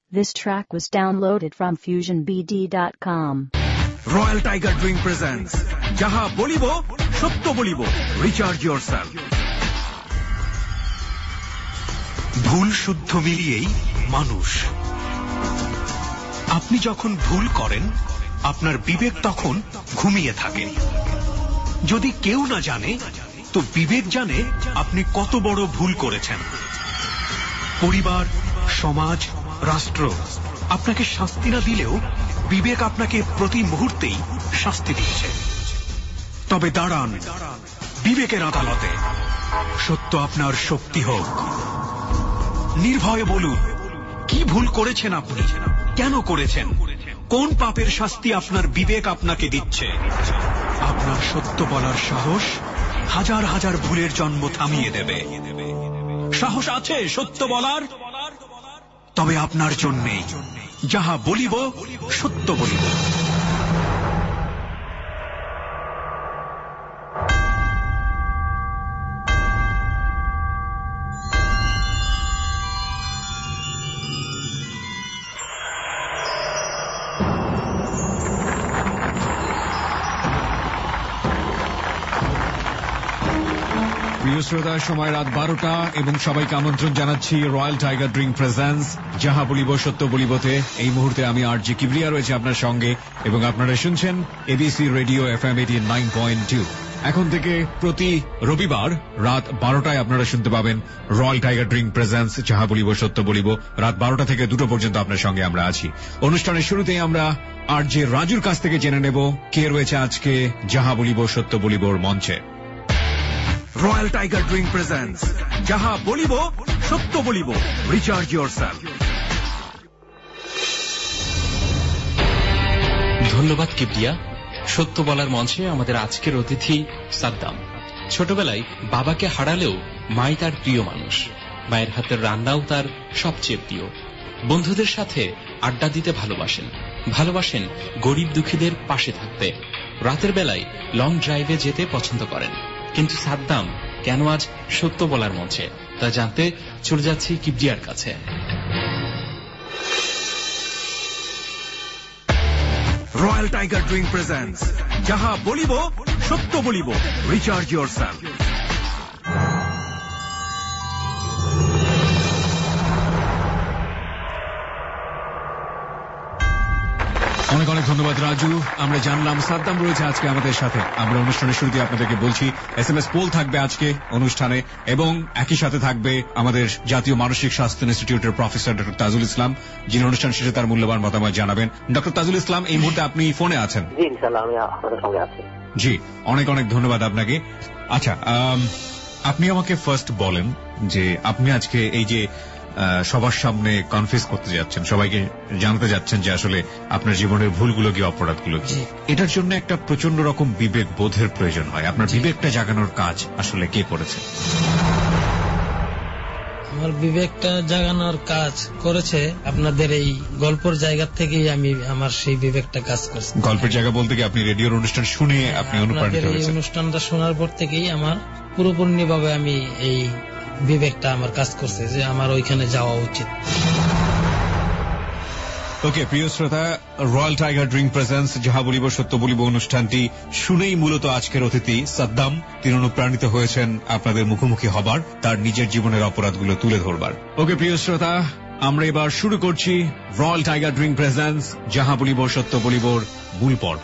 This track was downloaded from FusionBD.com. Royal Tiger Drink presents Jaha Bolibo, Sotto Bolibo. Recharge yourself. ভুল শুদ্ধ মিলিয়েই মানুষ। আপনি যখন ভুল করেন, আপনার বিবেক তখন ঘুমিয়ে থাকে। যদি কেউ না জানে, তো বিবেক জানে আপনি কত বড় ভুল করেছেন। পরিবার, সমাজ, রাষ্ট্র আপনাকে শাস্তি না দিলেও বিবেক আপনাকে প্রতি মুহূর্তেই শাস্তি দিচ্ছে। তবে দাঁড়ান বিবেকের আদালতে, সত্য আপনার শক্তি হোক। নির্ভয়ে বলুন, কি ভুল করেছেন আপনি, কেন করেছেন, কোন পাপের শাস্তি আপনার বিবেক আপনাকে দিচ্ছে। আপনার সত্য বলার সাহস হাজার হাজার ভুলের জন্ম থামিয়ে দেবে। সাহস আছে সত্য বলার? তবে আপনার জন্যেই যাহা বলিব সত্য বলিব। প্রিয় শ্রোতা, সময় রাত 12টা এবং সবাইকে আমন্ত্রণ জানাচ্ছি রয়্যাল টাইগার ড্রিঙ্ক প্রেজেন্স যাহা বলিব সত্য বলিবতে। এই মুহূর্তে আমি আরজি কিবরিয়া রয়েছে আপনার সঙ্গে এবং আপনারা শুনছেন এবিসি রেডিও FM 89.2। এখন থেকে প্রতি রবিবার রাত 12টায় আপনারা শুনতে পাবেন রয়্যাল টাইগার ড্রিঙ্ক প্রেজেন্স যাহা বলিব সত্য বলিব। রাত 12টা থেকে 2টো পর্যন্ত আপনার সঙ্গে আমরা আছি। অনুষ্ঠানের শুরুতেই আমরা আরজে রাজুর কাছ থেকে জেনে নেব কে রয়েছে আজকে যাহা বলিব সত্য বলিবর মঞ্চে। Royal Tiger Drink presents Jaha Bolibo, Sotto Bolibo. Recharge yourself. ধন্যবাদ কিবরিয়া। সত্য বলার মঞ্চে আমাদের আজকের অতিথি সাদ্দাম। ছোটবেলায় বাবাকে হারালেও মাই তার প্রিয় মানুষ। মায়ের হাতের রান্নাও তার সবচেয়ে প্রিয়। বন্ধুদের সাথে আড্ডা দিতে ভালোবাসেন গরিব দুঃখীদের পাশে থাকতে। রাতের বেলায় লং ড্রাইভে যেতে পছন্দ করেন। কিন্তু সাদ্দাম কেন আজ সত্য বলার মঞ্চে, তা জানতে চলে যাচ্ছি কিবরিয়ার কাছে। Royal Tiger Drink presents Jaha Bolibo, Sotto Bolibo. Recharge yourself. অনেক অনেক ধন্যবাদ রাজু। আমরা জানলাম সাদ্দাম রয়েছে আজকে আমাদের সাথে। আমরা অনুষ্ঠানের শুরুতে আপনাদেরকে বলছি SMS পোল থাকবে আজকে অনুষ্ঠানে এবং একই সাথে থাকবে আমাদের জাতীয় মানসিক স্বাস্থ্য ইনস্টিটিউটের প্রফেসর ডক্টর তাজুল ইসলাম, যিনি অনুষ্ঠান শেষে তার মূল্যবান মতামত জানাবেন। ডক্টর তাজুল ইসলাম, এই মুহূর্তে আপনি ফোনে আছেন? জি ইনশাআল্লাহ, আমি আপনাদের সঙ্গে আছি। জি, অনেক অনেক ধন্যবাদ আপনাকে। আচ্ছা, আপনি আমাকে ফার্স্ট বলেন যে আপনি আজকে এই যে সবার সামনে কনফেস করতে যাচ্ছেন, সবাইকে জানাতে যাচ্ছেন যে আসলে আপনার জীবনের ভুলগুলো কি, অপরাধগুলো কি, এটার জন্য একটা প্রচন্ড রকম বিবেক বোধের প্রয়োজন হয়। আপনার বিবেকটা জাগানোর কাজ আসলে কে করেছে? আমার বিবেকটা জাগানোর কাজ করেছে আপনাদের এই গল্পের জায়গা থেকেই আমি আমার সেই বিবেকটা কাজ করছি। গল্পের জায়গা বলতে কি আপনি রেডিওর অনুষ্ঠান শুনে আপনি অনুপ্রাণিত হয়েছেন? এই অনুষ্ঠানটা শোনার পর থেকেই আমার পুরোপুরিভাবে আমি এই বিবেকটা আমার কাজ করছে যে আমার ওইখানে যাওয়া উচিত। ওকে, প্রিয় শ্রোতা, রয়্যাল টাইগার ড্রিঙ্ক প্রেজেন্স যাহা বলিব সত্য বলিব অনুষ্ঠানটি শুনেই মূলত আজকের অতিথি সাদ্দাম, তিনি অনুপ্রাণিত হয়েছেন আপনাদের মুখোমুখি হবার, তার নিজের জীবনের অপরাধগুলো তুলে ধরবার। ওকে প্রিয় শ্রোতা, আমরা এবার শুরু করছি রয়্যাল টাইগার ড্রিঙ্ক প্রেজেন্স যাহা বলিব সত্য বলিবর মূল পর্ব।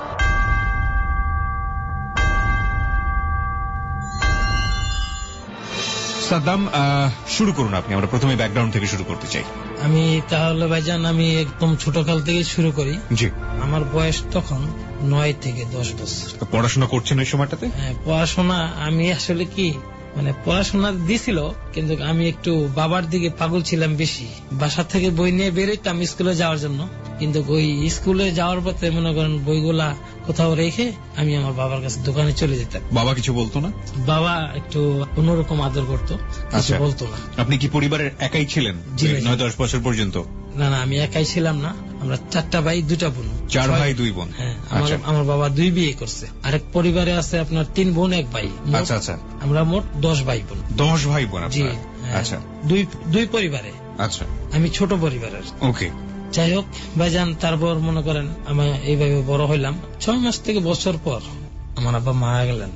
সাদ্দাম, শুরু করুন আপনি। আমরা প্রথমে ব্যাকগ্রাউন্ড থেকে শুরু করতে চাই। আমি তাহলে ভাইজান আমি একদম ছোটকাল থেকে শুরু করি। জি। আমার বয়স তখন 9 থেকে 10 বছর। পড়াশোনা করছেন এই সময়টাতে? হ্যাঁ, পড়াশোনা আমি আসলে কি পড়াশোনা দিছিল, কিন্তু আমি একটু বাবার দিকে পাগল ছিলাম বেশি। বাসা থেকে বই নিয়ে বেরোইতাম স্কুলে যাওয়ার জন্য, কিন্তু ওই স্কুলে যাওয়ার পথে মনে করেন বইগুলা কোথাও রেখে আমি আমার বাবার কাছে দোকানে চলে যেতাম। বাবা কিছু বলতো না? বাবা একটু অন্যরকম আদর করতো, কিছু বলতো না। আপনি কি পরিবারের একাই ছিলেন 9-10 বছর পর্যন্ত? না, আমি একাই ছিলাম না, আমরা 4টা ভাই 2টা বোন। 4 ভাই 2 বোন? হ্যাঁ, আমার বাবা 2 বিয়ে করছে। আরেক পরিবারে আছে আপনার 3 বোন 1 ভাই। আচ্ছা আচ্ছা, আমরা মোট 10 ভাই বোন। 10 ভাই বোন? জি। আচ্ছা, দুই পরিবারে আচ্ছা, আমি ছোট পরিবারের। ওকে। যাই হোক ভাইজান, তারপর মনে করেন আমি এইভাবে বড় হইলাম। 6 মাস থেকে বছর পর আমার আব্বা মারা গেলেন।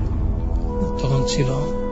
তখন ছিল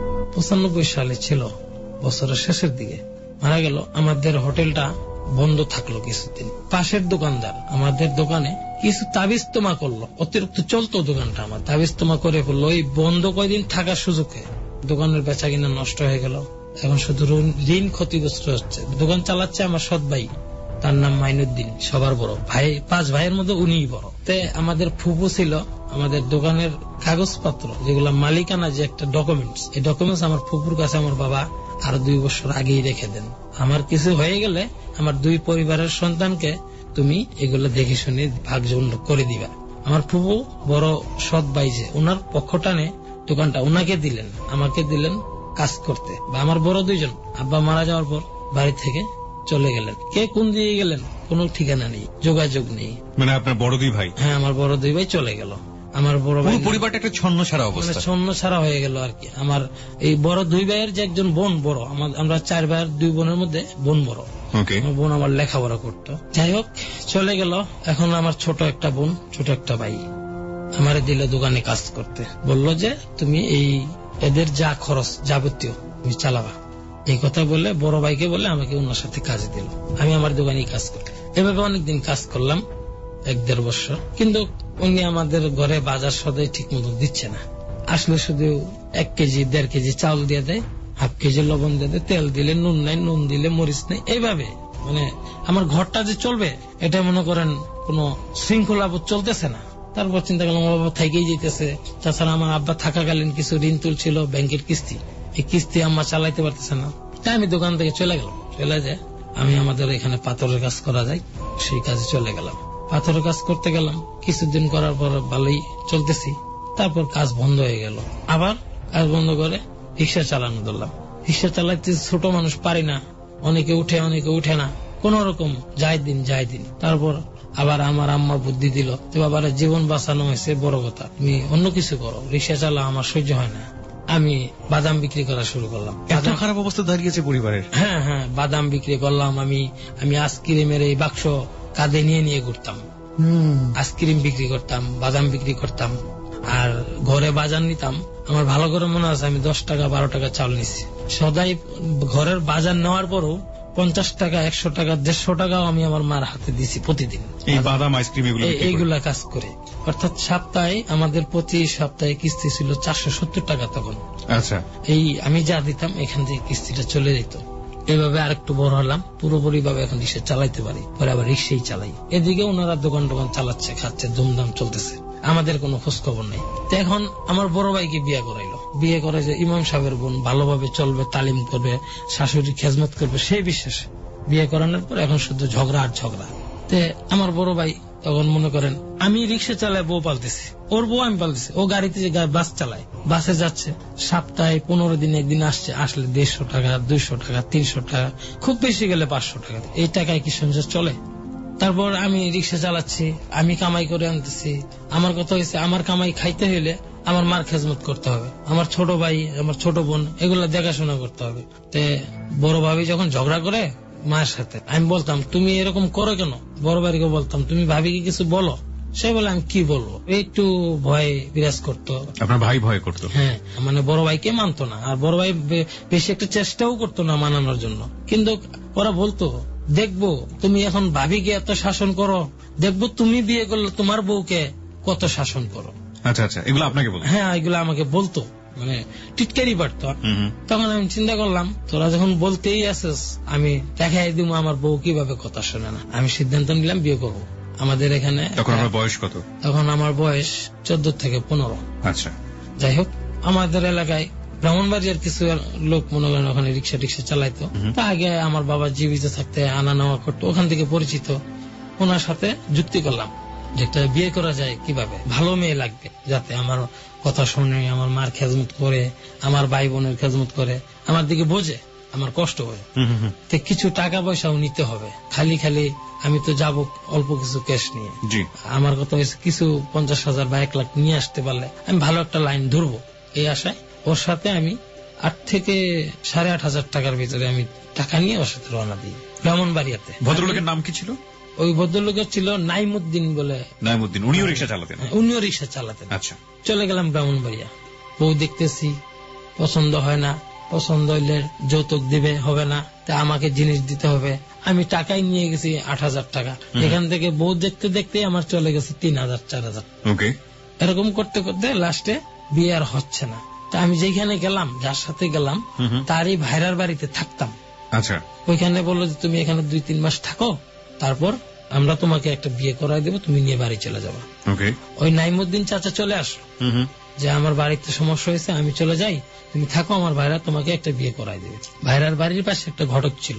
95 সালে, ছিল বছরের শেষের দিকে মারা গেল। আমাদের হোটেলটা বন্ধ থাকলো কিছুদিন। পাশের দোকানদার আমাদের দোকানে কিছু তাবিজতমা করলো, অতিরিক্ত চলতো দোকানটা আমার, তাবিজতমা করে ফেললো। ওই বন্ধ কয়দিন থাকার সুযোগে দোকানের বেচা কিনা নষ্ট হয়ে গেল। এখন শুধু ঋণ ক্ষতিগ্রস্ত হচ্ছে। দোকান চালাচ্ছে আমার সৎ ভাই, তার নাম মাইনুদ্দিন, সবার বড় ভাই। 5 ভাইয়ের মধ্যে উনিই বড়। আমাদের ফুপু ছিল, আমাদের দোকানের কাগজপত্র যেগুলো মালিকানা, যে একটা ডকুমেন্টস, এই ডকুমেন্টস আমার ফুপুর কাছে আমার বাবা আরো 2 বছর আগেই রেখে দেন। আমার কিছু হয়ে গেলে আমার 2 পরিবারের সন্তানকে তুমি এগুলো দেখে শুনে ভাগযোগ করে দিবা। আমার ফুপু বড় সৎ ভাই, যে ওনার পক্ষ টানে দোকানটা ওনাকে দিলেন, আমাকে দিলেন কাজ করতে। বা আমার বড় 2 জন আব্বা মারা যাওয়ার পর বাড়ি থেকে চলে গেলেন। কে কোন দিয়ে গেলেন কোনো ঠিকানা নেই, যোগাযোগ নেই। মানে আপনার বড় 2 ভাই? হ্যাঁ, আমার বড় 2 ভাই চলে গেল। আমার বড় ভাই পরিবারটা একটা ছন্ন ছাড়া অবস্থা, ছন্ন ছাড়া হয়ে গেল আর কি। আমার এই বড় 2 ভাইয়ের যে একজন বোন বড়, আমরা 4 ভাইয়ের 2 বোনের মধ্যে বোন বড়। আমার বোন আমার লেখাপড়া করতো। যাই হোক চলে গেল। এখন আমার ছোট একটা বোন, ছোট একটা ভাই আমারে দিল দোকানে কাজ করতে। বলল যে তুমি এই এদের যা খরচ যাবতীয় তুমি চালাবা। এই কথা বলে বড় ভাইকে বলে আমাকে ওনার সাথে কাজে দিল। আমি আমার দোকানে কাজ করি। এভাবে অনেকদিন কাজ করলাম, 1-1.5 বছর। কিন্তু উনি আমাদের ঘরে বাজার সদাই ঠিক মতো দিচ্ছে না। আসলে শুধু 1 কেজি 1.5 কেজি চাউল দিয়ে দেয়, 1/2 কেজি লবণ দিয়ে দেয়, তেল দিলে নুন নাই, নুন দিলে মরিচ নেই। এইভাবে মানে আমার ঘরটা যে চলবে এটা মনে করেন কোন শৃঙ্খলা চলতেছে না। তারপর চিন্তা করলাম আমার বাবা থাইকেই যেতেছে। তাছাড়া আমার আব্বা থাকাকালীন কিছু ঋণ তুলছিল, ব্যাংকের কিস্তি, এই কিস্তি আম্মা চালাইতে পারতেছে না। তাই আমি দোকান থেকে চলে গেলাম। চলে যায় আমি আমাদের এখানে পাথরের কাজ করা যায়, সেই কাজে চলে গেলাম। পাথরের কাজ করতে গেলাম, কিছুদিন করার পর ভালোই চলতেছি। তারপর কাজ বন্ধ হয়ে গেল। আবার কাজ বন্ধ করে রিক্সা চালানো ধরলাম। রিক্সা চালাইতে ছোট মানুষ পারি না, অনেকে উঠে অনেকে উঠে না, কোন রকম যাই দিন। তারপর আবার আমার আম্মা বুদ্ধি দিল যে বাবার জীবন বাঁচানো হয়েছে বড় কথা, তুমি অন্য কিছু করো, রিক্সা চালা আমার সহ্য হয় না। আমি বাদাম বিক্রি করা শুরু করলাম। এত খারাপ অবস্থা দাঁড়িয়েছে পরিবারের? হ্যাঁ, বাদাম বিক্রি করলাম। আমি আইসক্রিমের এই বাক্স কাঁধে নিয়ে ঘুরতাম, আইসক্রিম বিক্রি করতাম, বাদাম বিক্রি করতাম। আর ঘরে বাজার নিতাম। আমার ভালো করে মনে আছে আমি 10 টাকা 12 টাকা চাউল নিচ্ছি। সদাই ঘরের বাজার নেওয়ার পরও 50 টাকা 100 টাকা 150 টাকাও আমি আমার মার হাতে দিছি প্রতিদিন, এই বাদাম আইসক্রিম এইগুলা কাজ করে। অর্থাৎ সপ্তাহে আমাদের প্রতি সপ্তাহে কিস্তি ছিল 470 টাকা তখন। আচ্ছা, এই আমি যা দিতাম এখান থেকে কিস্তিটা চলে যেত। এইভাবে আরেকটু বড় হলাম, পুরোপুরি ভাবে এখন রিক্সা চালাইতে পারি। পরে আবার রিক্সাই চালাই। এদিকে ওনারা দোকান চালাচ্ছে, খাচ্ছে, ধুমধাম চলতেছে, আমাদের কোনো খোঁজ খবর নেই। তো এখন আমার বড় ভাইকে বিয়ে করাইলো। বিয়ে করে যে ইমাম সাহেবের বোন, ভালোভাবে চলবে, তালিম করবে, শাশুড়ি খেজমত করবে, সেই বিশ্বাসে বিয়ে করানোর পর এখন শুধু ঝগড়া আর ঝগড়া। তে আমার বড় ভাই তখন মনে করেন আমি রিক্সা চালায় বউ পালতেছি, ওর বউ আমি পালতেছি। ও গাড়িতে বাস চালায়, বাসে যাচ্ছে, সপ্তাহে 15 দিন একদিন আসছে, আসলে 150 টাকা 200 টাকা 300 টাকা, খুব বেশি গেলে 500 টাকা। এই টাকায় কি সংসার চলে? তারপর আমি রিক্সা চালাচ্ছি, আমি কামাই করে আনতেছি। আমার কথা হয়েছে আমার কামাই খাইতে হইলে আমার মার খেজমত করতে হবে, আমার ছোট ভাই আমার ছোট বোন এগুলা দেখাশোনা করতে হবে। তে বড় ভাবি যখন ঝগড়া করে মায়ের সাথে, আমি বলতাম তুমি এরকম করো কেন? বড় ভাইকে বলতাম তুমি ভাবিকে কিছু বলো। সে বলে আমি কি বলবো, একটু ভয় বিরাজ করতো। আপনার ভাই ভয় করতো? হ্যাঁ, মানে বড় ভাইকে মানতো না। আর বড় ভাই বেশি একটা চেষ্টাও করতো না মানানোর জন্য। কিন্তু ওরা বলতো দেখবো তুমি এখন ভাবিকে এত শাসন করো, দেখবো তুমি বিয়ে করলে তোমার বউকে কত শাসন করো। আচ্ছা, এগুলো আপনাকে বলতো? হ্যাঁ, এগুলো আমাকে বলতো, মানে টিটকারি পারতো। তখন আমি চিন্তা করলাম তোরা যখন বলতেই আসিস, আমি দেখাই দিব আমার বউ কিভাবে কথা শোনে না। আমি সিদ্ধান্ত নিলাম বিয়ে করবো। আমাদের এখানে তখন আমার বয়স কত? তখন আমার বয়স 14 থেকে 15। আচ্ছা, যাই হোক আমাদের এলাকায় ব্রাহ্মণবাড়িয়ার কিছু লোক মনে করেন ওখানে রিক্সা চালাইতো। তা আগে আমার বাবা জীবিত থাকতে আনা নেওয়া করতো, ওখান থেকে পরিচিত। ওনার সাথে যুক্তি করলাম যেটা বিয়ে করা যায় কিভাবে, ভালো মেয়ে লাগবে যাতে আমার কথা শুনে, আমার মার খেজমত করে, আমার ভাই বোনের খেজমত করে, আমার দিকে বোঝে, আমার কষ্ট হয়। তো কিছু টাকা পয়সাও নিতে হবে, খালি আমি তো যাব অল্প কিছু ক্যাশ নিয়ে। আমার কথা হয়েছে কিছু 50,000 বা 1 লাখ নিয়ে আসতে পারলে আমি ভালো একটা লাইন ধরবো, এই আশায় ওর সাথে আমি 8 থেকে 8,500 টাকার ভিতরে আমি টাকা নিয়ে ওর সাথে রওনা দিই ব্রাহ্মণবাড়িয়াতে। ভদ্রলোকের নাম কি ছিল? ওই ভদ্রলোকের ছিল নাইমুদ্দিন বলে। নাইমুদ্দিন, উনিও রিক্সা চালাতেন? উনিও রিক্সা চালাতেন। আচ্ছা। চলে গেলাম ব্রাহ্মণবাড়িয়া, বউ দেখতেছি, পছন্দ হয় না, পছন্দ হইলে যৌতুক দিবে, হবে না, তা আমাকে জিনিস দিতে হবে। আমি টাকাই নিয়ে গেছি 8,000 টাকা। এখান থেকে বউ দেখতে দেখতে আমার চলে গেছে 3,000 4,000। ওকে। এরকম করতে করতে লাস্টে বিয়ে আর হচ্ছে না। তা আমি যেখানে গেলাম, যার সাথে গেলাম, তারই ভাইরার বাড়িতে থাকতাম। আচ্ছা। ওইখানে বললো যে তুমি এখানে 2-3 মাস থাকো, তারপর আমরা তোমাকে একটা বিয়ে করাই দেবো, তুমি নিয়ে বাড়ি চলে যাবো। ওকে। ওই নাইমুদ্দিন চাচা চলে আসলো যে আমার বাড়িতে সমস্যা হয়েছে, আমি চলে যাই, তুমি থাকো, আমার ভাইরা তোমাকে একটা বিয়ে করাই দেবে। ভাইরার বাড়ির পাশে একটা ঘটক ছিল,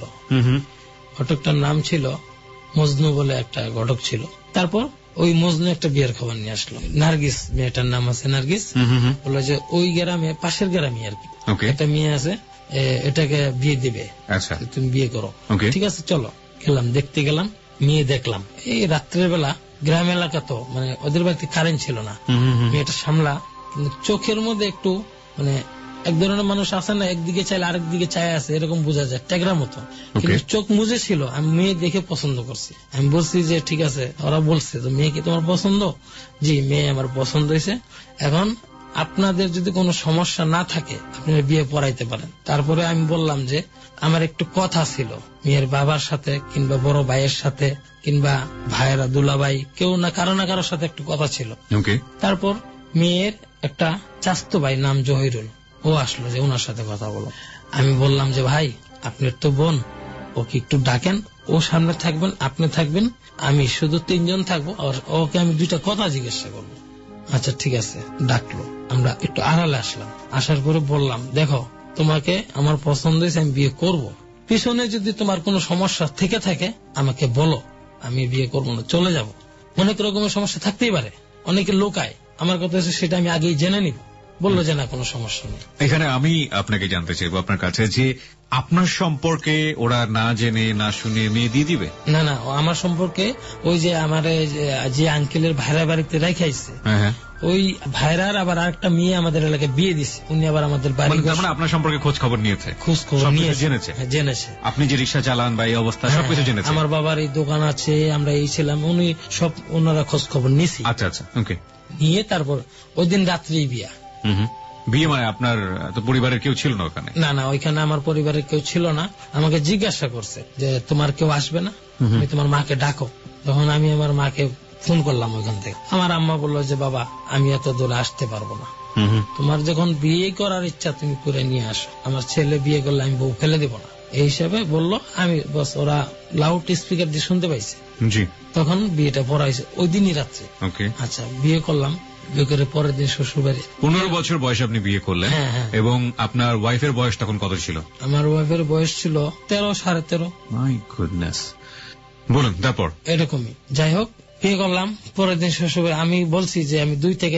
ঘটকটার নাম ছিল মজনু বলে একটা ঘটক ছিল। তারপর ওই মজনু একটা বিয়ের খবর নিয়ে আসলো। নার্গিস মেয়েটার নাম আছে, নার্গিস, বললো যে ওই গ্রামে, পাশের গ্রামে আর কি একটা মেয়ে আছে, এটাকে বিয়ে দিবে, তুমি বিয়ে করো। ঠিক আছে চলো। গেলাম, দেখতে গেলাম, মেয়ে দেখলাম। এই রাত্রের বেলা, গ্রাম এলাকা তো, মানে ওদের বাড়িতে কারেন্ট ছিল না, মেয়েটা সামলা, কিন্তু চোখের মধ্যে একটু মানে এক ধরনের মানুষ আছে না, একদিকে চাইলে আরেক দিকে চায় আছে, এরকম বোঝা যায়, ট্যাগরা মতো, কিন্তু চোখ মুজে ছিল। আমি মেয়ে দেখে পছন্দ করছি। আমি বলছি যে ঠিক আছে, ওরা বলছে তো মেয়ে কি তোমার পছন্দ? জি, মেয়ে আমার পছন্দ হয়েছে। এখন আপনাদের যদি কোনো সমস্যা না থাকে আপনারা বিয়ে পড়াইতে পারেন। তারপরে আমি বললাম যে আমার একটু কথা ছিল মেয়ের বাবার সাথে, কিংবা বড় ভাইয়ের সাথে, কিংবা ভাইয়েরা দুলাভাই, কেউ না কারোর সাথে একটু কথা ছিল। তারপর মেয়ের একটা চাস্তো ভাই নাম জহিরুল, ও আসলো যে ওনার সাথে কথা বলো। আমি বললাম যে ভাই, আপনার তো বোন, ওকে একটু ডাকেন, ও সামনে থাকবেন, আপনি থাকবেন, আমি শুধু 3 জন থাকবো, আর ওকে আমি 2টা কথা জিজ্ঞাসা করবো। আচ্ছা ঠিক আছে। ডাকলো, আমরা একটু আড়ালে আসলাম। আসার পরে বললাম, দেখো তোমাকে আমার পছন্দ হয়েছে, আমি বিয়ে করব। পিছনে যদি তোমার কোনো সমস্যা থেকে থাকে আমাকে বলো, আমি বিয়ে করবো না, চলে যাব। অনেক রকমের সমস্যা থাকতেই পারে, অনেকে লোকায়, আমার কথা হচ্ছে সেটা আমি আগেই জেনে নিব। বললো যে না, কোনো সমস্যা নেই। এখানে আমি আপনাকে জানতে চাইবো আপনার কাছে যে আপনার সম্পর্কে ওরা না জেনে না শুনে মেয়ে দিয়ে দিবে? না না, আমার সম্পর্কে ওই যে আমার যে আঙ্কেলের ভাইরা বাড়িতে রাখাইছে, ওই ভাইরার আবার আরেকটা মেয়ে আমাদের এলাকায় বিয়ে দিছে, উনি আবার আমাদের বাড়ি। মানে আপনার সম্পর্কে খোঁজ খবর নিয়েছে? খোঁজ খবর নিয়ে জেনেছে। আপনি যে রিক্সা চালান বা এই অবস্থা সবকিছু জেনেছে? আমার বাবার এই দোকান আছে, আমরা এই ছিলাম, উনি সব ওনারা খোঁজ খবর নিয়েছি। আচ্ছা আচ্ছা, ওকে। নিয়ে তারপর ওই দিন রাত্রেই বিয়া। বিয়ে মানে আপনার তো পরিবারের কেউ ছিল না ওখানে? না না, ওইখানে আমার পরিবারের কেউ ছিল না। আমাকে জিজ্ঞাসা করছে যে তোমার কেউ আসবে না, তুমি তোমার মাকে ডাকো। তখন আমি আমার মাকে ফোন করলাম ওইখান থেকে। আমার আম্মা বললো যে বাবা, আমি এত দূরে আসতে পারবো না, তোমার যখন বিয়ে করার ইচ্ছা তুমি করে নিয়ে আসো, আমার ছেলে বিয়ে করলে আমি বউ ফেলে দেবো না, এই হিসাবে বললো। আমি বস, ওরা লাউড স্পিকার দিয়ে শুনতে পাইছে। তখন বিয়েটা পড়াইছে ওই দিনই রাত্রে। আচ্ছা, বিয়ে করলাম, বিয়ে করে পরের দিন শ্বশুর বাড়ি। 15 বছর বয়সে আপনি বিয়ে করলেন? এবং আপনার ওয়াইফের বয়স তখন কত ছিল? আমার ওয়াইফের বয়স ছিল 13 সাড়ে 13। My goodness. বলুন তারপর। এরকমই, যাই হোক, বিয়ে করলাম, পরের দিন শ্বশুর বাড়ি। আমি বলছি যে আমি 2 থেকে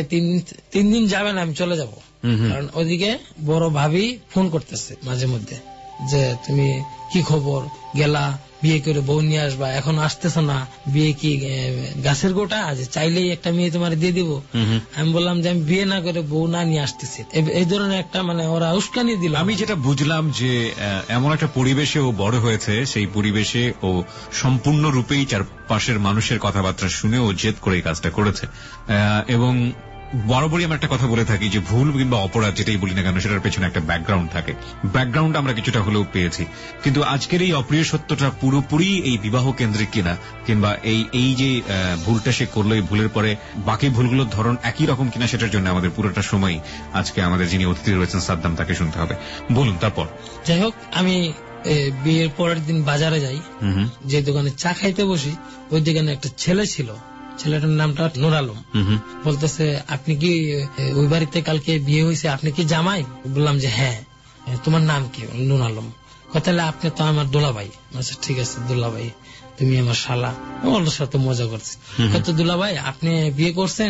3 দিন যাবে না, আমি চলে যাব। কারণ ওদিকে বড় ভাবি ফোন করতেছে মাঝে মধ্যে যে তুমি কি খবর, গেলা বিয়ে করে বউ নিয়ে আসবা, এখন আসতেছ না, বিয়ে কি গাছের গোটা, আজ চাইলেই একটা মেয়ে তোমার দিয়ে দিব। আমি বললাম যে আমি বিয়ে না করে বউ না নিয়ে আসতেছি, এই ধরনের একটা মানে ওরা উস্কানি দিল। আমি যেটা বুঝলাম যে এমন একটা পরিবেশে ও বড় হয়েছে, সেই পরিবেশে ও সম্পূর্ণরূপেই চারপাশের মানুষের কথাবার্তা শুনে ও জেদ করে এই কাজটা করেছে। এবং বরাবরই আমরা একটা কথা বলে থাকি যে ভুল কিংবা অপরাধ যেটাই বলি না কেন, সেটার পেছনে একটা ব্যাকগ্রাউন্ড থাকে। ব্যাকগ্রাউন্ড আমরা কিছুটা হলেও পেয়েছি, কিন্তু আজকের এই অপ্রিয় সত্যটা পুরোপুরি এই বিবাহ কেন্দ্রিক কিনা, কিংবা এই যে ভুলটা সে করলো, এই ভুলের পরে বাকি ভুলগুলোর ধরন একই রকম কিনা, সেটার জন্য আমাদের পুরোটা সময় আজকে আমাদের যিনি অতিথি রয়েছেন সাদ্দাম, তাকে শুনতে হবে। বলুন তারপর। যাই হোক, আমি বিয়ের পরের দিন বাজারে যাই, যে দোকানে চা খাইতে বসি, ওই দোকানে একটা ছেলে ছিল, ছেলেটার নামটা নুর আলম। বলতেছে, আপনি কি ওই বাড়িতে কালকে বিয়ে হয়েছে, আপনি কি জামাই? বললাম যে হ্যাঁ। তোমার নাম কি? নুর আলম। তাহলে আপনি তো আমার দুলাভাই। আচ্ছা ঠিক আছে দুলাভাই, তুমি আমার শালা। ওর সাথে মজা করছে। তো দুলাভাই, আপনি বিয়ে করছেন,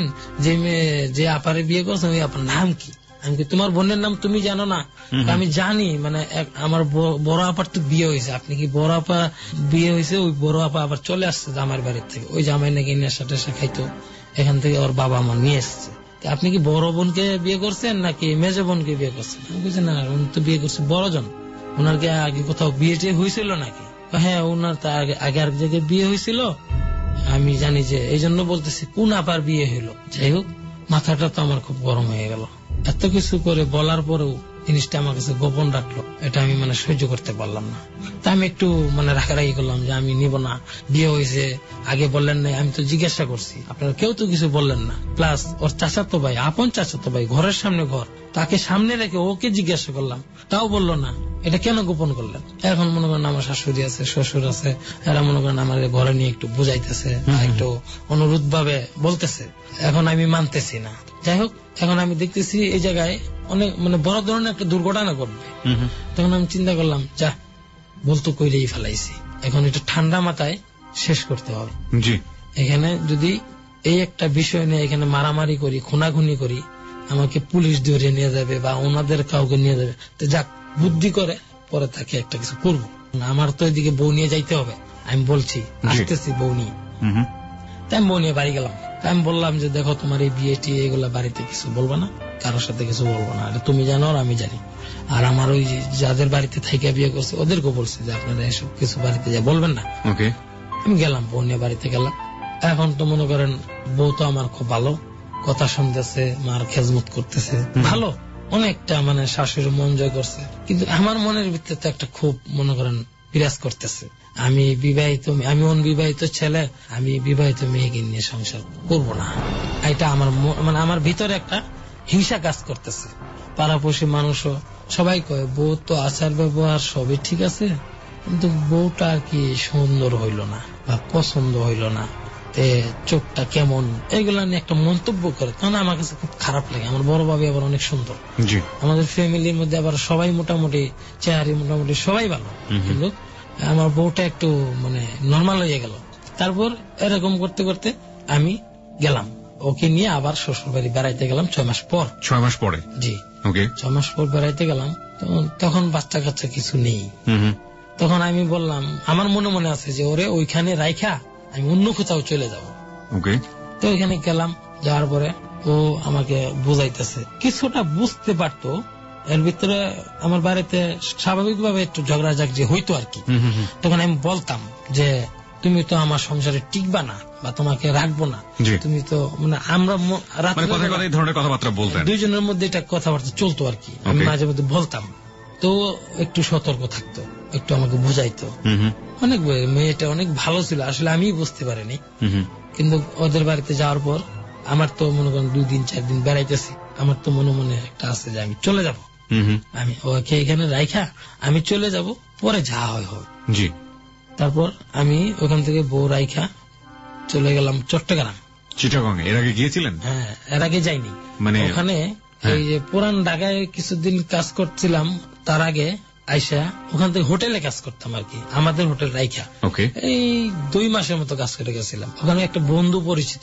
যে আপারে বিয়ে করছেন, ওই আপনার নাম কি? আমি কি তোমার বোনের নাম তুমি জানো না? আমি জানি, মানে আমার বড় আপার তো বিয়ে হয়েছে। আপনি কি বড় আপা বিয়ে হয়েছে, ওই বড় আপা আবার চলে আসছে জামাইয়ের বাড়ির থেকে, ওই জামাই নাকি নেশা টেশা খাইতো, এখান থেকে ওর বাবা আমার নিয়ে এসছে। আপনি কি বড় বোনকে বিয়ে করছেন নাকি মেজ বোনকে বিয়ে করছেন? আমি বলছি না, উনি তো বিয়ে করছে বড়জন। ওনার কি আগে কোথাও বিয়ে টিয়ে হয়েছিল নাকি? হ্যাঁ, ওনার তো আগে আর জায়গায় বিয়ে হয়েছিল, আমি জানি যে এই জন্য বলতেছি কোন আবার বিয়ে হইলো। যাই হোক, মাথাটা তো আমার খুব গরম হয়ে গেল। এত কিছু করে বলার পরেও জিনিসটা আমার কাছে গোপন রাখলো, এটা আমি সহ্য করতে পারলাম না। তা আমি একটু রাগারাগি করলাম যে আমি নিব না, বিয়ে হয়েছে, আগে বললেন না। আমি তো জিজ্ঞাসা করছি, আপনারা কেউ তো কিছু বললেন না। প্লাস ওর চাচাতো ভাই, আপন চাচাতো ভাই, ঘরের সামনে ঘর, তাকে সামনে রেখে ওকে জিজ্ঞাসা করলাম, তাও বললো না। এটা কেন গোপন করলেন? এখন মনে করেন আমার শাশুড়ি আছে, শ্বশুর আছে, এরা মনে করেন আমার ঘরে নিয়ে একটু বুঝাইতেছে, একটু অনুরোধ ভাবে বলতেছে। এখন আমি মানতেছি না। যাই হোক, এখন আমি দেখতেছি এই জায়গায় অনেক বড় ধরনের একটা দুর্ঘটনা ঘটবে। তখন আমি চিন্তা করলাম, যা বলতো কইরেই ফেলাইছি, এখন এটা ঠান্ডা মাথায় শেষ করতে হবে। এখানে যদি এই একটা বিষয় নিয়ে এখানে মারামারি করি, খুনাখুনি করি, আমাকে পুলিশ ধরে নিয়ে যাবে বা ওনাদের কাউকে নিয়ে যাবে। তো যাক, বুদ্ধি করে পরে তাকে একটা কিছু করবো। আমার তো এদিকে বউ নিয়ে যাইতে হবে। আমি বলছি আসতেছি বউ নিয়ে। তাই আমি বউ নিয়ে বাড়ি গেলাম। আমি বললাম যে দেখো, তোমার এই বিয়ে টিয়ে এগুলা বাড়িতে কিছু বলবো না, কারোর সাথে কিছু বলবো না, তুমি জানো আর আমি জানি। আর আমার ওই যাদের বাড়িতে থাইকা বিয়ে করছে ওদেরকেও বলছে যে আপনারা এসব কিছু বাড়িতে যা বলবেন না। আমি গেলাম, বউ নিয়ে বাড়িতে গেলাম। এখন তো মনে করেন বউ তো আমার খুব ভালো, কথা শুনতেছে, মার খেজমত করতেছে, ভালো অনেকটা, শাশুড়ির মন জয় করছে। কিন্তু আমার মনের ভিতরে তো একটা খুব মনে করেন বিরাজ করতেছে, আমি বিবাহিত, আমি অনবিবাহিত ছেলে, আমি বিবাহিত মেয়েকে নিয়ে সংসার করব না। এটা আমার আমার ভিতরে একটা হিংসা কাজ করতেছে। পাড়াপড়শি মানুষও সবাই কয় বউ তো আচার ব্যবহার সবই ঠিক আছে, কিন্তু বউটা আর কি সুন্দর হইল না বা পছন্দ হইল না, চোখটা কেমন, এগুলা নিয়ে একটা মন্তব্য করে। তখন আমার কাছে খুব খারাপ লাগে। আমার বড় ভাবি আবার অনেক সুন্দর, আমাদের ফ্যামিলির মধ্যে আবার সবাই মোটামুটি চেহারি মোটামুটি সবাই ভালো, কিন্তু আমার বউটা একটু নর্মাল হয়ে গেল। তারপর এরকম করতে করতে আমি গেলাম, ওকে নিয়ে আবার শ্বশুর বাড়ি বেড়াইতে গেলাম 6 মাস পর। 6 মাস পরে? জি, 6 মাস পর বেড়াইতে গেলাম। তখন বাচ্চা কাচ্চা কিছু নেই। তখন আমি বললাম, আমার মনে মনে আছে যে ওরে ওইখানে রাইখা আমি অন্য কোথাও চলে যাব। তো ওইখানে গেলাম, যাওয়ার পরে ও আমাকে বুঝাইতেছে, কিছুটা বুঝতে পারতো। এর ভিতরে আমার বাড়িতে স্বাভাবিকভাবে একটু ঝগড়াঝাক যে হইতো আর কি। তখন আমি বলতাম যে তুমি তো আমার সংসারে টিকবা না বা তোমাকে রাখবো না, তুমি তো আমরা কথাবার্তা বলতেন, দুইজনের মধ্যে এটা কথাবার্তা চলতো আর কি। আমি মাঝে মধ্যে বলতাম, তো একটু সতর্ক থাকতো, একটু আমাকে বুঝাইতো। অনেক মেয়েটা অনেক ভালো ছিল, আসলে আমি বুঝতে পারিনি। কিন্তু ওদের বাড়িতে যাওয়ার পর আমার তো মনে করেন 2 দিন 4 দিন বেড়াইতেছি, আমার তো মনে মনে একটা আছে যে আমি চলে যাব, আমি ওকে এখানে রাইখা আমি চলে যাব, পরে যা হয় হবে। তারপর আমি ওখান থেকে বউ রাইখা চলে গেলাম চট্টগ্রাম। চিটাগং এর আগে গিয়েছিলেন? হ্যাঁ, এর আগে যাইনি। ওখানে এই যে পুরান ঢাকায় কিছুদিন কাজ করছিলাম, তার আগে আইসা ওখান থেকে হোটেলে কাজ করতাম আর কি, আমাদের হোটেল রাইখা। এই 2 মাসের মতো কাজ করে গেছিলাম। ওখানে একটা বন্ধু পরিচিত,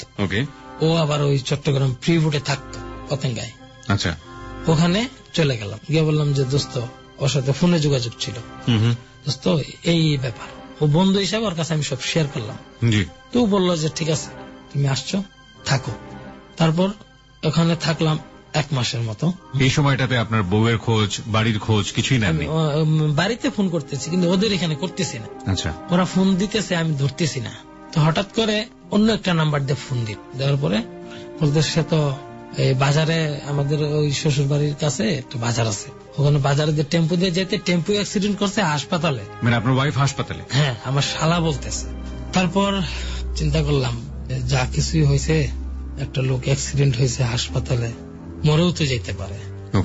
ও আবার ওই চট্টগ্রাম ফ্রিউডে থাকতো পতেঙ্গায়। আচ্ছা, ওখানে চলে গেলাম, গিয়ে বললাম যে দোস্ত, ওর সাথে ফোনে যোগাযোগ ছিল, দোস্ত এই ব্যাপার। ও বন্ধু হিসাবে ওর কাছে আমি সব শেয়ার করলাম। তো বললো যে ঠিক আছে, তুমি আসছো, থাকো। তারপর ওখানে থাকলাম 1 মাসের মতো। এই সময়টাতে আপনার বউয়ের খোঁজ, বাড়ির খোঁজ কিছুই নেননি? বাড়িতে ফোন করতেছি, কিন্তু ওদের এখানে করতেছি না। আচ্ছা, ওরা ফোন দিতেছে, আমি ধরতেছি না। তো হঠাৎ করে অন্য একটা নাম্বার দিয়ে ফোন দেওয়ার পরে বলতেছে, সে তো এই বাজারে, আমাদের ওই শ্বশুর বাড়ির কাছে একটা বাজার আছে, ওখানে বাজারে যে টেম্পু দিয়ে যেতে টেম্পু অ্যাক্সিডেন্ট করছে হাসপাতালে। আপনার ওয়াইফ হাসপাতালে? হ্যাঁ, আমার শালা বলতেছে। তারপর চিন্তা করলাম যা কিছুই হয়েছে, একটা লোক অ্যাক্সিডেন্ট হয়েছে হাসপাতালে, মরেও তো যেতে পারে,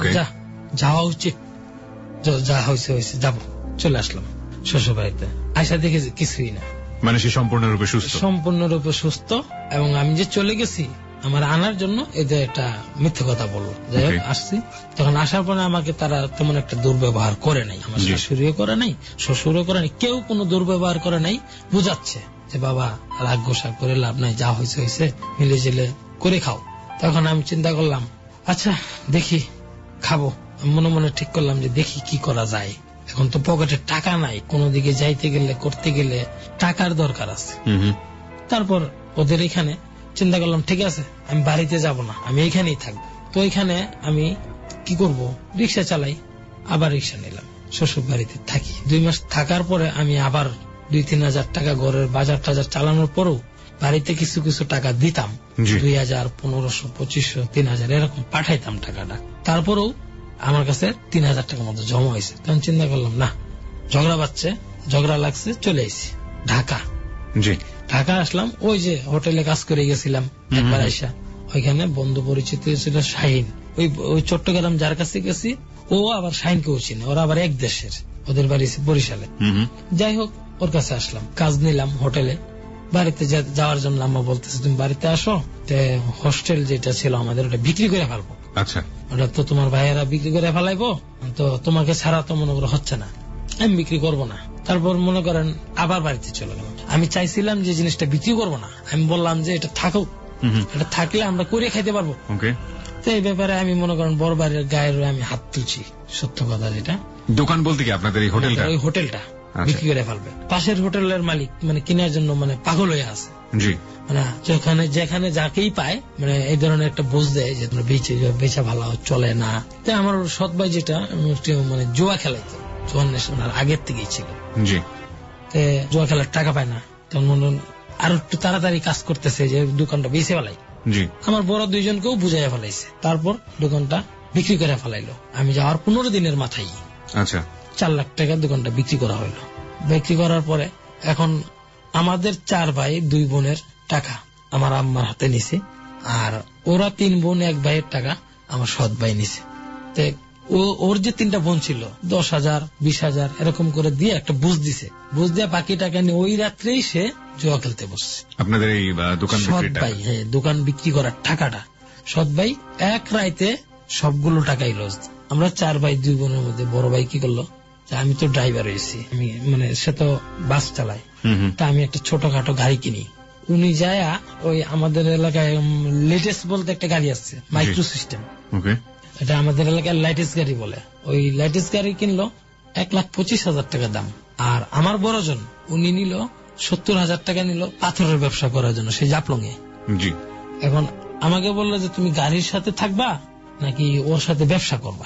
যাওয়া উচিত, যা হয়েছে হয়েছে, যাবো। চলে আসলাম শ্বশুর বাড়িতে। আয়সা দেখে কিছুই না, সে সম্পূর্ণরূপে সুস্থ? সম্পূর্ণরূপে সুস্থ। এবং আমি যে চলে গেছি আমার আনার জন্য, এদের একটা মিথ্যে কথা বললো। যাই হোক, আসছি। তখন আসার পরে আমাকে তারা তেমন একটা দুর্ব্যবহার করে নাই, আমার শাশুড়িও করে নাই, শ্বশুরও করে নাই, কেউ কোনো দুর্ব্যবহার করে নাই। বুঝাচ্ছে যে বাবা, রাগ গোসা করে লাভ নাই, যা হয়েছে হয়েছে, মিলে জেলে করে খাও। তখন আমি চিন্তা করলাম, আচ্ছা দেখি খাবো। মনে মনে ঠিক করলাম যে দেখি কি করা যায়। এখন তো পকেটে টাকা নাই, কোনো দিকে যাইতে গেলে করতে গেলে টাকার দরকার আছে। তারপর ওদের এখানে চিন্তা করলাম ঠিক আছে আমি বাড়িতে যাব না, আমি এখানেই থাকবো। তো এখানে আমি কি করব, রিক্সা চালাই, আবার রিক্সা নিলাম, শ্বশুর বাড়িতে থাকি। 2 মাস থাকার পরে আমি আবার 2-3 হাজার টাকা ঘরের বাজার টাজার চালানোর পরেও বাড়িতে কিছু কিছু টাকা দিতাম, 2000, 1500, 2500, 3000 এরকম পাঠাইতাম টাকাটা। তারপরেও আমার কাছে 3000 টাকার মতো জমা হয়েছে। তখন চিন্তা করলাম না, ঝগড়া লাগছে, চলে এসেছি ঢাকা। ঢাকা আসলাম, ওই যে হোটেলে কাজ করে গেছিলাম একবার আইসা, ওইখানে বন্ধু পরিচিত ছিল শাহিন, ওই চট্টগ্রাম যার কাছে গেছি ও আবার শাহিনকেও চিনে, ওরা আবার এক দেশের, ওদের বাড়ি বরিশালে। যাই হোক ওর কাছে আসলাম, কাজ নিলাম হোটেলে। বাড়িতে যাওয়ার জন্য আম্মা বলতেছে তুমি বাড়িতে আসো, হোস্টেল যেটা ছিল আমাদের ওটা বিক্রি করে ফেলবো। আচ্ছা, ওটা তো তোমার ভাইয়েরা বিক্রি করে ফেলাইবো, তো তোমাকে ছাড়া তো মনে করো হচ্ছে না, আমি বিক্রি করবো না। তারপর মনে করেন আবার বাড়িতে চলে গেলাম। আমি চাইছিলাম যে জিনিসটা বিক্রি করবো না, আমি বললাম যে এটা থাকুক, এটা থাকলে আমরা করে খাইতে পারবো। তো এই ব্যাপারে আমি মনে করেন বড় বাড়ির গায়ের আমি হাত তুলছি, সত্য কথা যেটা। দোকান বলতে কি আপনাদের এই হোটেলটা? ওই হোটেলটা বিক্রি করে ফেলবে। পাশের হোটেলের মালিক মানে কেনার জন্য মানে পাগল হয়ে আছে, মানে যেখানে যাকেই পায় মানে এই ধরনের একটা বোঝ দেয় যে বেচা ভালো চলে না। তাই আমার সৎ ভাই যেটা মানে জুয়া খেলাইতো, জোয়ান নেশনার আগের থেকেই ছিল, জুয়া খেলার টাকা পায় না, তখন মনে আরো একটু তাড়াতাড়ি কাজ করতেছে যে দোকানটা বেঁচে ফেলাই। আমার বড় 2 জনকেও বুঝাইয়া ফেলাইছে, তারপর দোকানটা বিক্রি করে ফেলাইলো। আমি যাওয়ার 15 দিনের মাথায় 4 লাখ টাকা দোকানটা বিক্রি করা হইলো। বিক্রি করার পরে এখন আমাদের 4 ভাই 2 বোনের টাকা আমার আম্মার হাতে নিছে, আর ওরা 3 বোন 1 ভাইয়ের টাকা আমার সৎ ভাই নিছে। ওর যে 3টা বোন ছিল 10,000, 20,000 এরকম করে দিয়ে একটা বুঝ দিছে, বুঝ দিয়ে বাকি টাকা নিয়ে ওই রাত্রেই সে জুয়া খেলতে বসছে। আপনাদের এই দোকান সৎ ভাই, হ্যাঁ, দোকান বিক্রি করার টাকাটা সৎ ভাই এক রাইতে সবগুলো টাকাই লস। আমরা 4 ভাই 2 বোনের মধ্যে বড় ভাই কি করলো, আমি তো ড্রাইভার হয়েছি, আমি মানে সে তো বাস চালায়, তা আমি একটা ছোটখাটো গাড়ি কিনি। উনি যায় ওই আমাদের এলাকায় লেটেস্ট বলতে একটা গাড়ি আসছে, মাইক্রো সিস্টেম, এটা আমাদের এলাকায় লাইটেস্ট গাড়ি বলে। ওই লাইটেস্ট গাড়ি কিনলো 1,25,000 টাকা দাম। আর আমার বড়জন উনি নিল 70,000 টাকা নিল পাথরের ব্যবসা করার জন্য, সেই জাপলং এ। এখন আমাকে বললো যে তুমি গাড়ির সাথে থাকবা নাকি ওর সাথে ব্যবসা করবা।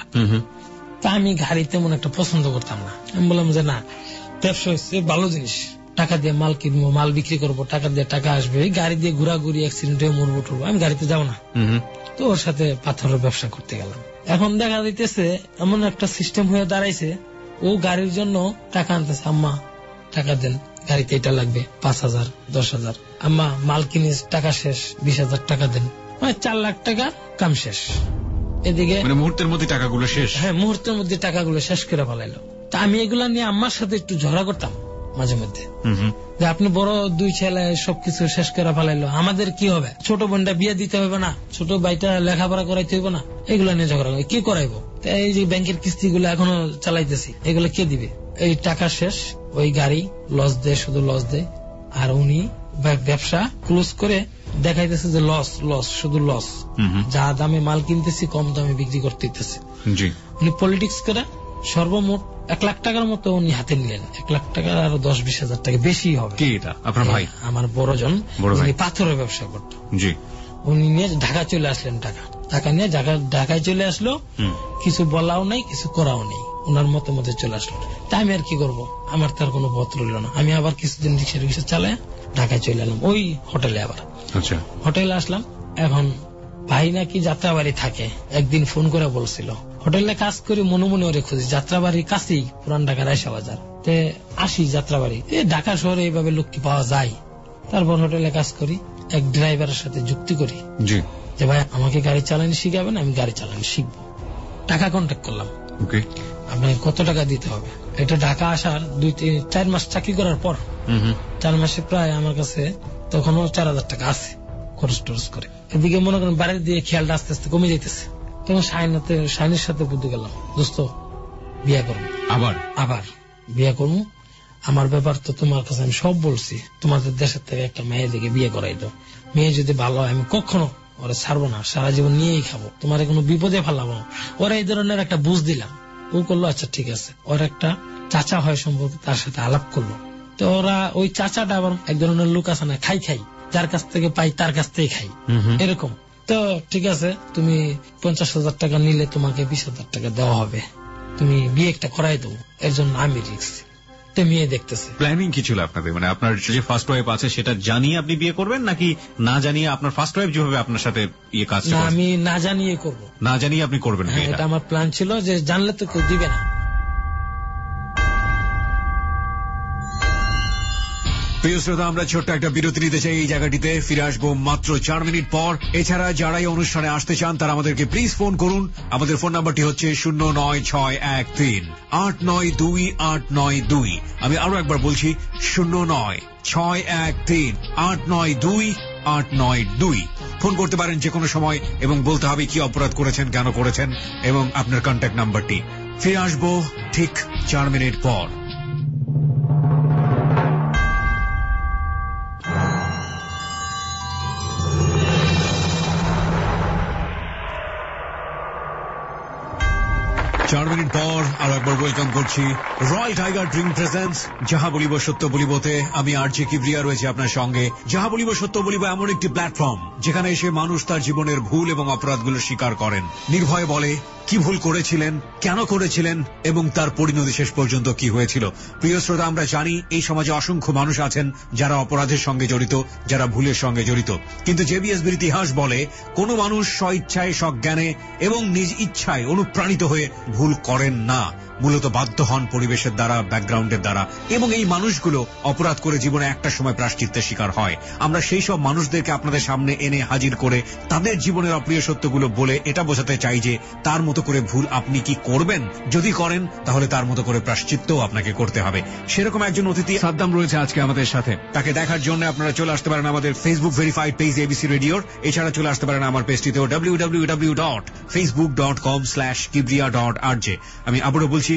তা আমি গাড়ি তেমন একটা পছন্দ করতাম না, আমি বললাম যে না, ব্যবসা হচ্ছে ভালো জিনিস, টাকা দিয়ে মাল কিনবো, মাল বিক্রি করবো, টাকা দিয়ে টাকা আসবে, গাড়ি দিয়ে ঘোরাঘুরি অ্যাক্সিডেন্ট হয়ে মরবো টরবো, আমি গাড়িতে যাবো না। তো ওর সাথে পাথরের ব্যবসা করতে গেলাম। এখন দেখা দিতেছে এমন একটা সিস্টেম হয়ে দাঁড়াইছে, ও গাড়ির জন্য টাকা আনতেছে, আম্মা টাকা দেন, গাড়িতে এটা লাগবে 5,000, 10,000, আম্মা মাল কিনিস, টাকা শেষ, 20,000 টাকা দেন, মানে 4 লাখ টাকা কাম শেষ। এদিকে মুহূর্তের মধ্যে টাকাগুলো শেষ। হ্যাঁ, মুহূর্তের মধ্যে টাকাগুলো শেষ করে ফেলাইলো। তা আমি এগুলা নিয়ে আম্মার সাথে একটু ঝগড়া করতাম মাঝে মধ্যে, যে আপনি বড় 2 ছেলে সবকিছু শেষ করে ফেলাইলো, আমাদের কি হবে, ছোট বোনটা বিয়ে দিতে হবে না, ছোট ভাইটা লেখাপড়া করাইতে হবে না, এগুলা নিয়ে ঝগড়া কি করাইবো। এই যে ব্যাংকের কিস্তিগুলো এখনো চালাইতেছি, এগুলো কে দিবে, এই টাকা শেষ, ওই গাড়ি লস দেয়, শুধু লস দেয়। আর উনি ব্যবসা ক্লোজ করে দেখাইতেছে যে লস লস, শুধু লস, যা দামে মাল কিনতেছি কম দামে বিক্রি করতে দিতেছে। উনি পলিটিক্স করে সর্বমোট 1 লাখ টাকার মতো উনি হাতে নিলেন। 1 লাখ টাকা আরো 10-20,000 টাকা বেশি হবে। কি এটা আপনার ভাই? আমার বড়জন, উনি পাথরের ব্যবসা করতো। উনি নিয়ে ঢাকা চলে আসলেন, টাকা নিয়ে ঢাকায় চলে আসলো, কিছু বলাও নাই, কিছু করাও নেই, ওনার মতো মতো চলে আসলো। তাই আমি আর কি করবো, আমার তার কোনো পথ রইল না। আমি আবার কিছুদিন রিক্সা চালায় ঢাকায় চলে এলাম, ওই হোটেলে আবার। হোটেলে আসলাম, এখন ভাই নাকি যাত্রাবাড়ি থাকে, একদিন ফোন করে বলছিল হোটেলে কাজ করি, মনে মনে ওরে খুঁজি, যাত্রাবাড়ির কাছেই পুরান ঢাকার আয়সা বাজার, আসি যাত্রাবাড়ি, ঢাকা শহরে এইভাবে লোক কি পাওয়া যায়। তারপর হোটেলে কাজ করি, এক ড্রাইভারের সাথে যুক্তি করি যে ভাই আমাকে গাড়ি চালানি শিখাবেন, আমি গাড়ি চালানি শিখবো। টাকা কন্ট্যাক্ট করলাম, আপনাকে কত টাকা দিতে হবে। এটা ঢাকা আসার 2-4 মাস চাকরি করার পর, 4 মাসে প্রায় আমার কাছে তখনও 4,000 টাকা আছে খরচ টরচ করে। এদিকে মনে করেন বাড়ির দিয়ে খেয়ালটা আস্তে আস্তে কমে যেতেছে। তখন শাহিনের সাথে বুদ্ধি গেলাম, দোস্ত বিয়ে করবো, আবার বিয়ে করবো, আমার ব্যাপার তো তোমার কাছে আমি সব বলছি, তোমাদের দেশের থেকে একটা মেয়ে দিকে বিয়ে করাই দাও, মেয়ে যদি ভালো হয় আমি কখনো ওরা ছাড়বো না, সারা জীবন নিয়েই খাবো, তোমার কোনো বিপদে ফেলাবো না। ওরা এই ধরনের একটা বুঝ দিলাম, ও করলো আচ্ছা ঠিক আছে। ওর একটা চাচা হয় সম্পর্কে, তার সাথে আলাপ করলো। তো ওরা ওই চাচাটা আবার এক ধরনের লোক আছে না, খাই যার কাছ থেকে পাই তার কাছ থেকে খাই, এরকম। তো ঠিক আছে, তুমি 50,000 টাকা নিলে তোমাকে 20,000 টাকা দেওয়া হবে, তুমি বিয়ে একটা করাই দেবো, এর জন্য আমি রিস্ক। তো মেয়ে দেখতেছে। প্ল্যানিং কি ছিল আপনাদের? মানে আপনার যে ফার্স্ট ওয়াইফ আছে সেটা জানিয়ে আপনি বিয়ে করবেন, নাকি না জানিয়ে আপনার ফার্স্ট ওয়াইফ যেভাবে আপনার সাথে ইয়ে কাজ? না, আমি না জানিয়ে করবো। না জানিয়ে আপনি করবেন? হ্যাঁ, এটা আমার প্ল্যান ছিল, যে জানলে তো কেউ দিবে না। প্রিয় শ্রোতা, আমরা ছোট্ট একটা বিরতি নিতে চাই এই জায়গাটিতে। ফিরে আসবো মাত্র 4 মিনিট পর। এছাড়া যারা এই অনুষ্ঠানে আসতে চান তারা আমাদেরকে প্লিজ ফোন করুন। আমাদের ফোন নাম্বারটি হচ্ছে 09613892। আমি আরো একবার বলছি 09613892। ফোন করতে পারেন যে কোনো সময় এবং বলতে হবে কি অপরাধ করেছেন, কেন করেছেন এবং আপনার কন্ট্যাক্ট নাম্বারটি। ফিরে আসবো ঠিক 4 মিনিট পর। চার মিনিট পর আর একবার ওয়েলকাম করছি রয়্যাল টাইগার ড্রিঙ্ক প্রেজেন্টস যাহা বলিব সত্য বলিবতে। আমি আরজে কিবরিয়া রয়েছে আপনার সঙ্গে। যাহা বলিব সত্য বলিব এমন একটি প্ল্যাটফর্ম যেখানে এসে মানুষ তার জীবনের ভুল এবং অপরাধগুলো স্বীকার করেন, নির্ভয়ে বলে কি ভুল করেছিলেন, কেন করেছিলেন এবং তার পরিণতি শেষ পর্যন্ত কি হয়েছিল। প্রিয় শ্রোতা, আমরা জানি এই সমাজে অসংখ্য মানুষ আছেন যারা অপরাধের সঙ্গে জড়িত, যারা ভুলের সঙ্গে জড়িত, কিন্তু জেবিএসবির ইতিহাস বলে কোন মানুষ স্বইচ্ছায়, সজ্ঞানে এবং নিজ ইচ্ছায় অনুপ্রাণিত হয়ে ভুল করেন না, মূলত বাধ্য হন পরিবেশের দ্বারা, ব্যাকগ্রাউন্ডের দ্বারা, এবং এই মানুষগুলো অপরাধ করে জীবনে একটা সময় প্রায়শ্চিত্তের শিকার হয়। আমরা সেই সব মানুষদেরকে আপনাদের সামনে এনে হাজির করে তাদের জীবনের অপ্রিয় সত্যগুলো বলে এটা বোঝাতে চাই যে তার মতো করে ভুল আপনি কি করবেন, যদি করেন তাহলে তার মতো করে প্রায়শ্চিত্তও আপনাকে করতে হবে। সেরকম একজন অতিথি সাদ্দাম রয়েছে আজকে আমাদের সাথে। তাকে দেখার জন্য আপনারা চলে আসতে পারেন আমাদের ফেসবুক ভেরিফাইড পেজ এবিসি রেডিওর। এছাড়া চলে আসতে পারেন আমার পেজটিতেও www.facebook.com/kibriya.rj। আমি আবারও বলছি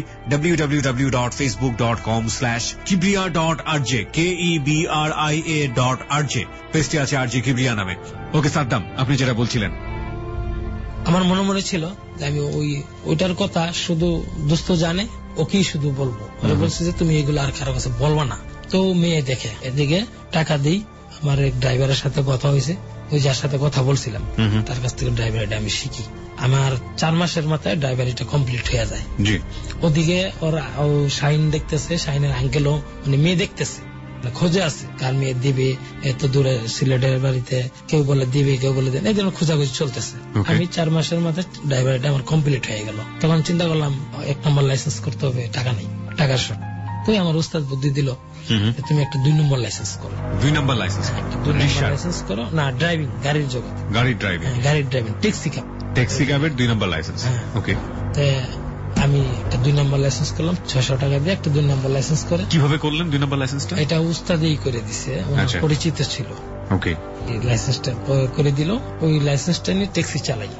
www.facebook.com/kibriya.rj, KEBRIA.rj। পেজটি আছে আরজে কিবরিয়া নামে। ওকে সাদ্দাম, আপনি যেটা বলছিলেন। আমার মনে ছিল যে আমি ওইটার কথা শুধু দোস্ত জানে, ওকেই শুধু বলবো। বলছে যে তুমি এগুলো আর কারো কাছে বলবা না। তো মেয়ে দেখে, এদিকে টাকা দিই। আমার এক ড্রাইভারের সাথে কথা হয়েছে, ওই যার সাথে কথা বলছিলাম তার কাছ থেকে ড্রাইভারিটা আমি শিখি। আমার 4 মাসের মাথায় ড্রাইভারিটা কমপ্লিট হয়ে যায়। ওদিকে ওরা শাইন দেখতেছে, শাইনের আঙ্কেলও মানে মেয়ে দেখতেছে, খোঁজে আছে কার মেয়ে দিবে, এত দূরে সিলেটের বাড়িতে, কেউ বলে দিবে, কেউ বলে দেন, এই জন্য খোঁজাখুঁজি চলতেছে। আমি 4 মাসের মাথায় ড্রাইভারিটা আমার কমপ্লিট হয়ে গেল। তখন চিন্তা করলাম 1 নম্বর লাইসেন্স করতে হবে, টাকা নেই, টাকার শর্ট। তুই আমার উস্তাদ বুদ্ধি দিল, তুমি একটা 2 নম্বর লাইসেন্স করো। 2 নম্বর লাইসেন্স? 2 নম্বর লাইসেন্স করো না, ড্রাইভিং, গাড়ির জগৎ, গাড়ির ড্রাইভিং, গাড়ির ড্রাইভিং, ট্যাক্সি ক্যাব, ট্যাক্সি ক্যাবের 2 নম্বর লাইসেন্স। ওকে। আমি একটা 2 নম্বর লাইসেন্স করলাম, 600 টাকা দিয়ে একটা 2 নম্বর লাইসেন্স করে। কিভাবে করলেন 2 নম্বর লাইসেন্সটা? এটা উস্তাদই করে দিছে, পরিচিত ছিল। ওকে। লাইসেন্সটা করে দিল, ওই লাইসেন্সটা নিয়ে ট্যাক্সি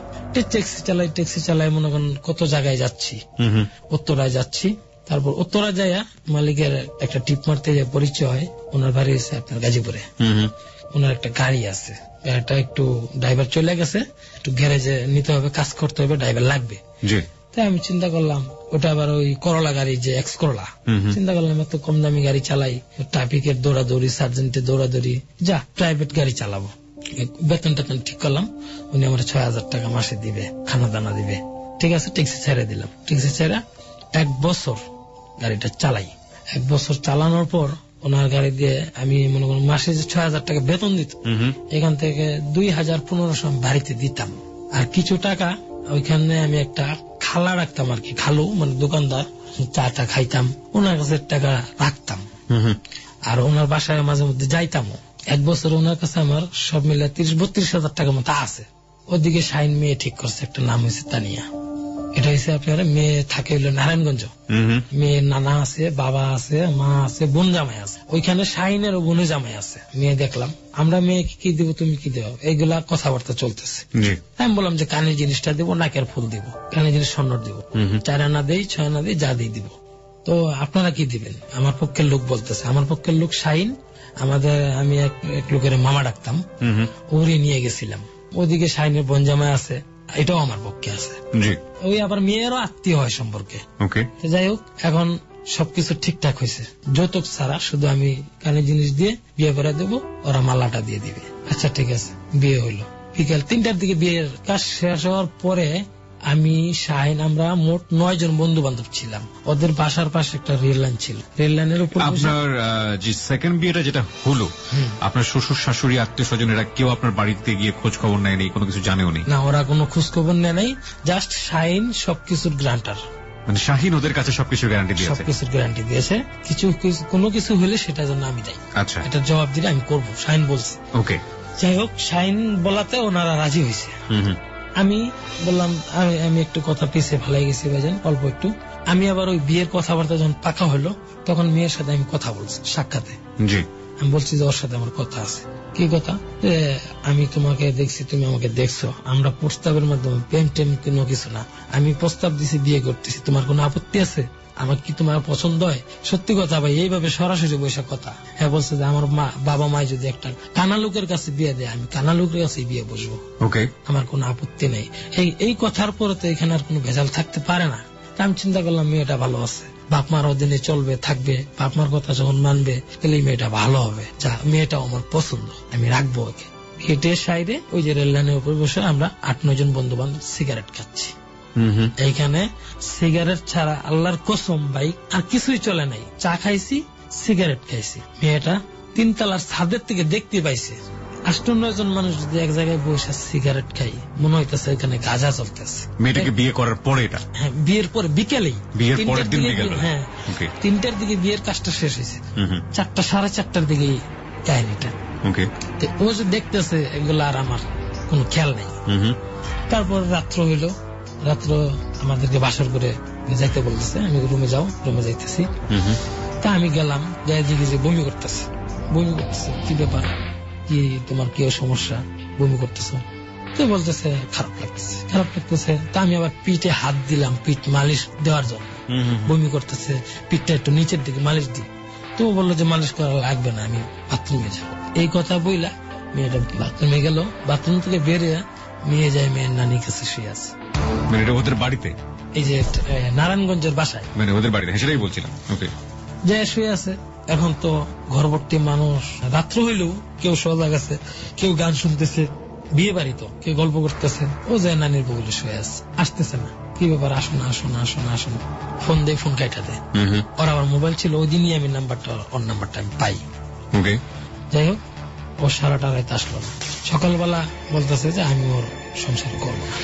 চালাই মনে করেন কত জায়গায় যাচ্ছি। উত্তরায় যাচ্ছি, তারপর উত্তরা যাইয়া মালিকের একটা টিপ মারতে যে পরিচয় হয়, ওনার বাড়ি আছে আপনার গাজীপুরে। ওনার একটা গাড়ি আছে, এটা একটু ড্রাইভার চলে গেছে, একটু গ্যারেজে নিতে হবে, কাজ করতে হবে, ড্রাইভার লাগবে। তাই আমি চিন্তা করলাম, ওটা আবার ওই করলা গাড়ি, যে এক্স করলা। চিন্তা করলাম এত কম দামি গাড়ি চালাই, ট্রাফিকের দৌড়াদৌড়ি, সার্জেন্টের দৌড়াদৌড়ি, যা প্রাইভেট গাড়ি চালাবো। বেতন টেতন ঠিক করলাম, উনি আমার 6,000 টাকা মাসে দিবে, খানা দানা দিবে। ঠিক আছে, ট্যাক্সি ছেড়ে দিলাম। ট্যাক্সি ছেড়ে 1 বছর গাড়িটা চালাই। 1 বছর চালানোর পর ওনার গাড়ি দিয়ে আমি মনে করি মাসে যে 6,000 টাকা বেতন দিত, এখান থেকে 2,500 বাড়িতে দিতাম। আর কিছু টাকা ওইখানে আমি একটা খালা রাখতাম আর কি, খালু মানে দোকানদার, চা খাইতাম, ওনার কাছে টাকা রাখতাম। আর ওনার বাসায় মাঝে মধ্যে যাইতাম। 1 বছর ওনার কাছে আমার সব মিলে 30-32,000 টাকা মতো আছে। ওদিকে শাইন মেয়ে ঠিক করছে, একটা নাম হয়েছে তানিয়া। এটা হয়েছে আপনার মেয়ে থাকে হইল নারায়ণগঞ্জ। মেয়ের নানা আছে, বাবা আছে, মা আছে, বোন জামাই আছে। ওইখানে শাইনেরও বোন জামাই আছে। মেয়ে দেখলাম, আমরা মেয়েকে কি দিব, তুমি কি দেবো, এইগুলা কথাবার্তা চলতেছে। আমি বললাম যে কানের জিনিসটা দিব, নাকের ফুল দিব, কানের জিনিস স্বর্ণ দিব, 4 আনা দেই, 6 আনা দেই, যা দিয়ে দিব। তো আপনারা কি দিবেন? আমার পক্ষের লোক বলতেছে, আমার পক্ষের লোক শাইন, আমি এক লোকের মামা ডাকতাম, ওরে নিয়ে গেছিলাম। ওইদিকে শাইনের বোন জামাই আছে, এটাও আমার পক্ষে আছে। ওই আবার মেয়েরও আত্মীয় হয় সম্পর্কে। যাই হোক, এখন সবকিছু ঠিকঠাক হয়েছে, যৌতুক ছাড়া শুধু আমি কানে জিনিস দিয়ে বিয়ে করে দেবো, ওরা মালাটা দিয়ে দিবে। আচ্ছা ঠিক আছে, বিয়ে হইলো। বিকেল 3টার দিকে বিয়ের কাজ শেষ হওয়ার পরে আমি শাহিন আমরা মোট 9 জন বন্ধু বান্ধব ছিলাম। ওদের বাসার পাশে একটা রেল লাইন ছিল, রেল লাইনের উপর আপনার যে সেকেন্ড বিয়েটা যেটা হলো, আপনার শ্বশুর শাশুড়ি আত্মীয় স্বজনেরা কেউ আপনার বাড়িতে গিয়ে খোঁজ খবর নেয়নি, কোনো কিছু জানেও নি? না, ওরা কোনো খোঁজ খবর নেয় নাই, জাস্ট শাহিন সবকিছুর গ্রান্টার। মানে শাহিন ওদের কাছে সবকিছুর গ্যারান্টি দিয়েছে? সবকিছুর গ্যারান্টি দিয়েছে, কোনো কিছু হলে সেটা যেন আমি দেয়। আচ্ছা, এটা জবাব দিলে আমি করবো, শাহিন বলছে। ওকে, যাই হোক, শাহিন বলাতে ওনারা রাজি হয়েছে। আমি বললাম আমি একটু কথা পিছিয়ে ফেলাই গেছি ভাইজান, অল্প একটু। আমি আবার ওই বিয়ের কথাবার্তা যখন পাকা হলো, তখন মেয়ের সাথে আমি কথা বলছি সাক্ষাতে। জি, আমি বলছি যে ওর সাথে আমার কথা আছে। কি কথা? আমি তোমাকে দেখছি, তুমি আমাকে দেখছো, আমরা প্রস্তাবের মাধ্যমে, প্রেম টেম কোনো কিছু না, আমি প্রস্তাব দিছি, বিয়ে করতেছি, তোমার কোনো আপত্তি আছে? আমার কি তোমার পছন্দ হয়? সত্যি কথা ভাই, এইভাবে সরাসরি বসে কথা। হ্যাঁ, বলছে যে আমার বাবা মায় যদি একটা কানা লোকের কাছে বিয়ে দেয়, আমি কানা লোকের কাছে বিয়ে বসবো, ওকে, আমার কোনো আপত্তি নেই। এই কথার পরে তো এখানে আর কোনো ভেজাল থাকতে পারে না। আমি চিন্তা করলাম মেয়েটা ভালো আছে, বাপ মার অধীনে চলবে, থাকবে, বাপ মার কথা যখন মানবে তাহলে মেয়েটা ভালো হবে, যা মেয়েটাও আমার পছন্দ, আমি রাখবো ওকে। হেঁটে সাইডে ওই যে রেল লাইনের উপর বসে আমরা 8-9 জন বন্ধু বান্ধব সিগারেট খাচ্ছি। এইখানে সিগারেট ছাড়া আল্লাহর কসম ভাই আর কিছুই চলে নাই। চা খাইছি, সিগারেট খাইছি। মেয়েটা 3 তলার ছাদের থেকে দেখতে পাইছে। 8-9 জন মানুষ যদি এক জায়গায় বসে সিগারেট খাই, মনে হইতেছে এখানে গাঁজা চলতেছে। মেয়েটাকে বিয়ে করার পরে? এটা হ্যাঁ, বিয়ের পরে বিকেলেই, বিয়ের পরের দিন বিকেল। হ্যাঁ, 3টার দিকে বিয়ের কাজটা শেষ হয়েছে, 4টা 4:30টার দিকে কাহিনীটা। ও যে দেখতেছে এগুলো, আর আমার কোন খেয়াল নেই। তারপর রাত্র হইলো, রাত্র আমাদেরকে বাসর করে যাইতে বলতেছে, আমি রুমে যাও, রুমে যাইতেছি। তা আমি গেলাম, যাই দিকে যে বমি করতেছে। কি ব্যাপার, কি তোমার কি সমস্যা, বমি করতেছো? তো বলতেছে খারাপ লাগতেছে। তা আমি আবার পিঠে হাত দিলাম, পিঠ মালিশ দেওয়ার জন্য। বমি করতেছে, পিঠটা একটু নিচের দিকে মালিশ দিই। তো বললো যে মালিশ করা লাগবে না, আমি বাথরুমে যাবো। এই কথা বইলা মেয়েটা বাথরুমে গেল। বাথরুম থেকে বেরিয়ে মেয়ে যায় মেয়ের নানির কাছে শুয়ে আছে। মানে এটা ওদের বাড়িতে? এই যে নারায়ণগঞ্জের বাসায়, মানে ওদের বাড়িতে, সেটাই বলছিলাম। ওকে, যে শুয়ে আছে। এখন তো ঘরভর্তি মানুষ, রাত্র হইলেও কেউ সজাগ আছে, কেউ গান শুনতেছে, বিয়ে বাড়ি তো, কেউ গল্প করতেছে। ও যায় নানির বউলে শুয়ে আছে, আসতেছে না। কি ব্যাপার, আসো না। ফোন দেয়, ফোন কাটা দেয়। ওর আবার মোবাইল ছিল, ওই দিনই আমি ওর নাম্বারটা আমি পাই। যাই হোক, ও সারাটা রাত আসলো না। সকালবেলা বলতেছে যে আমি ওর সংসার করবো না।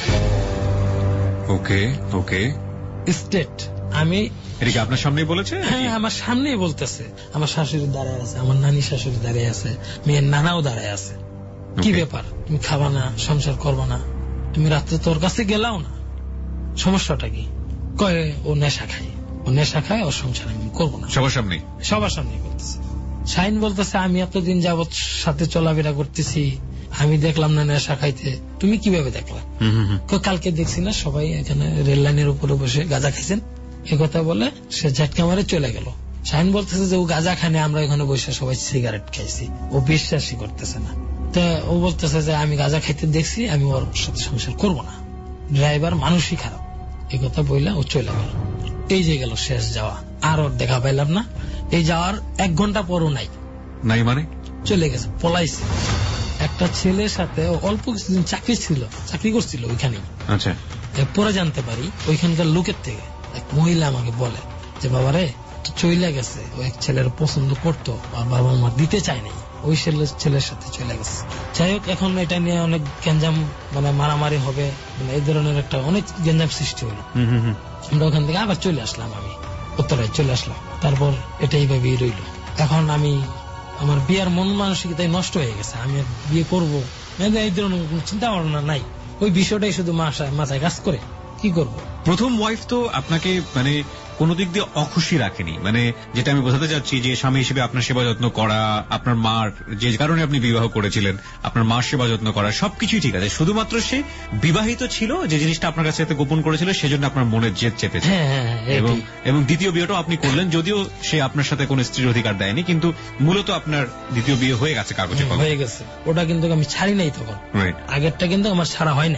ওকে, স্টেট আমি এটা কি আপনার সামনেই বলেছে? হ্যাঁ, আমার সামনেই বলতেছে। আমার শাশুড়ি দাঁড়ায় আছে, আমার নানি শাশুড়ি দাঁড়িয়ে আছে, মেয়ের নানাও দাঁড়ায় আছে। কি ব্যাপার, তুমি খাবা না, সংসার করবা না? তুমি রাত্রে তোর কাছে গেলাও না, সমস্যাটা কি? কয় ও নেশা খায়, ওর সংসার আমি করবো না। সবার সামনে বলতেছে। শাহিন বলতেছে আমি এতদিন যাবৎ সাথে চলাফেরা করতেছি, আমি দেখলাম না নেশা খাইতে, তুমি কিভাবে দেখলা? কালকে দেখছি না সবাই এখানে রেল লাইনের উপরে বসে গাঁজা খাইছেন। এ কথা বলে সে ঝাটকা মারে চলে গেল। শাহিন বলতেছে যে ও গাঁজা খানে, আমরা এখানে বসে সবাই সিগারেট খাইছি। ও বিশ্বাসই করতেছে না। তো ও বলতেছে যে আমি গাঁজা খাইতে দেখছি, আমি ওর সাথে সংসার করবো না, ড্রাইভার মানুষই খারাপ। এই কথা বললে ও চলে গেল। এই যে গেল শেষ যাওয়া, আর ওর দেখা পাইলাম না। এই যাওয়ার 1 ঘন্টা পরও নাই, মানে চলে গেছে, পলাইছে। একটা ছেলের সাথে অল্প কিছুদিন চাকরি করছিল ওইখানেই। আচ্ছা, পরে জানতে পারি ওইখানকার লোকের থেকে এক মহিলা আমাকে বলে যে বাবারে চলে গেছে, ও এক ছেলের পছন্দ করতো, আর বাবা মা দিতে চায় নাই, ওই ছেলের সাথে চলে গেছে। যাই হোক, এখন এটা নিয়ে অনেক গেঞ্জাম, মানে মারামারি হবে, মানে এই ধরনের একটা অনেক গেঞ্জাম সৃষ্টি হলো। আমরা ওখান থেকে আবার চলে আসলাম, আমি উত্তরায় চলে আসলাম। তারপর এটাই ভাবেই রইল। এখন আমি আমার বিয়ের মন মানসিকতাই নষ্ট হয়ে গেছে, আমি বিয়ে করবো এই ধরনের চিন্তা ভাবনা নাই। ওই বিষয়টাই শুধু মাথায় কাজ করে। কি করব? প্রথম ওয়াইফ তো আপনাকে মানে কোন দিক দিয়ে অখুশি রাখেনি, মানে যেটা আমি বোঝাতে চাচ্ছি যে স্বামী হিসেবে আপনার সেবা যত্ন করা, আপনার মার যে কারণে আপনি বিবাহ করেছিলেন, আপনার মার সেবা যত্ন করা, সবকিছুই ঠিক আছে, শুধুমাত্র সে বিবাহিত ছিল, যে জিনিসটা আপনার কাছে এত গোপন করেছিল, সেজন্য আপনার মনের জেদ চেপেছে। এবং দ্বিতীয় বিয়েটাও আপনি করলেন, যদিও সে আপনার সাথে কোন স্ত্রীর অধিকার দেয়নি, কিন্তু মূলত আপনার দ্বিতীয় বিয়ে হয়ে গেছে, কাগজে হয়ে গেছে। ওটা কিন্তু আমি ছাড়ি নাই তখন, আগেরটা কিন্তু আমার ছাড়া হয় নাই।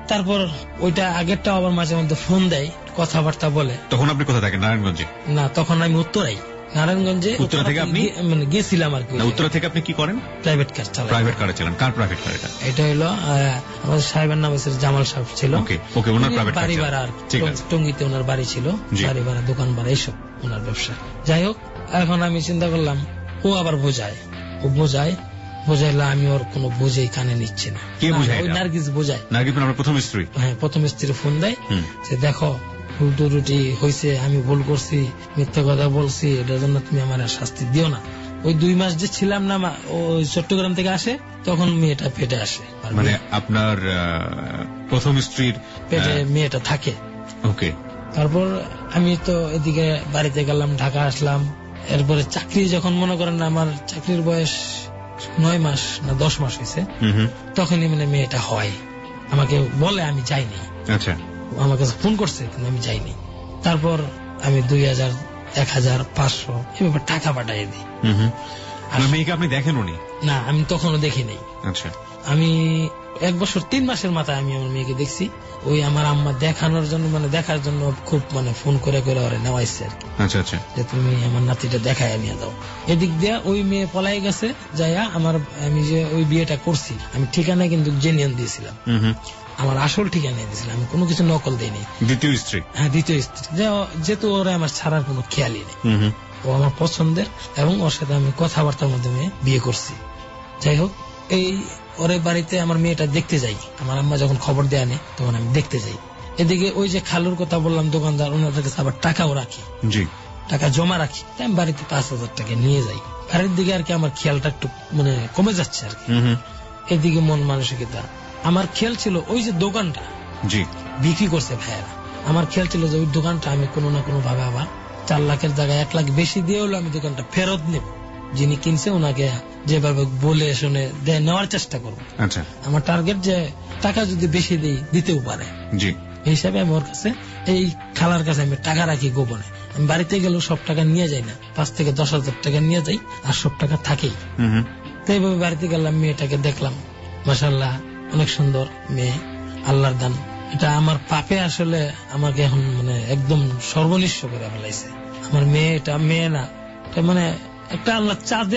তারপর ওইটা আগেরটা আবার মাঝে মধ্যে ফোন দেয়, কথাবার্তা বলে। তখন আপনি কোথায় থাকেন? নারায়ণগঞ্জে? না, তখন আমি উত্তরাই, নারায়ণগঞ্জে। উত্তরা থেকে আপনি মানে গেছিলাম আর কি। উত্তরা থেকে আপনি কি করেন? প্রাইভেট কার চালাই। প্রাইভেট কারে চালান? কার প্রাইভেট কার এটা? এটা হলো আমাদের সাহেবের নাম হচ্ছে জামাল সাহেব ছিল। ওকে, ওনার প্রাইভেট কার। বাড়ি ভাড়া আর টঙ্গিতে ওনার বাড়ি ছিল, বাড়ি ভাড়া, দোকান ভাড়া, এইসব ওনার ব্যবসা। যাই হোক, এখন আমি চিন্তা করলাম ও আবার বোঝাইলে আমি ওর কোনো বোঝেই কানে নিচ্ছি না। কে বোঝায়? ওই নার্গিস বোঝায়। নার্গিস আমার প্রথম স্ত্রী? হ্যাঁ, প্রথম স্ত্রী ফোন দেয় যে দেখো ভুল ত্রুটি হয়েছে, আমি ভুল করছি, মিথ্যা কথা বলছি, এটার জন্য তুমি আমার শাস্তি দিও না। ওই 2 মাস যে ছিলাম না, ওই চট্টগ্রাম থেকে আসে, তখন মেয়েটা পেটে আসে। মানে আপনার প্রথম স্ত্রীর পেটে মেয়েটা থাকে। ওকে। তারপর আমি তো এদিকে বাড়িতে গেলাম, ঢাকা আসলাম। এরপরে চাকরি যখন মনে করেন না, আমার চাকরির বয়স 9 মাস না 10 মাস হয়েছে, তখনই মানে মেয়েটা হয়। আমাকে বলে, আমি যাইনি। আচ্ছা। আমার কাছে ফোন করছে, কিন্তু আমি যাইনি। তারপর আমি 2000, 1000, 500 এভাবে টাকা পাঠাই দিই। মেয়েকে আপনি দেখেন? উনি না, আমি তখনও দেখি নাই। আচ্ছা। আমি 1 বছর 3 মাসের মাথায় আমি আমার মেয়েকে দেখছি। ওই আমার আম্মা দেখানোর জন্য, মানে দেখার জন্য খুব মানে ফোন করে ওরে নেওয়াইছে আর কি। আচ্ছা আচ্ছা। যে তুমি আমার নাতিটা দেখায় নিয়ে দাও। এদিক দিয়ে ওই মেয়ে পলাই গেছে, যাইয়া আমি যে ওই বিয়েটা করছি, আমি ঠিকানা কিন্তু জেনুইন দিয়েছিলাম, আমার আসল ঠিকানা দিয়েছিলাম, আমি কোনো কিছু নকল দিইনি। দ্বিতীয় স্ত্রী? হ্যাঁ, দ্বিতীয় স্ত্রী। যেহেতু ওরা আমার ছাড়ার কোনো খেয়ালই নেই, ও আমার পছন্দের, এবং ওর সাথে আমি কথাবার্তার মাধ্যমে বিয়ে করছি। যাই হোক, এই ওরে বাড়িতে আমার মেয়েটা দেখতে যাই। আমার আম্মা যখন খবর দেয় আনে, তখন আমি দেখতে যাই। এদিকে ওই যে খালুর কথা বললাম, দোকানদার, ওনাদের কাছে আবার টাকাও রাখি, টাকা জমা রাখি। তাই আমি বাড়িতে 5000 টাকা নিয়ে যাই। বাড়ির দিকে আর কি আমার খেয়ালটা একটু মানে কমে যাচ্ছে আর কি। এদিকে মন মানসিকতা, আমার খেয়াল ছিল ওই যে দোকানটা বিক্রি করছে ভাইয়েরা, আমার খেয়াল ছিল যে ওই দোকানটা আমি কোনো না কোনো ভাবে আবার 4 লাখের জায়গায় 1 লাখ বেশি দিয়ে হলো আমি দোকানটা ফেরত নেব। যিনি কিনছে ওনাকে যেভাবে বলে শুনে নেওয়ার চেষ্টা করবো। আচ্ছা। আমার টার্গেট যে টাকা যদি বেশি দিতেও পারে, এই হিসাবে আমি ওর কাছে, এই খালার কাছে আমি টাকা রাখি গোপনে। আমি বাড়িতে গেলেও সব টাকা নিয়ে যাই না, 5 থেকে 10,000 টাকা নিয়ে যাই, আর সব টাকা থাকেই। তো এইভাবে বাড়িতে গেলাম, মেয়েটাকে দেখলাম, মাশাআল্লাহ অনেক সুন্দর মেয়ে, আল্লাহর দান। এটা আমার পাপে আসলে আমাকে এখন মানে একদম সর্বনিঃস্ব করে ফেলাইছে। আমার মেয়ে, এটা মেয়ে না, এটা মানে একটা আল্লাহ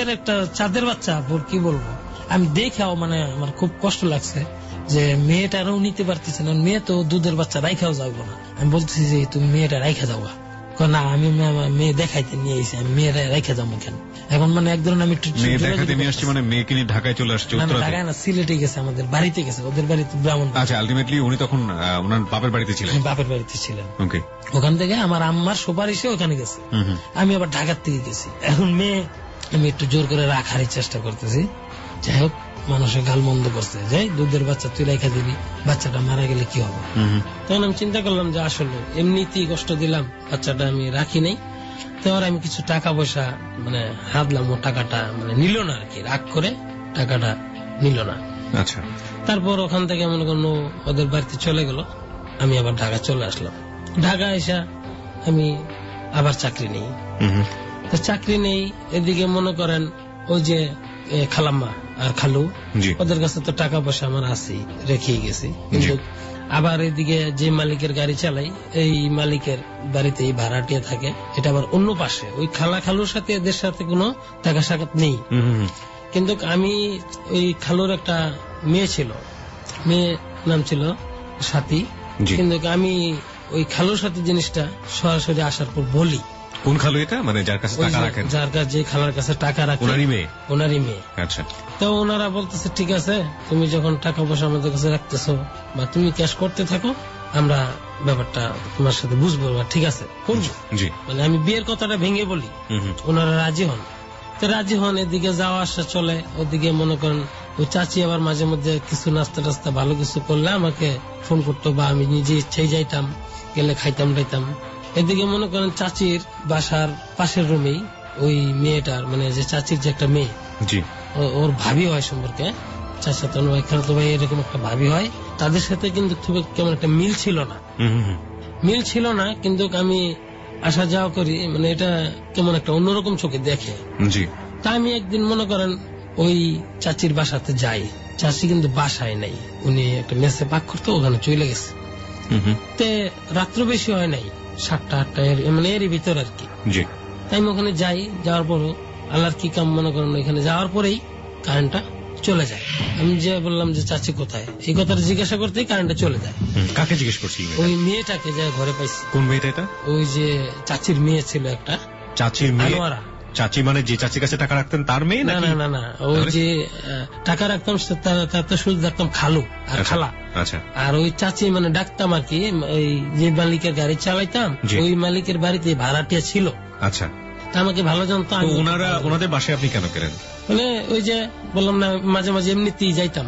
চাঁদের বাচ্চা, কি বলবো। আমি দেখাও মানে আমার খুব কষ্ট লাগছে যে মেয়েটারও নিতে পারতেছে না। মেয়ে তো দুধের বাচ্চা রাইখাও যাবো না। আমি বলতেছি যে তুমি মেয়েটা রাইখা যাও না, আমি মেয়ে দেখাইতে নিয়ে এসেছি, আমি মেয়েরা রাইখা যাবো কেন। এখন মানে এক ধরনের আমি মেয়েকে নিয়ে ঢাকায় চলে আসছি। ঢাকায় না, সিলেটে গেছে, আমাদের বাড়িতে গেছে, ওদের বাড়িতে ব্রাহ্মণ। আচ্ছা, আলটিমেটলি উনি তখন ওনার বাপের বাড়িতে ছিলেন? বাপের বাড়িতে ছিলেন। ওখান থেকে আমার আম্মার সুপারিশে ওখানে গেছে, আমি আবার ঢাকার থেকে গেছি। এখন মেয়ে আমি একটু জোর করে রাখারই চেষ্টা করতেছি। যাই হোক, মানুষের গাল মন্দ করছে, যাই দুধের বাচ্চা তুই রেখা দিবি, বাচ্চাটা মারা গেলে কি হবে। তখন আমি চিন্তা করলাম যে আসলে এমনিতেই কষ্ট দিলাম, বাচ্চাটা আমি রাখি নাই। তো আমি কিছু টাকা পয়সা মানে হাতলাম, ও টাকাটা মানে নিল না আর কি, রাগ করে টাকাটা নিল না। আচ্ছা। তারপর ওখান থেকে মনে করুন ওদের বাড়িতে চলে গেল, আমি আবার ঢাকা চলে আসলাম। ঢাকা এসে আমি আবার চাকরি নেই। চাকরি নেই, এদিকে মনে করেন ওই যে খালাম্মা আর খালু, ওদের কাছে তো টাকা পয়সা আমার আছে, রেখে গেছি। কিন্তু আবার এদিকে যে মালিকের গাড়ি চালাই, এই মালিকের বাড়িতে ভাড়াটিয়া থাকে, এটা আবার অন্য পাশে। ওই খালুর সাথে এদের সাথে কোনো টাকা সাক্ষাৎ নেই। কিন্তু আমি ওই খালুর একটা মেয়ে ছিল, মেয়ে নাম ছিল সাথী। কিন্তু আমি ওই খালুর সাথে জিনিসটা সরাসরি আসার পর বলি। কোন খালু এটা? মানে যার কাছে টাকা রাখেন? যার কাছে, যে খালার কাছে টাকা রাখেন, ওনারই মেয়ে। আচ্ছা। তো ওনারা বলতেছে ঠিক আছে, তুমি যখন টাকা পয়সা আমাদের কাছে রাখতেছো বা তুমি ক্যাশ করতে থাকো, আমরা ব্যাপারটা তোমার সাথে বুঝবো, ঠিক আছে করবো। মানে আমি বিয়ের কথাটা ভেঙে বলি, ওনারা রাজি হন। তো রাজি হন, এদিকে যাওয়া আসা চলে। ওদিকে মনে করেন ওই চাচি আবার মাঝে মধ্যে কিছু নাস্তা টাস্তা ভালো কিছু করলে আমাকে ফোন করতো, বা আমি নিজে ইচ্ছেই যাইতাম, গেলে খাইতাম টাইতাম। এদিকে মনে করেন চাচির বাসার পাশের রুমেই ওই মেয়েটার, মানে যে চাচির যে একটা মেয়ে, ওর ভাবি হয় সম্পর্কে, চাচাতো ভাই খালাতো ভাই এরকম একটা ভাবি হয়। তাদের সাথে কিন্তু খুব কেমন একটা মিল ছিল না। কিন্তু আমি আসা যাওয়া করি, মানে এটা কেমন একটা অন্যরকম চোখে দেখে। তা আমি একদিন মনে করেন ওই চাচির বাসাতে যাই, চাচি কিন্তু বাসায় নাই, উনি একটা মেসে পাক করতো, ওখানে চলে গেছে। তে রাত্র বেশি হয় নাই, 7টা-8টা মানে এরই ভিতর আর কি। তাই আমি ওখানে যাই, যাওয়ার পরও আল্লাহর কি কাম মনে করেন, এখানে যাওয়ার পরেই কারেন্টটা চলে যায়। আমি যে বললাম যে চাচি কোথায়, এই কথাটা জিজ্ঞাসা করতেই কারেন্টটা চলে যায়। কাকে জিজ্ঞেস করছি? ওই মেয়েটাকে যে ঘরে পাইছি। কোন মেয়েটা এটা? ওই যে চাচির মেয়ে ছিল একটা। চাচির মেয়ে? আনোয়ারা। চাচি মানে যে চাচির কাছে টাকা রাখতেন তার মেয়ে? না না না, ওই যে টাকা রাখতাম তার তো শুধু দেখতাম খালু আর খালা। আচ্ছা। আর ওই চাচি মানে ডাকতাম আর কি, ওই যে মালিকের গাড়ি চালাইতাম ওই মালিকের বাড়িতে ভাড়াটিয়া ছিল। আচ্ছা। আমাকে ভালো জানতো। ওনাদের বাসায় আপনি কেন গেলেন? মানে ওই যে বললাম না, মাঝে মাঝে এমনিতেই যাইতাম,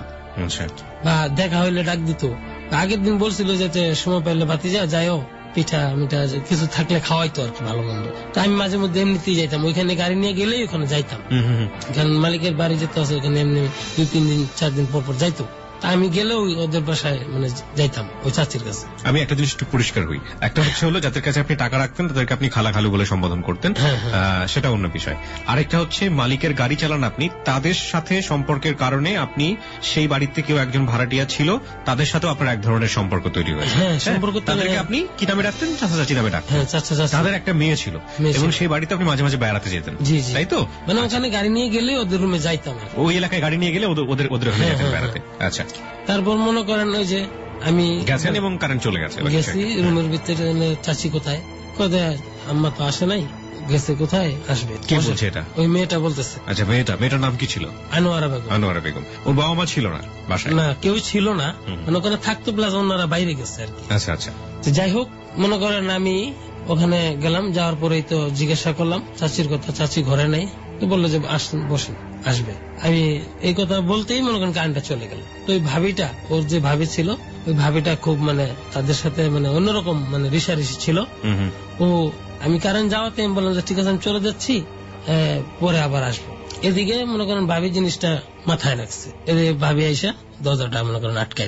বা দেখা হইলে ডাক দিত। আগের দিন বলছিল যে সময় পাইলে বাতি যাইও, পিঠা মিঠা কিছু থাকলে খাওয়াইতো আর কি, ভালো মন্দ। তা আমি মাঝে মধ্যে এমনিতেই যাইতাম, ওইখানে গাড়ি নিয়ে গেলেই ওখানে যাইতাম। কারণ মালিকের বাড়ি যেতে আছে, ওখানে এমনি 2-3 দিন 4 দিন পর পর যাইতো। আমি গেলেও ওদের বাসায় মানে যাইতাম ওই চাচির কাছে। আমি একটা জিনিস একটু পরিষ্কার হই, একটা হচ্ছে হলো যাদের কাছে আপনি টাকা রাখতেন তাদেরকে আপনি খালা খালু বলে সম্বোধন করতেন, সেটা অন্য বিষয়। আরেকটা হচ্ছে মালিকের গাড়ি চালান আপনি, তাদের সাথে সম্পর্কের কারণে আপনি সেই বাড়িতে কেউ একজন ভাড়াটিয়া ছিল, তাদের সাথেও আপনার এক ধরনের সম্পর্ক তৈরি হয়েছে। তাদেরকে আপনি কি নামে ডাকতেন? চাচা চাচি নামে ডাকতেন। তাদের একটা মেয়ে ছিল এবং সেই বাড়িতে আপনি মাঝে মাঝে বেড়াতে যেতেন, তাই তো? মানে ওখানে গাড়ি নিয়ে গেলে ওদের রুমে যাইতাম, ওই এলাকায় গাড়ি নিয়ে গেলে ওদের ওখানে যেতেন বেড়াতে। আচ্ছা। তারপর মনে করেন ওই যে আমি গেছেন এবং কারেন্ট চলে গেছে, গেছি রুমের ভিতরে, চাচি কোথায়, কোথায় আম্মা তো আসে নাই, গেছে কোথায়, আসবে। কে বলছে এটা? ওই মেয়েটা বলতেছে। আচ্ছা, মেয়েটার নাম কি ছিল? আনোয়ারা বেগম। আনোয়ারা বেগম। ওর বাবা মা ছিল না বাসায়? না, কেউ ছিল না, মানে ওখানে থাকতো, প্লাস ওনারা বাইরে গেছে আর কি। আচ্ছা আচ্ছা। যাই হোক, মনে করেন আমি ওখানে গেলাম, যাওয়ার পরেই তো জিজ্ঞাসা করলাম চাচির কথা, চাচি ঘরে নাই, তো বললো যে আসুন বসুন, আসবে। আমি এই কথা বলতেই মনে করেন কারেন্টটা চলে গেল। তো ওই ভাবিটা, ওর যে ভাবি ছিল, ওই ভাবিটা খুব মানে তাদের সাথে মানে অন্যরকম মানে রিসারিসি ছিল। ও আমি কারেন্ট যাওয়াতে আমি বললাম যে ঠিক আছে আমি চলে যাচ্ছি, পরে আবার আসবো। এদিকে মনে করেন ভাবি জিনিসটা মাথায় রাখছে, এদিকে ভাবি আইসা দরজাটা মনে করেন আটকায়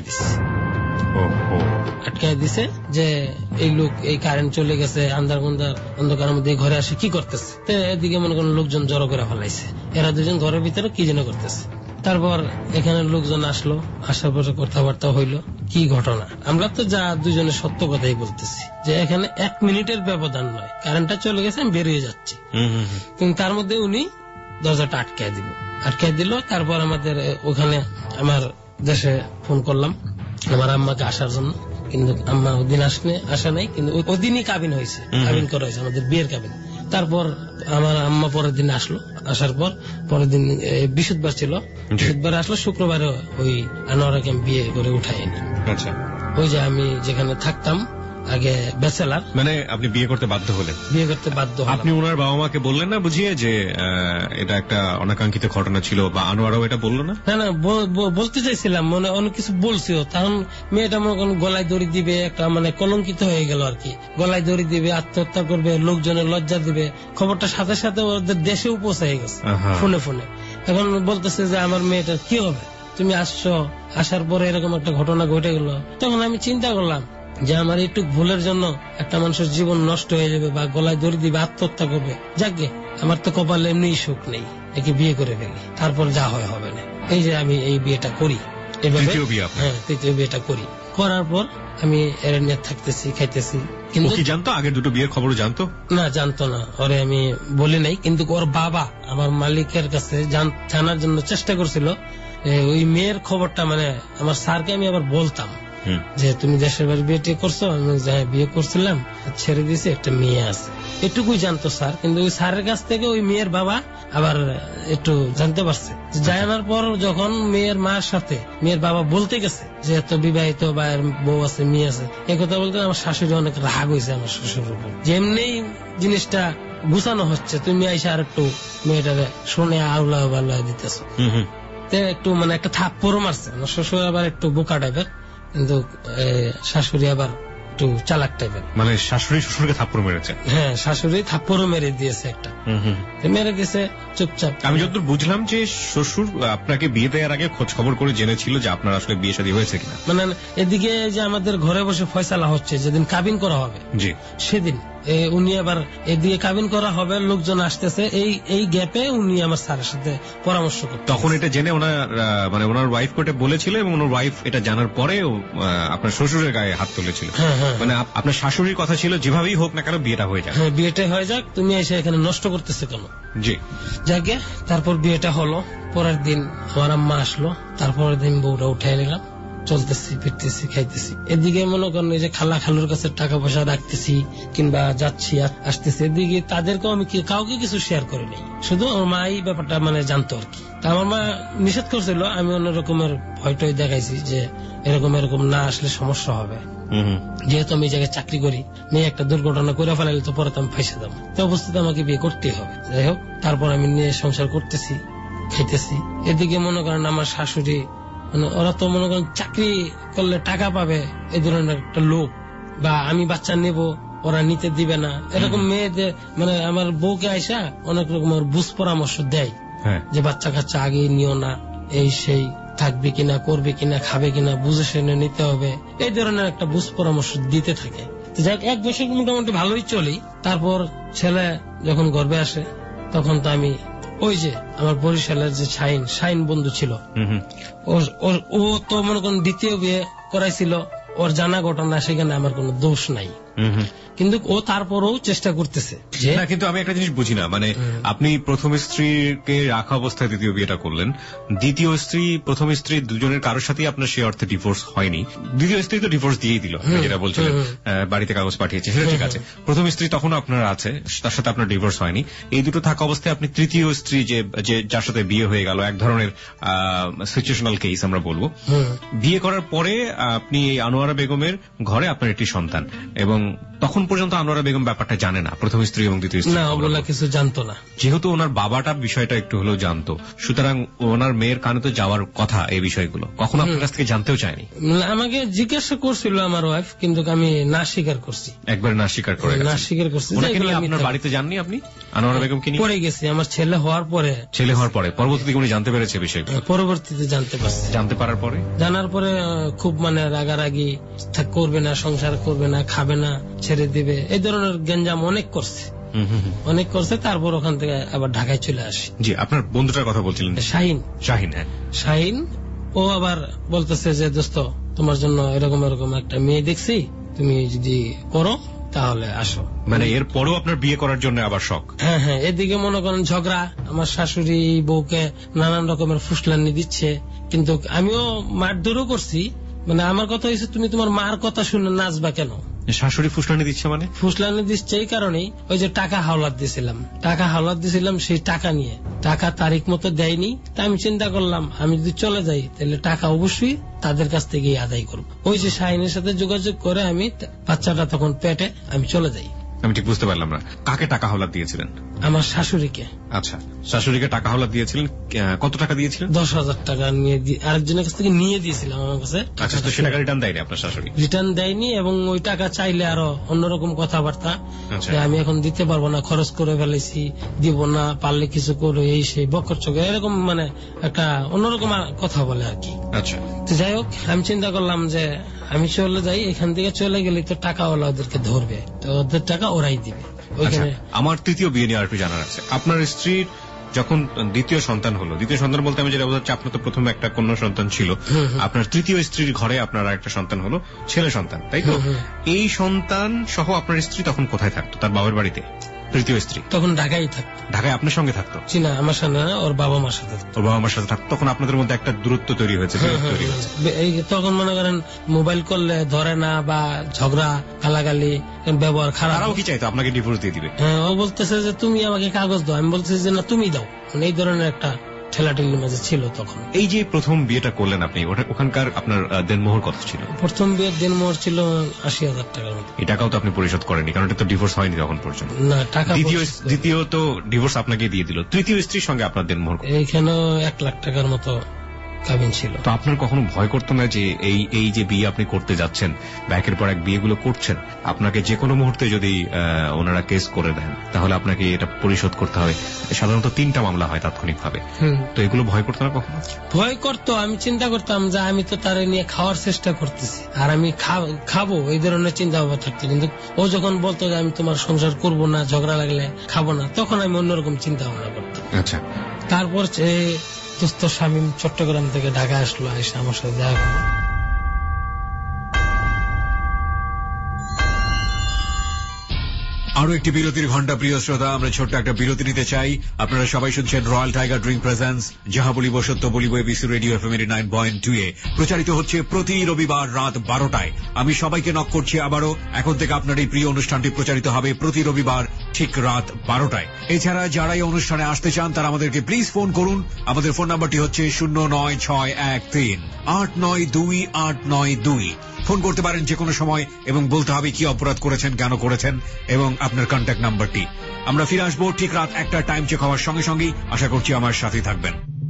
দিছে যে এই লোক, এই কারেন্ট চলে গেছে, অন্ধকারের মধ্যে ঘরে আসে কি করতেছে। তো এদিকে মনে করেন লোকজন জড়ো করে ফেলাইছে, এরা দুজন ঘরের ভিতরে কি যেন করতেছে। তারপর এখানে লোকজন আসলো, আসার পরে কথাবার্তা হইলো কি ঘটনা। আমরা তো যা দুজনে সত্য কথাই বলতেছি যে এখানে 1 মিনিটের ব্যবধান নয়, কারেন্টটা চলে গেছে, আমি বেরিয়ে যাচ্ছি। কিন্তু তার মধ্যে উনি দরজাটা আটকায় দিল। তারপর আমাদের ওখানে আমার দেশে ফোন করলাম আমার আম্মাকে আসার জন্য, কিন্তু আম্মা ওদিন আসা নাই, কিন্তু ওদিনই কাবিন হয়েছে, কাবিন করা হয়েছে, আমাদের বিয়ের কাবিন। তারপর আমার আম্মা পরের দিন আসলো, আসার পর পরের দিন বৃহস্পতিবার ছিল, বৃহস্পতিবার আসলো, শুক্রবারে ওই আনোয়ারাকে বিয়ে করে উঠাই এনে। আচ্ছা। ওই যে আমি যেখানে থাকতাম আগে ব্যাচেলার, মানে আপনি বিয়ে করতে বাধ্য হলেন? বিয়ে করতে বাধ্য। আপনি ওনার বাবা মাকে বললেন না বুঝিয়ে যে এটা একটা অনাকাঙ্ক্ষিত ঘটনা ছিল, বা আনোয়ারাও এটা বললো না? না না, বলতে চাইছিলাম, মনে অনেক কিছু বলছিল, তখন মেয়েটা মনে করেন গলায় দড়ি দিবে, একটা মানে কলঙ্কিত হয়ে গেল আর কি, গলায় দড়ি দিবে, আত্মহত্যা করবে, লোকজনের লজ্জা দিবে। খবরটা সাথে সাথে ওদের দেশেও পৌঁছে গেছে ফোনে। এখন বলতেছে যে আমার মেয়েটার কি হবে, তুমি আসছো, আসার পরে এরকম একটা ঘটনা ঘটে গেল। তখন আমি চিন্তা করলাম যে আমার একটু ভুলের জন্য একটা মানুষের জীবন নষ্ট হয়ে যাবে, বা গলায় দড়ি দিবে, আত্মহত্যা করবে। যাকে আমার তো কপালে এমনি সুখ নেই, একে বিয়ে করে ফেলি, তারপর যা হয় হবে না। এই যে আমি এই বিয়েটা করি, তৃতীয় বিয়েটা করি। করার পর আমি এর নিয়ে থাকতেছি, খাইতেছি। কিন্তু কি জানতো? আগের দুটো বিয়ের খবর জানতো না? জানতো না, ওরে আমি বলি নাই। কিন্তু ওর বাবা আমার মালিকের কাছে জানার জন্য চেষ্টা করছিল। ওই মেয়ের খবরটা মানে আমার স্যারকে আমি আবার বলতাম যে তুমি দেশের বাড়ি বিয়ে করছো, আমি বিয়ে করছিলাম, ছেড়ে দিয়েছি, একটা মেয়ে আছে, এটুকুই জানতো স্যার। কিন্তু ওই স্যারের কাছ থেকে ওই মেয়ের বাবা আবার একটু জানতে পারছে। জানার পর যখন মেয়ের মার সাথে মেয়ের বাবা বলতে গেছে যে এত বিবাহিত বা বউ আছে, মেয়ে আছে, এই কথা বলতে আমার শাশুড়ি অনেক রাগ হয়েছে আমার শ্বশুরের উপর। যেমনি জিনিসটা গুছানো হচ্ছে, তুমি আইসা আর একটু মেয়েটারে শুনে আউলা বাউলা দিতেছ, একটু মানে একটা থাপ্পড়ও মারছে। আমার শ্বশুর আবার একটু বোকা টাইপের, কিন্তু শাশুড়ি আবার একটু চালাক টাইপের। মানে শাশুড়ি শ্বশুরকে থাপ্পড় মেরেছে? হ্যাঁ, শাশুড়ি থাপ্পড়ও মেরে দিয়েছে একটা, মেরে দিয়েছে চুপচাপ। আমি যতদূর বুঝলাম যে শ্বশুর আপনাকে বিয়ে দেওয়ার আগে খোঁজ খবর করে জেনেছিল যে আপনার আসলে বিয়ে শাদী হয়েছে কিনা। মানে এদিকে যে আমাদের ঘরে বসে ফয়সালা হচ্ছে, যেদিন কাবিন করা হবে সেদিন উনি আবার এদিকে কাবিন করা হবে, লোকজন আসতেছে, এই গ্যাপে উনি আমার স্যারের সাথে পরামর্শ করতেন। তখন এটা জেনে ওনার ওয়াইফ কোর্টে বলেছিল এবং ওনার ওয়াইফ এটা জানার পরে আপনার শ্বশুরের গায়ে হাত তুলেছিল। মানে আপনার শাশুড়ির কথা ছিল যেভাবেই হোক না কেন বিয়েটা হয়ে যাক। হ্যাঁ, বিয়েটা হয়ে যাক, তুমি এসে এখানে নষ্ট করতেছে কেন। জি, যাকে তারপর বিয়েটা হলো। পরের দিন আমার আম্মা আসলো, তারপরের দিন বউটা উঠাই নিলাম, চলতেছি, ফিরতেছি, খাইতেছি। এদিকে মনে করেন এই যে খালা খালুর কাছে টাকা পয়সা রাখতেছি কিংবা যাচ্ছি আসতেছি, এদিকে তাদেরকেও আমি কাউকে কিছু শেয়ার করি নাই, শুধু আমার মা এই ব্যাপারটা মানে জানতো আর কি। তা আমার মা নিষেধ করছিল, আমি অন্য রকমের ভয়টয় দেখাইছি যে এরকম না আসলে সমস্যা হবে, যেহেতু আমি এই জায়গায় চাকরি করি, মেয়ে একটা দুর্ঘটনা করে ফেলাইলে তো পরে তো আমি ফাঁসে যাবো, তো অবস্থিত আমাকে বিয়ে করতেই হবে। যাই হোক, তারপর আমি নিয়ে সংসার করতেছি, খাইতেছি। এদিকে মনে করেন আমার শাশুড়ি, মানে ওরা তো মনে করেন চাকরি করলে টাকা পাবে এই ধরনের একটা লোক, বা আমি বাচ্চা নেব ওরা নিতে দিবে না, এরকম মেয়েদের মানে আমার বউকে আইসা অনেক রকমের বুঝ পরামর্শ দেয় যে বাচ্চা কাচ্চা আগে নিও না, এই সেই, থাকবে কিনা, করবে কিনা, খাবে কিনা, বুঝে শুনে নিতে হবে, এই ধরনের একটা বুঝ পরামর্শ দিতে থাকে। যাই 1 বছর মোটামুটি ভালোই চলি। তারপর ছেলে যখন গর্ভে আসে, তখন তো আমি ওই যে আমার বরিশালের যে শাইন বন্ধু ছিল, ও তো মনে করেন দ্বিতীয় বিয়ে করাইছিল, ওর জানা ঘটনা, সেখানে আমার কোনো দোষ নাই, কিন্তু ও তারপরও চেষ্টা করতেছে যে না। কিন্তু আমি একটা জিনিস বুঝি না, মানে আপনি প্রথম স্ত্রীকে রাখা অবস্থায় দ্বিতীয় বিয়েটা করলেন, দ্বিতীয় স্ত্রী প্রথম স্ত্রী দুজনের কারোর সাথেই আপনার সে অর্থে ডিভোর্স হয়নি, দ্বিতীয় স্ত্রী তো ডিভোর্স দিয়েই দিল, যেটা বলছিলেন বাড়িতে কাগজ পাঠিয়েছে, সেটা ঠিক আছে। প্রথম স্ত্রী তখন আপনার আছে, তার সাথে আপনার ডিভোর্স হয়নি, এই দুটো থাকা অবস্থায় আপনি তৃতীয় স্ত্রী যে যার সাথে বিয়ে হয়ে গেল, এক ধরনের সিচুয়েশনাল কেস আমরা বলবো, বিয়ে করার পরে আপনি এই আনোয়ারা বেগমের ঘরে আপনার একটি সন্তান, এবং তখন পর্যন্ত আনোয়ারা বেগম ব্যাপারটা জানে না, প্রথম স্ত্রী এবং দ্বিতীয় স্ত্রী, না, ওগুলা কিছু জানতো না। যেহেতু ওনার বাবাটা বিষয়টা একটু হলেও জানতো, সুতরাং ওনার মেয়ের কানে তো যাওয়ার কথা এই বিষয়গুলো, কখনো আপনার কাছ থেকে জানতেও চায়নি। আমাকে জিজ্ঞাসা করছিল আমার ওয়াইফ, কিন্তু আমি না স্বীকার করছি, একবার না স্বীকার করে না স্বীকার করছি। আপনার বাড়িতে যাননি আপনি আনোয়ারা বেগমকে নিয়ে? পরে গেছি, আমার ছেলে হওয়ার পরে পরবর্তীতে উনি জানতে পেরেছে বিষয়টা? পরবর্তীতে জানতে পারছে। জানতে পারার পরে, জানার পরে খুব মানে রাগারাগি, করবে না, সংসার করবে না, খাবে না, ছেড়ে দিবে, এই ধরনের গেঞ্জাম অনেক করছে। তারপর ওখান থেকে আবার ঢাকায় চলে আসি। জি, আপনার বন্ধুটার কথা বলছিলেন, শাহিন। হ্যাঁ, শাহিন। ও আবার বলতেছে যে দোস্ত, তোমার জন্য এরকম একটা মেয়ে দেখছি, তুমি যদি করো তাহলে আসো। মানে এর পরও আপনার বিয়ে করার জন্য আবার শখ? হ্যাঁ, এদিকে মনে করেন ঝগড়া, আমার শাশুড়ি বউকে নানান রকমের ফুসলানি দিচ্ছে, কিন্তু আমিও মারধরও করছি। মানে আমার কথা হয়েছে, তুমি তোমার মার কথা শুনে নাচবা কেন? শাশুড়ি ফুসলানি দিচ্ছে? মানে ফুসলানি দিচ্ছে এই কারণেই, ওই যে টাকা হাওলাত দিয়েছিলাম, সেই টাকা নিয়ে টাকা তারিখ মতো দেয়নি। তা আমি চিন্তা করলাম, আমি যদি চলে যাই তাহলে টাকা অবশ্যই তাদের কাছ থেকে আদায় করবো। ওই যে শাহিনের সাথে যোগাযোগ করে আমি, বাচ্চাটা তখন পেটে, আমি চলে যাই। আমি ঠিক বুঝতে পারলাম না, কাকে টাকা হাওলাত দিয়েছিলেন? আমার শাশুড়িকে। আচ্ছা, শাশুড়িকে টাকা হাওলাত দিয়েছিলেন। কত টাকা দিয়েছিলেন? 10,000 টাকা নিয়ে আরেকজনের কাছ থেকে নিয়ে দিয়েছিলাম আমার কাছে। আচ্ছা, তো সেটা রিটার্ন দেয়নি আপনার শাশুড়ি? রিটার্ন দেয়নি, এবং ওই টাকা চাইলে আরো অন্যরকম কথাবার্তা, আমি এখন দিতে পারবো না, খরচ করে ফেলেছি, দিব না, পারলে কিছু করো, এই সেই বকর চোখে এরকম মানে একটা অন্যরকম কথা বলে আর কি। আচ্ছা, তো যাই হোক, আমি চিন্তা করলাম যে আমি চলে যাই, এখান থেকে চলে গেলে তো টাকাওয়ালা ওদেরকে ধরবে, তো ওদের টাকা ওরাই দিবে। আমার তৃতীয় বিয়ে নিয়ে আর একটু জানার আছে। আপনার স্ত্রীর যখন দ্বিতীয় সন্তান হলো, দ্বিতীয় সন্তান বলতে আমি যেটা বোঝাচ্ছি, আপনার তো প্রথমে একটা কন্যা সন্তান ছিল, আপনার তৃতীয় স্ত্রীর ঘরে আপনার একটা সন্তান হলো, ছেলে সন্তান, তাই তো? এই সন্তান সহ আপনার স্ত্রী তখন কোথায় থাকতো? তার বাবার বাড়িতে? তৃতীয় স্ত্রী তখন ঢাকায় থাকতো। ঢাকায় আপনার সঙ্গে থাকতো? না, আমার সাথে না, ওর বাবা মার সাথে। ওর বাবা মার সাথে থাকতো। তখন আপনাদের মধ্যে একটা দূরত্ব তৈরি হয়েছে? তখন মনে করেন মোবাইল করলে ধরে না, বা ঝগড়া, গালাগালি, ব্যবহার খারাপ। তারাও কি চাইতো আপনাকে ডিভোর্স দিয়ে দিবে? হ্যাঁ, ও বলতেছে যে তুমি আমাকে কাগজ দাও, আমি বলতেছি যে না, তুমি দাও। এই ধরনের একটা ঠেলাঠেলির মাঝে ছিল তখন। এই যে প্রথম বিয়েটা করলেন আপনি, ওখানকার আপনার দেনমোহর কত ছিল? প্রথম বিয়ের দেনমোহর ছিল 80,000 টাকার মতো। এই টাকাও তো আপনি পরিশোধ করেনি, কারণ এটা তো ডিভোর্স হয়নি তখন পর্যন্ত। না, টাকা। দ্বিতীয় তো ডিভোর্স আপনাকে দিয়ে দিল, তৃতীয় স্ত্রীর সঙ্গে আপনার দেনমোহর? এইখানে 1 লাখ টাকার মতো কাবিন ছিল। তো আপনার কখনো ভয় করতো না যে এই যে বিয়ে আপনি করতে যাচ্ছেন বা একের পর এক বিয়েগুলো করছেন, আপনাকে যে কোনো মুহূর্তে যদি ওনারা কেস করে দেন তাহলে আপনাকে এটা পরিশোধ করতে হবে? সাধারণত 3টা মামলা হয় তাৎক্ষণিকভাবে, তো এগুলো ভয় করতো না কখনো? ভয় করতো। আমি চিন্তা করতাম যে আমি তো তারে নিয়ে খাওয়ার চেষ্টা করতেছি আর আমি খাবো, এই ধরনের চিন্তা ভাবনা থাকতো। কিন্তু ও যখন বলতো যে আমি তোমার সংসার করবো না, ঝগড়া লাগলে খাবো না, তখন আমি অন্যরকম চিন্তা ভাবনা করতাম। আচ্ছা, তারপর দোস্ত শামীম চট্টগ্রাম থেকে ঢাকা আসলো, এসে আমার সাথে দেখা করলো। আরো একটি বিরতির ঘন্টা। প্রিয় শ্রোতা, আমরা ছোট্ট একটা বিরতি নিতে চাই। আপনারা সবাই শুনছেন রয়্যাল টাইগার ড্রিঙ্ক প্রেজেন্স যাহা বলিব সত্য বলিব এবিসি রেডিও FM 89.2 এ প্রচারিত হচ্ছে প্রতি রবিবার রাত 12টায়। আমি সবাইকে নক করছি আবারও, এখন থেকে আপনার এই প্রিয় অনুষ্ঠানটি প্রচারিত হবে প্রতি রবিবার ঠিক রাত 12টায়। এছাড়া যারা এই অনুষ্ঠানে আসতে চান তারা আমাদেরকে প্লিজ ফোন করুন। আমাদের ফোন নাম্বারটি হচ্ছে 09613892892। ফোন করতে পারেন যে কোনো সময় এবং বলতে হবে কি অপরাধ করেছেন, কেন করেছেন এবং আপনার কন্ট্যাক্ট নাম্বারটি। আমরা ফিরে আসবো ঠিক রাত 1টা টাইম চেক হওয়ার সঙ্গে সঙ্গেই। আশা করছি আমার সাথে থাকবেন।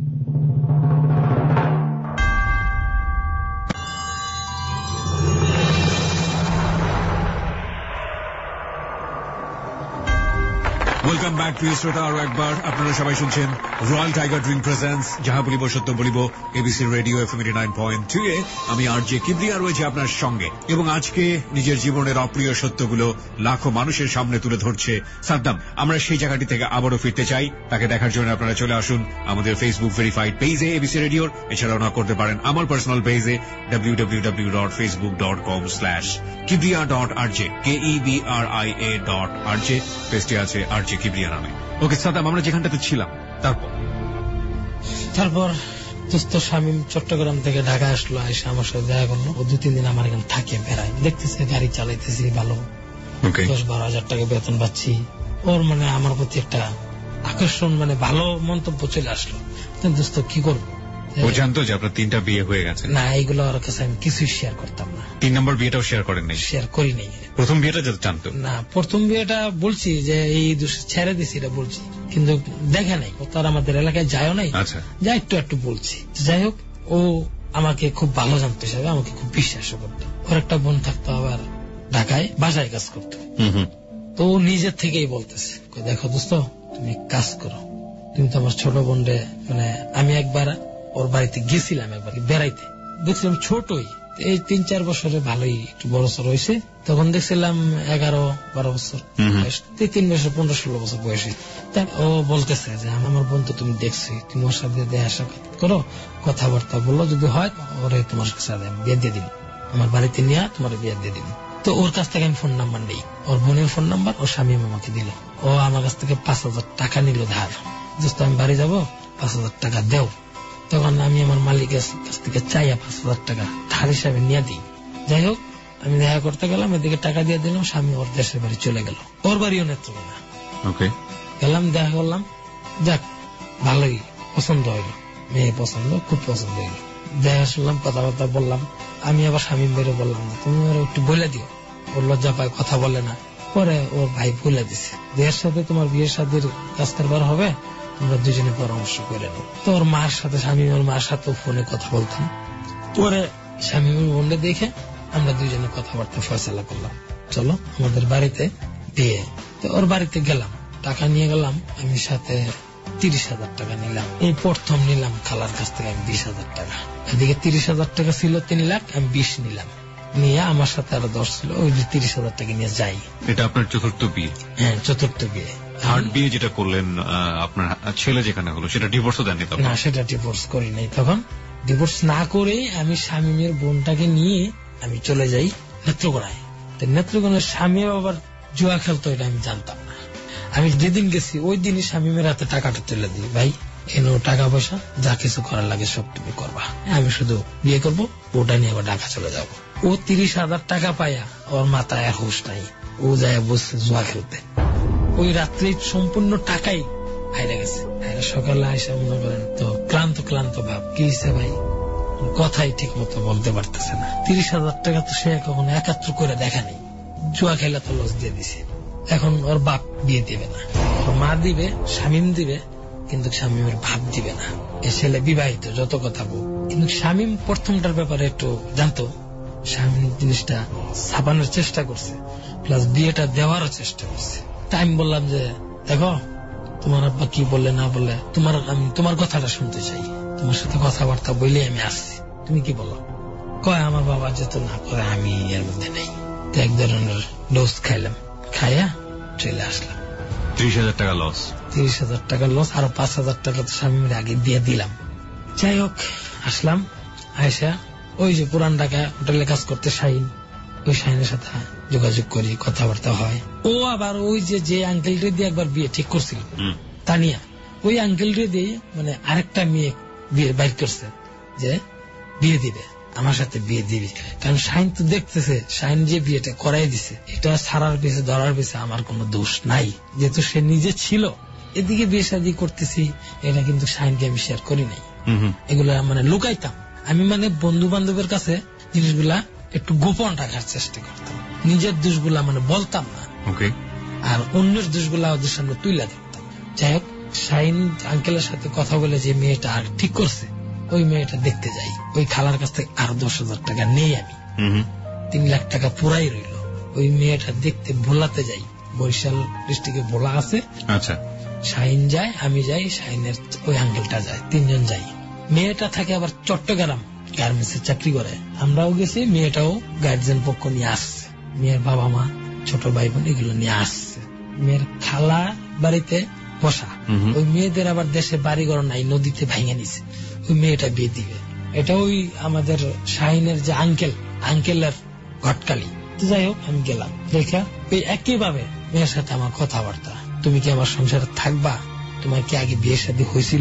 ওয়েলকাম ব্যাক প্রিয় শ্রোতা, আরো একবার আপনারা সবাই শুনছেন রয়্যাল টাইগার ড্রিঙ্ক প্রেজেন্স যাহা বলিব সত্য বলিব এবিসি রেডিও FM 89.2 এ। আমি আরজে কিবরিয়া রয়েছে আপনার সঙ্গে এবং আজকে নিজের জীবনের অপ্রিয় সত্যগুলো লাখো মানুষের সামনে তুলে ধরছে সাদ্দাম। আমরা সেই জায়গাটি থেকে আবারও ফিরতে চাই। তাকে দেখার জন্য আপনারা চলে আসুন আমাদের ফেসবুক ভেরিফাইড পেজে এবিসি রেডিওর। এছাড়াও না করতে পারেন আমার পার্সোনাল পেজে www.facebook.com/kibria.rj KEBRIA.RJ। পেজটি আছে আরজে কিবরিয়া নামে। ওকে সাদ্দাম, আমরা যেখানটাতে ছিলাম তারপর দোস্ত শামীম চট্টগ্রাম থেকে ঢাকা আসলো, এসে আমার সাথে দেখা করলো। ও 2-3 দিন আমার এখানে থাকে, বেড়ায়, দেখতেছে গাড়ি চালাইতেছি ভালো, 10-12 হাজার টাকা বেতন পাচ্ছি। ওর মানে আমার প্রতি একটা আকর্ষণ, মানে ভালো মন্তব্য চলে আসলো। দোস্ত কি করবো, ও জানতো যে আপনার 3টা বিয়ে হয়ে গেছে? না, এইগুলো ওর কাছে আমি কিছুই শেয়ার করতাম না। 3 নম্বর বিয়েটাও শেয়ার করেন নাই? শেয়ার করি নাই। প্রথম বিয়েটা যত জানতো? না, প্রথম বিয়েটা বলছি যে এই ছেড়ে দিছি, এটা বলছি, কিন্তু দেখে নাই। ও তো আর আমাদের এলাকায় যায়ও নাই। আচ্ছা, যা একটু বলছি। যাই হোক, ও আমাকে খুব ভালো জানতো, হিসাবে আমাকে খুব বিশ্বাস করতো। ওর একটা বোন থাকতো আবার ঢাকায়, বাসায় কাজ করতো। তো ও নিজের থেকেই বলতেছে, দেখো দোস্ত, তুমি কাজ করো, তুমি তো আমার ছোট বোন রে, মানে আমি একবার ওর বাড়িতে গেছিলাম, একবার বেড়াইতে, দেখছিলাম ছোটই, এই 3-4 বছরে ভালোই একটু বড় সড় হয়েছে। তখন দেখছিলাম 11-12 বছর বয়স, 3 বছর 15-16 বছর বয়সে। ও বলতেছে যে আমার বোন তো তুমি দেখছি, তুমি ওর সাথে দেখা সাক্ষাৎ করো, কথাবার্তা বললো, যদি হয় ওরে তোমার সাথে আমি বিয়ে দিয়ে দিন, আমার বাড়িতে নিয়ে তোমার বিয়ে দিয়ে দিন। তো ওর কাছ থেকে আমি ফোন নাম্বার নেই, ওর বোনের ফোন নাম্বার ওর স্বামী আমাকে দিল। ও আমার কাছ থেকে 5,000 টাকা নিল ধার। দোস্ত আমি বাড়ি যাবো, 5,000 টাকা দেও। তখন আমি আমার মালিকের কাছ থেকে চাইয়া 5,000 টাকা ধার হিসাবে নিয়ে দিই। যাই হোক, আমি দেখা করতে গেলাম, এদিকে টাকা দিয়ে দিলাম, স্বামী ওর দেশের বাড়ি চলে গেল। ওর বাড়িও নেত্রকোনা গেলাম, দেখা করলাম, যাক ভালোই পছন্দ হইল, মেয়ে পছন্দ, খুব পছন্দ হইল। দেখা শুনলাম, কথাবার্তা বললাম। আমি আবার স্বামী বেরো বললাম না, তুমি ওরা একটু বলে দিও, ওর লজ্জা পায়, কথা বলে না। পরে ওর ভাই বলে দিছে, বিয়ের সাথে তোমার বিয়ের সাথে কাজ কারবার হবে, তোমরা দুজনে পরামর্শ করে নাও। তো ওর মার সাথে, স্বামীমের মার সাথে ফোনে কথা বলতাম। পরে স্বামীমের বোনকে দেখে আমরা দুজনে কথাবার্তা ফয়সালা করলাম, চলো আমাদের বাড়িতে বিয়ে। তো ওর বাড়িতে গেলাম, টাকা নিয়ে গেলাম, আমি সাথে 30,000 টাকা নিলাম। এই প্রথম নিলাম খালার কাছ থেকে আমি 20,000 টাকা। এদিকে 30,000 টাকা ছিল, 3 লাখ, আমি 20 নিলাম। নিয়ে আমার সাথে আরো 10 ছিল, ওই 30,000 টাকা নিয়ে যাই। এটা আপনার চতুর্থ বিয়ে? হ্যাঁ, চতুর্থ বিয়ে। থার্ড বিয়ে যেটা করলেন, আপনার ছেলে যেখানে হলো, সেটা ডিভোর্সও দেননি? না, সেটা ডিভোর্স করি নাই। তখন ডিভোর্স না করে আমি স্বামীমের বোনটাকে নিয়ে আমি চলে যাই নেত্রকোনায়। নেত্রকোনার স্বামী আবার জুয়া খেলতো, এটা আমি জানতাম না। আমি যেদিন গেছি ওই দিনই স্বামীমের হাতে টাকাটা তুলে দিই, ভাই এনো টাকা পয়সা, যা কিছু করার লাগে সব তুমি করবা, আমি শুধু বিয়ে করবো, ওটা নিয়ে আবার ঢাকা চলে যাবো। ও 30,000 টাকা পাইয়া ওর মাথায় আর হুঁশ নাই, ও যায় বসছে জুয়া খেলতে। ওই রাত্রে সম্পূর্ণ টাকাই হাইরা গেছে। সকালে আইসা মনে করেন তো ক্লান্ত ভাব, কি হয়েছে ভাই, কথাই ঠিক মতো বলতে পারতেছে না। 30,000 টাকা তো সে কখনো একাত্র করে দেখা নেই, জুয়া খেলা তো লস দিয়ে দিছে। এখন ওর বাপ বিয়ে দিবে না, ওর মা দিবে, স্বামীম দিবে, কিন্তু স্বামীমের ভাব দিবে না। এ ছেলে বিবাহিত, যত কথা বল কিন্তু শামীম প্রথমটার ব্যাপারে একটু জানতো। শামীম জিনিসটা ছাপানোর চেষ্টা করছে, প্লাস বিয়েটা দেওয়ারও চেষ্টা করছে। টাইম বললাম যে দেখো তোমার আব্বা কি বললে না বললে আমি তোমার কথাটা শুনতে চাই, তোমার সাথে কথাবার্তা বললে আমি আসছি, তুমি কি বলো? কয় আমার বাবা যত না করে আমি এর মধ্যে নেই। তো এক ধরনের ডোজ খাইলাম, খাইয়া চলে আসলাম। 30,000 টাকা লস। 30,000 টাকা লস, আরো 5,000 টাকা তো স্বামীর আগে দিয়ে দিলাম। যাই হোক আসলাম, আয়সা ওই যে পুরান ঢাকা হোটেলে কাজ করতে শাহিন, ওই শাহিনের সাথে যোগাযোগ করি, কথাবার্তা হয়। ও আবার ওই যে আঙ্কেলটা দিয়ে একবার বিয়ে ঠিক করছিল তানিয়া, ওই আঙ্কেলটা দিয়ে মানে আরেকটা মেয়ে বিয়ে বাইর করছে যে বিয়ে দিবে, আমার সাথে বিয়ে দিবি। কারণ শাহিন তো দেখতেছে শাহিন যে বিয়েটা করাই দিছে এটা ছাড়ার পিছে ধরার পিছে আমার কোনো দোষ নাই, যেহেতু সে নিজে ছিল। এদিকে বিয়ে শাদী করতেছি, এটা কিন্তু শাহিনকে আমি শেয়ার করি নাই, এগুলা মানে লুকাইতাম আমি। মানে বন্ধু বান্ধবের কাছে জিনিসগুলা একটু গোপন রাখার চেষ্টা করতাম, নিজের দোষগুলা মানে বলতাম না, আর অন্যের দোষগুলা ওদের সামনে তুইলা দেখতাম। যাই হোক শাহিন আঙ্কেলের সাথে কথা বলে যে মেয়েটা আর ঠিক করছে, ওই মেয়েটা দেখতে যাই। ওই খালার কাছ থেকে আরো 10,000 টাকা নেই আমি, 3 লাখ টাকা পুরাই রইল। ওই মেয়েটা দেখতে ভোলাতে যাই, বরিশাল ডিস্ট্রিক্টে ভোলা আছে। আচ্ছা, শাহিন যায়, আমি যাই, শাহিনের ওই আঙ্কেলটা যায়, 3 জন যাই। মেয়েটা থাকে আবার চট্টগ্রাম, গার্মেন্টসে চাকরি করে। আমরাও গেছি, মেয়েটাও গার্জিয়ান পক্ষ নিয়ে আসছে, মেয়ের বাবা মা ছোট ভাই বোন এগুলো নিয়ে আসছে। মেয়ের খালা বাড়িতে বসা, ওই মেয়েদের আবার দেশে বাড়িঘর নাই, নদীতে ভেঙে নিছে, ওই মেয়েটা বিয়ে দিবে। এটা ওই আমাদের শাহিনের যে আঙ্কেলের ঘটকালি। যাই হোক আমি গেলাম, দেখা ওই একইভাবে মেয়ের সাথে আমার কথাবার্তা, তুমি কি আমার সংসারে থাকবা, তোমার কি আগে বিয়ে শাদী হয়েছিল?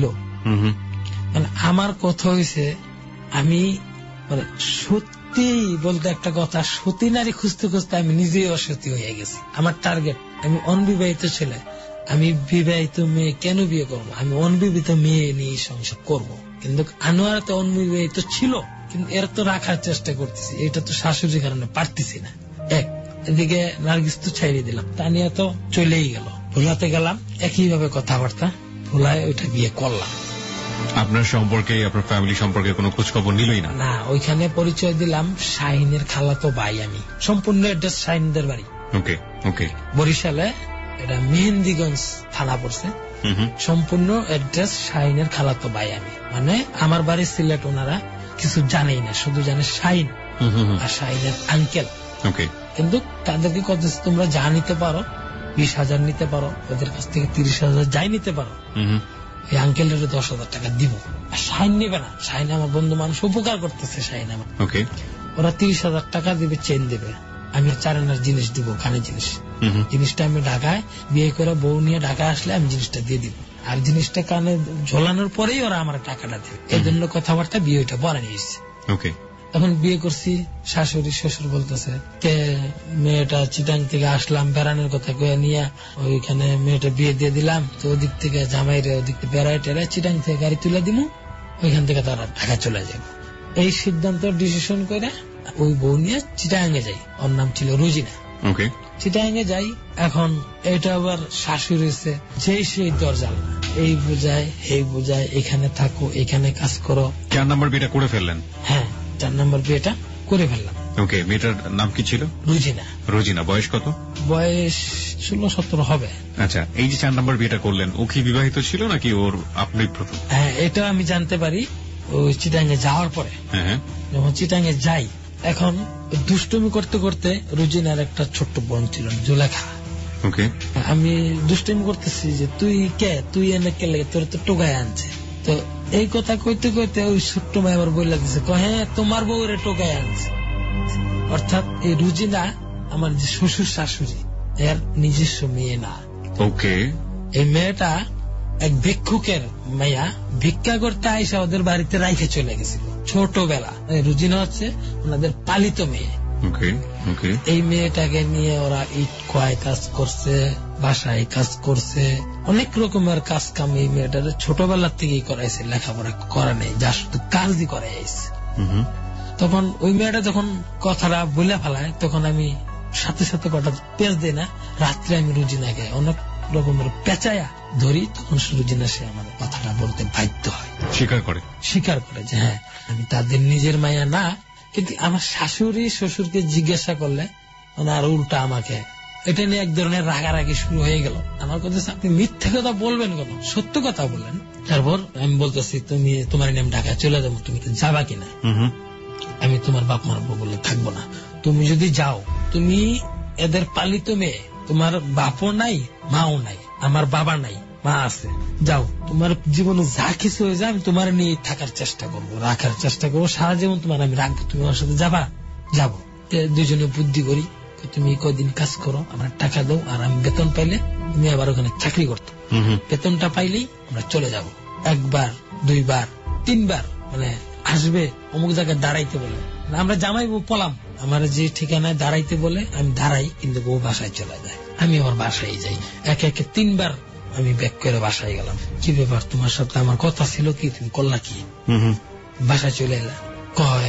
মানে আমার কথা হয়েছে আমি মানে সত্যি বলতে একটা কথা, সতী নারী খুঁজতে খুঁজতে আমি নিজেই অসতী হয়ে গেছি। আমার টার্গেট, আমি অনবিবাহিত ছেলে, আমি বিবাহিত মেয়ে কেন বিয়ে করবো? আমি অনবিবাহিত মেয়ে নিয়ে সংসার করব। কিন্তু আনোয়ার তো অনবিবাহিত ছিল, কিন্তু এর তো রাখার চেষ্টা করতেছি, এটা তো শাশুড়ির কারণে পারতেছি না। এদিকে নার্গিস তো ছাইড়ে দিলাম, তানিয়া তো চলেই গেল। ভোলাতে গেলাম, একইভাবে কথাবার্তা, ভোলায় ওইটা বিয়ে করলাম। আপনার সম্পর্কে, আপনার ফ্যামিলি সম্পর্কে কোনো খোঁজ খবর নিলই না? না, ওইখানে পরিচয় দিলাম শাহিনের খালাতো ভাই আমি। সম্পূর্ণ অ্যাড্রেস শাহিনদের বাড়ি। ওকে, বরিশালে, এটা মেহেন্দিগঞ্জ থানা পড়ছে। সম্পূর্ণ অ্যাড্রেস শাহিনের খালাতো ভাই আমি। মানে আমার বাড়ি সিলেট, ওনারা কিছু জানেই না, শুধু জানে শাহিন আর শাহিনের আঙ্কেল। কিন্তু তাদেরকে কত তোমরা যা নিতে পারো, 20,000 নিতে পারো, ওদের কাছ থেকে 30,000 যাই নিতে পারো, এই আঙ্কেলের 10,000 টাকা দিব। আর শাহিন নেবে না, শাহিন আমার বন্ধু মানুষ, উপকার করতেছে শাহিন আমার। ওরা 30,000 টাকা দিবে, চেন দিবে, আমি 4 আনার জিনিস দিব, কানে জিনিস। জিনিসটা আমি ঢাকায় বিয়ে করে বউ নিয়ে ঢাকায় আসলে আমি জিনিসটা দিয়ে দিব, আর জিনিসটা কানে ঝোলানোর পরেই ওরা আমার টাকাটা দেবে। এই জন্য কথাবার্তা বিয়েটা বলে নিয়েছে। এখন বিয়ে করছি, শাশুড়ি শ্বশুর বলতেছে কে মেয়েটা চিটাং থেকে আসলাম, বেড়ানোর কথা কয়ে নিয়ে ওইখানে মেয়েটা বিয়ে দিয়ে দিলাম, তো ওদিক থেকে জামাইরে ওদিক থেকে বেড়ায় টেরায় চিটাং থেকে গাড়ি তুলে দিব, ওইখান থেকে তারা ঢাকা চলে যাবে। এই সিদ্ধান্ত ডিসিশন করে ওই বউ নিয়ে চিটাঙ্গে যাই। ওর নাম ছিল রুজিনা। চিটাঙ্গে যাই, এখন এটা আবার শাশুড়ি যেই সেই দরজাল, এই বুঝায় এই বুঝায়, এখানে থাকো, এখানে কাজ করো। 4 নম্বর বিয়েটা করে ফেললেন? হ্যাঁ, 4 নম্বর বিয়েটা করে ফেললাম। মেয়েটার নাম কি ছিল? রুজিনা। বয়স কত? বয়স 16-17 হবে। আচ্ছা, এই যে 4 নম্বর বিয়েটা করলেন, ও কি বিবাহিত ছিল নাকি ওর আপনি প্রথম? হ্যাঁ, এটা আমি জানতে পারি ওই চিটাঙ্গে যাওয়ার পরে। যখন চিটাঙ্গে যাই, এখন দুষ্টুমি করতে করতে রুজিনার একটা ছোট্ট বোন ছিল জুলেখা। আমি দুষ্টুমি করতেছি যে তুই কে, তুই এনে কে লাগে, তোর তো টোকায় আনছে। তো এই কথা কইতে কইতে ওই ছোট্ট ভাই আবার বইলা দিছে, হ্যাঁ তোমার বউরে টোকায় আনছে। অর্থাৎ এই রুজিনা আমার যে শ্বশুর শাশুড়ি, এর নিজস্ব মেয়ে না। এই মেয়েটা এক ভিক্ষুকের মেয়া, ভিক্ষা করতে আইসা ওদের বাড়িতে রাইখে চলে গেছিল ছোটবেলা। রুজিনা হচ্ছে ওনাদের পালিত মেয়ে। এই মেয়েটাকে নিয়ে ওরা ইট খোয়ায় কাজ করছে, বাসায় কাজ করছে, অনেক রকমের কাজ কাম এই মেয়েটার ছোটবেলার থেকেই করাইছে, লেখাপড়া করা নেই, যা শুধু কাজই করে আইছে। তখন ওই মেয়েটা যখন কথাটা বলে ফেলায়, তখন আমি সাথে সাথে কটা পেঁচ দিই না, রাত্রে আমি রুজিনাকে অনেক রকমের পেঁচায়া ধরি, তখন রুজিনা সে আমার কথাটা বলতে বাধ্য হয়, স্বীকার করে যে হ্যাঁ আমি তাদের নিজের মায়া না। কিন্তু আমার শাশুড়ি শ্বশুরকে জিজ্ঞাসা করলে মানে আর উল্টা আমাকে এটা নিয়ে এক ধরনের রাগারাগি শুরু হয়ে গেল। আমার কথা আপনি মিথ্যে কথা বলবেন কেন, সত্য কথা বলেন। তারপর আমি বলতেছি তুমি তোমার নাম ঢাকায় চলে যাবো, তুমি যাবা কিনা? আমি তোমার বাপ মার বলে থাকবো না, তুমি যদি যাও তুমি এদের পালিত মেয়ে, তোমার বাপও নাই মাও নাই, আমার বাবা নাই মা আছে, যাও তোমার জীবনে যা কিছু হয়ে যায় আমি তোমার নিয়ে থাকার চেষ্টা করবো, রাখার চেষ্টা করবো, সারা জীবন তোমার আমি রাখবো, তুমি আমার সাথে যাবা? যাবো। দুজনে বুদ্ধি করি, তুমি কদিন কাজ করো, আমার টাকা দাও, আর আমি বেতন পাইলে তুমি আবার ওখানে চাকরি করতো, বেতনটা পাইলেই আমরা চলে যাব। একবার, দুইবার, তিনবার মানে আসবে অমুক জায়গায় দাঁড়াইতে বলে, আমরা জামাই বউ পলাম, আমার যে ঠিকানায় দাঁড়াইতে বলে আমি দাঁড়াই, কিন্তু বউ বাসায় চলে যায়, আমি আমার বাসায় যাই। একে একে তিনবার আমি ব্যাক করে বাসায় গেলাম। কি ব্যাপার, তোমার সাথে আমার কথা ছিল কি, তুমি করলা কি? বাসায় চলে এলা, কয়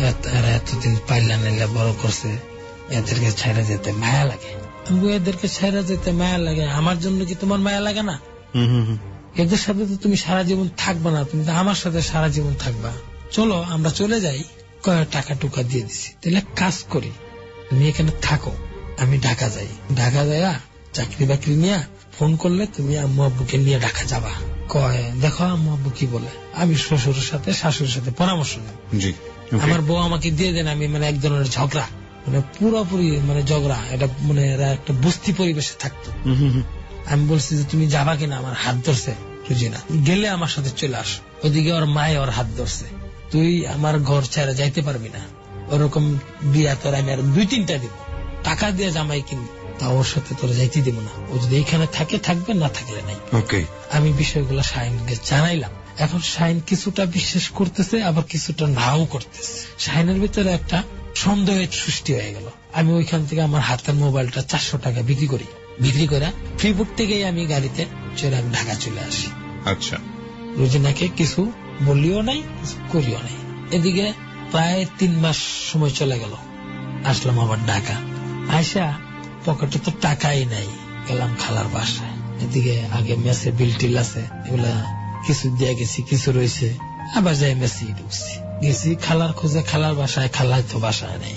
এতদিন পাইলা নাইলা বড় করছে, এদেরকে ছাইরা যেতে মায়া লাগে। এদেরকে ছাইরা যেতে মায়া লাগে, আমার জন্য কি তোমার মায়া লাগে না? এদের সাথে তো তুমি সারা জীবন থাকবা না, তুমি তো আমার সাথে সারা জীবন থাকবা, চলো আমরা চলে যাই। টাকা টুকা দিয়ে দিছি, তাহলে কাজ করি, তুমি এখানে থাকো, আমি ঢাকা যাই, ঢাকা যাইয়া চাকরি বাকরি নিয়ে ফোন করলে তুমি আম্মু আব্বুকে নিয়ে ঢাকা যাবা। কয় দেখো আম্মু আব্বু কি বলে, আমি শ্বশুরের সাথে শাশুড়ির সাথে পরামর্শ নেব, আমার বউ আমাকে দিয়ে দেন। আমি মানে এক ধরনের ঝগড়া, মানে পুরোপুরি মানে ঝগড়া, এটা মানে এরা একটা বস্তি পরিবেশে থাকতো। আমি বলছি যে তুমি যাবা কিনা, আমার হাত ধরছে রুজিনা, গেলে আমার সাথে চলে আস। ওদিকে ওর মায়ে ওর হাত ধরছে, তুই আমার ঘর ছেড়ে যাইতে পারবি না, ওরকম বিয়া তোর আমি আর 2-3টা দিব, টাকা দিয়ে জামাই কিনবি, তা ওর সাথে তোর যাইতে দিব না, ও যদি এখানে থাকে থাকবে, না থাকলে নাই। আমি বিষয়গুলো শাহিনকে জানাইলাম। এখন শাহিন কিছুটা বিশ্বাস করতেছে, আবার কিছুটা নাও করতেছে। শাহিনের ভিতরে একটা সন্দেহের সৃষ্টি হয়ে গেল। আমি ওইখান থেকে আমার হাতের মোবাইলটা 400 টাকা বিক্রি করি, বিক্রি করে ফ্রিপুর থেকেই আমি গাড়িতে চলে আমি ঢাকা চলে আসি। আচ্ছা, রুজিনাকে কিছু বলিও নাই, কিছু করিও নাই। এদিকে প্রায় 3 মাস সময় চলে গেল, আসলাম আবার ঢাকা। আয়সা পকেটে তো টাকাই নাই, গেলাম খালার বাসায়। এদিকে আগে মেসে বিল টিল আছে, এগুলা কিছু দিয়ে গেছি, কিছু রয়েছে, আবার যাই মেসি ঢুকছি, গেছি খালার খোঁজে, খালার বাসায়, খালায় তো বাসায় নেই,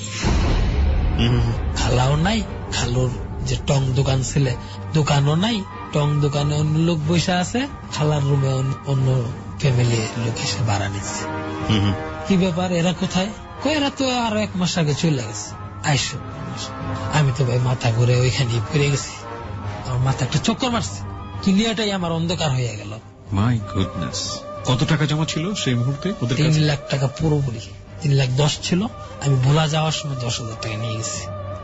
খালাও নাই, খালুর যে টং দোকান ছিল দোকানও নাই, টং দোকানে অন্য লোক বসে আছে, খালার রুমে অন্য ফ্যামিলি লোক এসে ভাড়া নিচ্ছে। কি ব্যাপার, এরা কোথায়? এরা তো আরো 1 মাস আগে চলে গেছে। আইসো, আমি তো ভাই মাথা ঘুরে ওইখানে পড়ে গেছি, আমার মাথা একটা চক্কর মারছে, দুনিয়াটাই আমার অন্ধকার হয়ে গেল। My goodness. কত টাকা জমা ছিল সেই মুহূর্তে? 3 লাখ টাকা পুরোপুরি, 3,10,000 ছিল। আমি ভোলা যাওয়ার সময় 10,000 টাকা নিয়ে গেছি।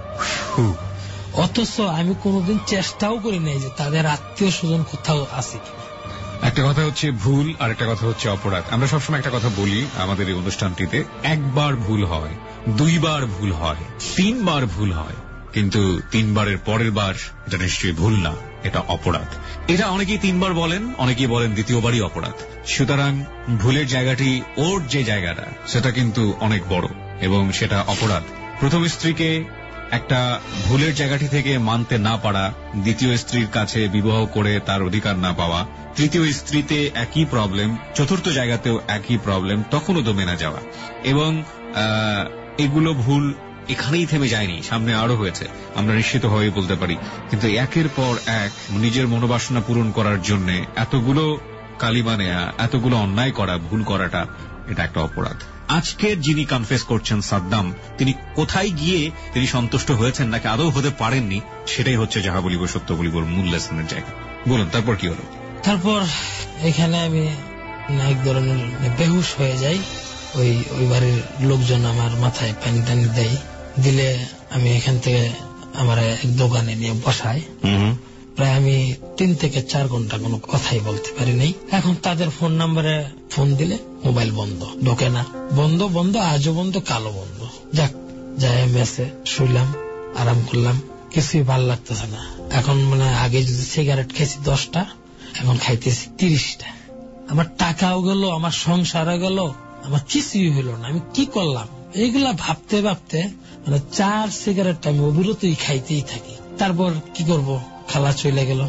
অথচ আমি কোনোদিন চেষ্টাও করি নাই যে তাদের আত্মীয় স্বজন কোথাও আছে কিনা। একটা কথা হচ্ছে ভুল, আর একটা কথা হচ্ছে অপরাধ। আমরা সবসময় একটা কথা বলি আমাদের এই অনুষ্ঠানটিতে, 1 বার ভুল হয়, 2 বার ভুল হয়, 3 বার ভুল হয়, কিন্তু 3 বারের পরের বার এটা নিশ্চয়ই ভুল না, এটা অপরাধ। এটা অনেকেই 3 বার বলেন, অনেকেই বলেন 2য়বারই অপরাধ। সুতরাং ভুলের জায়গাটি, ওর যে জায়গাটা, সেটা কিন্তু অনেক বড় এবং সেটা অপরাধ। প্রথম স্ত্রীকে একটা ভুলের জায়গাটি থেকে মানতে না পারা, দ্বিতীয় স্ত্রীর কাছে বিবাহ করে তার অধিকার না পাওয়া, তৃতীয় স্ত্রীতে একই প্রবলেম, চতুর্থ জায়গাতেও একই প্রবলেম, তখনও তো মেনে যাওয়া। এবং এগুলো ভুল এখানেই থেমে যায়নি, সামনে আরো হয়েছে, আমরা নিশ্চিত হয়ে বলতে পারি। কিন্তু একের পর এক নিজের মনোবাসনা পূরণ করার জন্য এতগুলো কালিমা নেয়া, এতগুলো অন্যায় করা, ভুল করাটা, এটা একটা অপরাধ। আজকের যিনি কনফেস করছেন সাদ্দাম, তিনি কোথায় গিয়ে তিনি সন্তুষ্ট হয়েছেন নাকি আদৌ হতে পারেননি, সেটাই হচ্ছে যাহা বলিব সত্য বলিবর মূল লেসনের জায়গা। বলুন, তারপর কি হলো? তারপর এখানে আমি এক ধরনের বেহুশ হয়ে যাই। ওই বাড়ির লোকজন আমার মাথায় পানি টানি দেয়, দিলে আমি এখান থেকে আমার এক দোকানে নিয়ে বসাই। প্রায় আমি 3 থেকে 4 ঘন্টা কোনো কথাই বলতে পারি নাই। এখন তাদের ফোন নাম্বারে ফোন দিলে মোবাইল বন্ধ, ঢোকে না, বন্ধ বন্ধ, আজও বন্ধ, কালো বন্ধ। যাক, যাই মেসে শুইলাম, আরাম করলাম, কিছুই ভাল লাগতেছে না। এখন মানে আগে যদি সিগারেট খেয়েছি 10টা, এখন খাইতেছি 30টা। আমার টাকাও গেল, আমার সংসারও গেল, আমার কিছুই হইল না। আমি কি করলাম এইগুলা ভাবতে ভাবতে মানে 4 সিগারেট আমি অবিরতই খাইতেই থাকি। তারপর কি করব, খালা চলে গেল,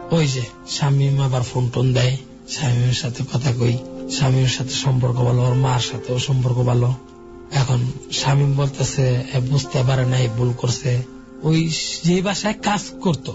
ওই যে শামীম আবার ফোন টোন দেয়, শামীমের সাথে কথা কই, শামীমের সাথে সম্পর্ক ভালো, ওর মার সাথেও সম্পর্ক ভালো। এখন শামীম বলতেছে বুঝতে পারে নাই, ভুল করছে। ওই যে বাসায় কাজ করতো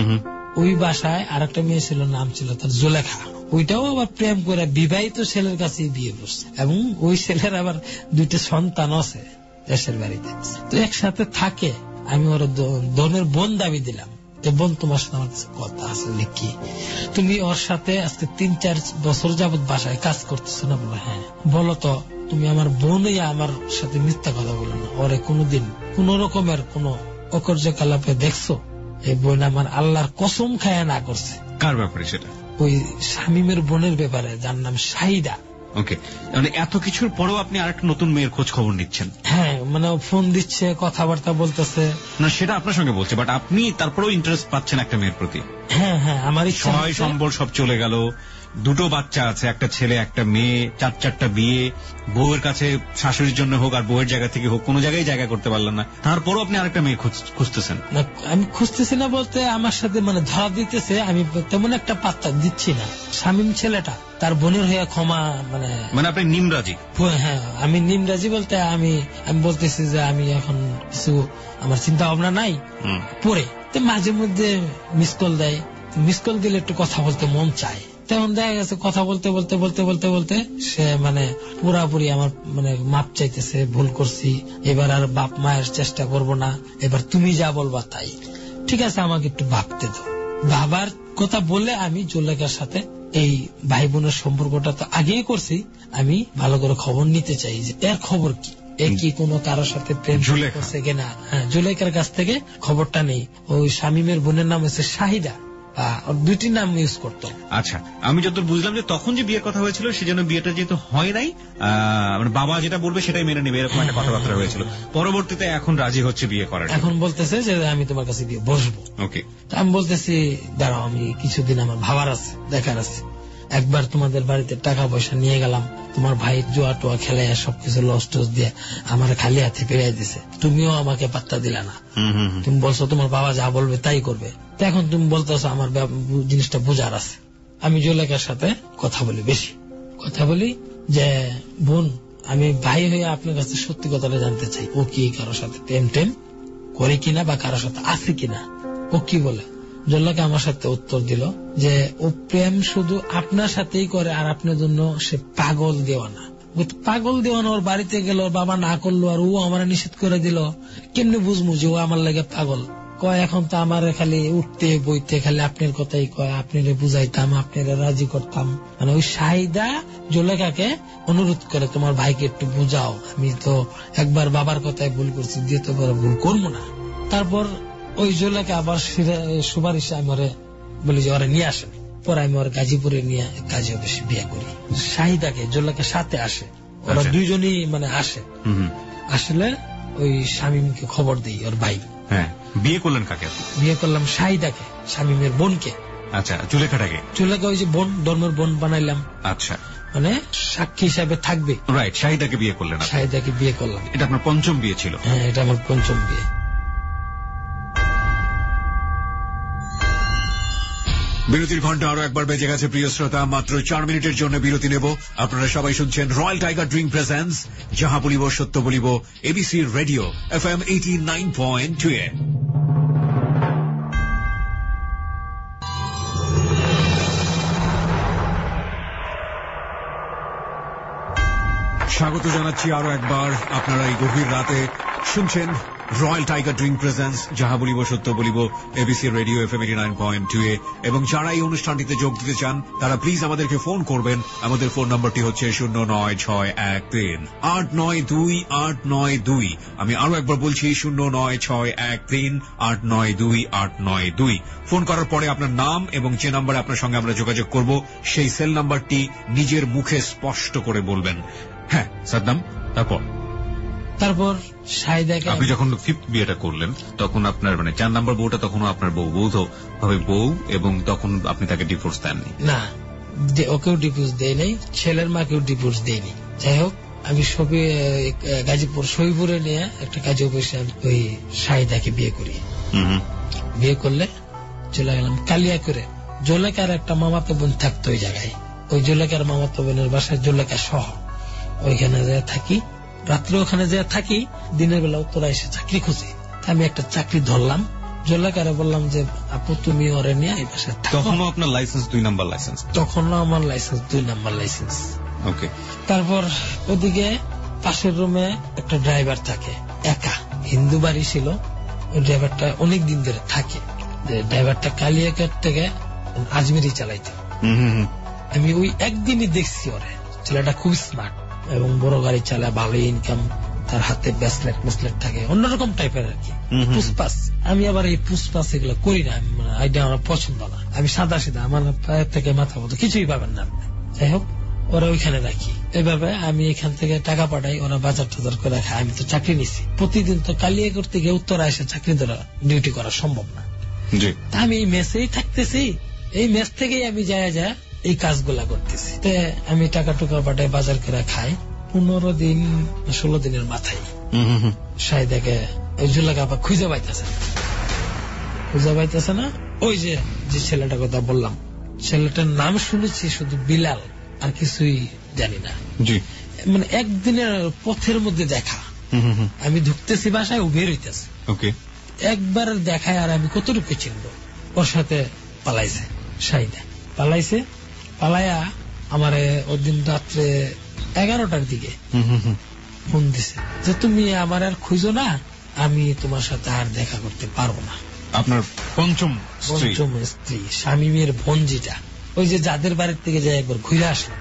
ওই বাসায় আরেকটা মেয়ে ছিল, নাম ছিল তার জুলেখা। ওইটাও আবার প্রেম করে বিবাহিত ছেলের কাছে বিয়ে করছে, এবং ওই ছেলের আবার 2টা সন্তান আছে দেশের বাড়িতে। তো একসাথে থাকে। আমি ওর ধর্মের বোন দাবি দিলাম যে বোন, তোমার সাথে আমার কথা আছে কি? তুমি ওর সাথে আজকে 3-4 বছর যাবত বাসায় কাজ করতেছো না? বলো হ্যাঁ। বলো তো তুমি আমার বোন হইয়া আমার সাথে মিথ্যা কথা বলো না। ওরে কোনদিন কোন রকমের কোন অকার্যকলাপে দেখছো? এই বোন আমার আল্লাহর কসম খায়া না করছে। কার ব্যাপারে সেটা? ওই শামীমের বোনের ব্যাপারে, যার নাম শাহিদা। ওকে, মানে এত কিছুর পরেও আপনি আরেকটা নতুন মেয়ের খোঁজ খবর নিচ্ছেন? হ্যাঁ, মানে ফোন দিচ্ছে, কথাবার্তা বলতেছে। না, সেটা আপনার সঙ্গে বলছে, বাট আপনি তারপরেও ইন্টারেস্ট পাচ্ছেন একটা মেয়ের প্রতি? হ্যাঁ হ্যাঁ, আমার সবাই সম্বল সব চলে গেল, 2টো বাচ্চা আছে, একটা ছেলে একটা মেয়ে, 4-4টা বিয়ে, বউয়ের কাছে শাশুড়ির জন্য হোক আর বউয়ের জায়গা থেকে হোক, কোনো জায়গায় জায়গা করতে পারলেন না, তারপরও আপনি আরেকটা মেয়ে খুঁজতেছেন? না, আমি খুঁজতেছি না বলতে আমার সাথে মানে ধরা দিতেছে, আমি তেমন একটা পাত্তা দিচ্ছি না। শামীম ছেলেটা তার বোনের হয়ে ক্ষমা মানে আপনি নিমরাজি? হ্যাঁ, আমি নিমরাজি বলতে আমি বলতেছি যে আমি এখন কিছু আমার চিন্তা ভাবনা নাই পরে। তো মাঝে মধ্যে মিস কল দেয়, মিস কল দিলে একটু কথা বলতে মন চায়। তেমন দেখা গেছে কথা বলতে বলতে বলতে বলতে বলতে সে পুরাপুরি আমার মাপ চাইতেছে, ভুল করছি, এবার আর বাপ মায়ের চেষ্টা করব না, এবার তুমি যা বলবা তাই। ঠিক আছে, আমাকে একটু ভাবতে দাও। বাবার কথা বলে আমি জুলেখার সাথে এই ভাই বোনের সম্পর্কটা তো আগেই করছি, আমি ভালো করে খবর নিতে চাই যে এর খবর কি, এ কি কোনো কারোর সাথে প্রেম করছে কিনা। হ্যাঁ, জুলেখার কাছ থেকে খবরটা নেই। ওই শামীমের বোনের নাম হচ্ছে শাহিদা, ওর 2টি নাম ইউজ করতো। আচ্ছা, আমি যতদূর বুঝলাম যে তখন যে বিয়ের কথা হয়েছিল সেজন্য বিয়েটা যেহেতু হয় নাই, বাবা যেটা বলবে সেটাই মেনে নেবে, এরকম একটা কথাবার্তা হয়েছিল। পরবর্তীতে এখন রাজি হচ্ছে বিয়ে করার, এখন বলতেছে যে আমি তোমার কাছে বিয়ে বসবো। ওকে, আমি বলতেছি দাঁড়াও, আমি কিছুদিন আমার ভাবার আছে, দেখার আছে। একবার তোমাদের বাড়িতে টাকা পয়সা নিয়ে গেলাম, তোমার ভাই জুয়া টোয়া খেলায় সবকিছু লস টস দিয়ে আমার খালি হাতে ফিরিয়ে দিছে, তুমিও আমাকে পাত্তা দিলা না। তুমি বলছো তোমার বাবা যা বলবে তাই করবে, এখন তুমি বলতেছো আমার জিনিসটা বোঝার আছে। আমি জুলেখার সাথে কথা বলি, বেশি কথা বলি যে বোন, আমি ভাই হয়ে আপনার কাছে সত্যি কথাটা জানতে চাই, ও কি কারোর সাথে প্রেম টেম করে কিনা বা কারোর সাথে আছে কিনা। ও কি বলে? জুলেখা আমার সাথে উত্তর দিল যে ও প্রেম শুধু আপনার সাথেই করে, আর আপনার জন্য সে পাগল দেওয়ানা। পাগল দেওয়ানা, ওর বাড়িতে গেল, ওর বাবা না করলো আর ও আমার নিষেধ করে দিল, কেমনি বুঝবো যে ও আমার লাগে পাগল? কয় এখন তো আমার খালি উঠতে বইতে খালি আপনার কথাই কয়, আপনারে বুঝাইতাম, আপনারা রাজি করতাম। ওই শাহিদা জুলেখাকে অনুরোধ করে তোমার ভাইকে একটু বুঝাও, আমি তো একবার বাবার কথায় ভুল করছি, দ্বিতীয়বার ভুল করবো না। তারপর ওই জুলেখা আবার সুপারিশে আমি ওরে বলি যে ওরা নিয়ে আসেন। পরে আমি ওর গাজীপুরে নিয়ে কাজী অফিসে বিয়ে করি। শাহিদাকে জুলেখার সাথে আসে, ওরা 2জনই আসে। আসলে ওই শামীমকে খবর দিই, ওর ভাই। হ্যাঁ, বিয়ে করলেন কাকে? বিয়ে করলাম শাহিদাকে, শামীমের বোনকে। আচ্ছা, জুলেখাটাকে? জুলেখা ওই যে বোন, ধর্মের বোন বানাইলাম। আচ্ছা, সাক্ষী হিসাবে থাকবে। রাইট, শাহিদাকে বিয়ে করলেন? শাহিদাকে বিয়ে করলাম। এটা আপনার 5ম বিয়ে ছিল? হ্যাঁ, এটা আমার 5ম বিয়ে। বিরতির ঘন্টা আরো একবার বেজে গেছে প্রিয় শ্রোতা, মাত্র 4 মিনিটের জন্য বিরতি নেব। আপনারা সবাই শুনছেন রয়্যাল টাইগার ড্রিঙ্ক প্রেজেন্স যাহা বলিব সত্য বলিব, এবিসি রেডিও FM 89.2 এ। স্বাগত জানাচ্ছি আরো একবার। আপনারা এই গভীর রাতে শুনছেন রয়্যাল টাইগার ড্রিঙ্ক প্রেজেন্স যাহা বলিব সত্য বলিব, এবিসি রেডিও FM 89.2 এ। এবং যারা এই অনুষ্ঠানটিতে যোগ দিতে চান তারা প্লিজ আমাদেরকে ফোন করবেন। আমাদের ফোন নম্বরটি হচ্ছে 09613892892। আমি আরো একবার বলছি 09613892892। ফোন করার পরে আপনার নাম এবং যে নাম্বারে আপনার সঙ্গে আমরা যোগাযোগ করব সেই সেল নাম্বারটি নিজের মুখে স্পষ্ট করে বলবেন। হ্যাঁ সাদ্দাম, তারপর শাহিদাকে আপনি যখন 5th বিয়েটা করলেন তখন আপনার 4 নম্বর বউটা তখনও আপনার বউ, বৌদ্ধ ভাবে বউ, এবং তখন আপনি তাকে ডিভোর্স দেননি? না, ওকেও ডিভোর্স দেয় নাই, ছেলের মাকেও ডিভোর্স দেয়নি। যাই হোক, আমি গাজীপুর শহীদপুরে নিয়ে একটা কাজী অফিসে ওই শাহিদাকে বিয়ে করি। বিয়ে করলে চলে গেলাম কালিয়া করে জুলেখার একটা মামাতো বোন থাকতো ওই জায়গায়, ওই জুলেখার মামাতো বোনের বাসায় জুলেখা সহ ওইখানে যে থাকি, রাত্রে ওখানে যে থাকি, দিনের বেলা তোরা এসে চাকরি খুঁজে। আমি একটা চাকরি ধরলাম, জুলেখারে বললাম যে আপু তুমি ওরে নিয়ে এই বাসায় থাকো। তখনও আপনার লাইসেন্স 2 নাম্বার লাইসেন্স? তখনও আমার লাইসেন্স 2 নাম্বার লাইসেন্স। ওকে। তারপর ওদিকে পাশের রুমে একটা ড্রাইভার থাকে, একা, হিন্দু বাড়ি ছিল। ওই ড্রাইভারটা অনেক দিন ধরে থাকে, ড্রাইভারটা কালিয়াকট থেকে আজমেরি চালাইতে। আমি ওই একদিনই দেখছি ওরে, ছেলেটা খুব স্মার্ট এবং বড় গাড়ি চালায়, ভালো ইনকাম, তার হাতে ব্রেসলেট থাকে, অন্যরকম টাইপের আর কি, পুষ্পাস। আমি আবার এই পুষ্পাস এগুলো করি না, আইডিয়া আমার পছন্দ না, আমি সাদা সিধা, আমার পায়ের থেকে মাথা মতো কিছুই পাবেন না। যাই হোক, ওরা ওইখানে রাখি, এইভাবে আমি এখান থেকে টাকা পাঠাই, ওরা বাজার টাজার করে খায়। আমি তো চাকরি নিছি, প্রতিদিন তো কালিয়া করতে গিয়ে উত্তরা এসে চাকরি ধরা ডিউটি করা সম্ভব না। আমি এই মেসেই থাকতেছি, এই মেস থেকেই আমি যায় এই কাজগুলা করতেছি। আমি টাকা টুকা পাঠাই, বাজার করে খাই। 15 দিন 16 দিনের মাথায় শাহিদাকে ওই জুলেখা আবার খুঁজে পাইতেছে না। ওই যে ছেলেটার কথা বললাম, ছেলেটার নাম শুনেছি শুধু বিলাল, আর কিছুই জানি না। মানে একদিনের পথের মধ্যে দেখা, আমি ঢুকতেছি বাসায়, ও বের হইতেছে, একবার দেখায়। আর আমি কতটুকু চিনবো, ওর সাথে পালাইছে, শাহিদা পালাইয়া আমারে ওর দিন রাত্রে 11টার দিকে ফোন দিছে যে তুমি আমার আর খুঁজো না, আমি তোমার সাথে আর দেখা করতে পারবো না। আপনার পঞ্চম স্ত্রী, শামীমের বোন, যেটা ওই যে যাদের বাড়ির থেকে যাই একবার ঘুরে আসলাম।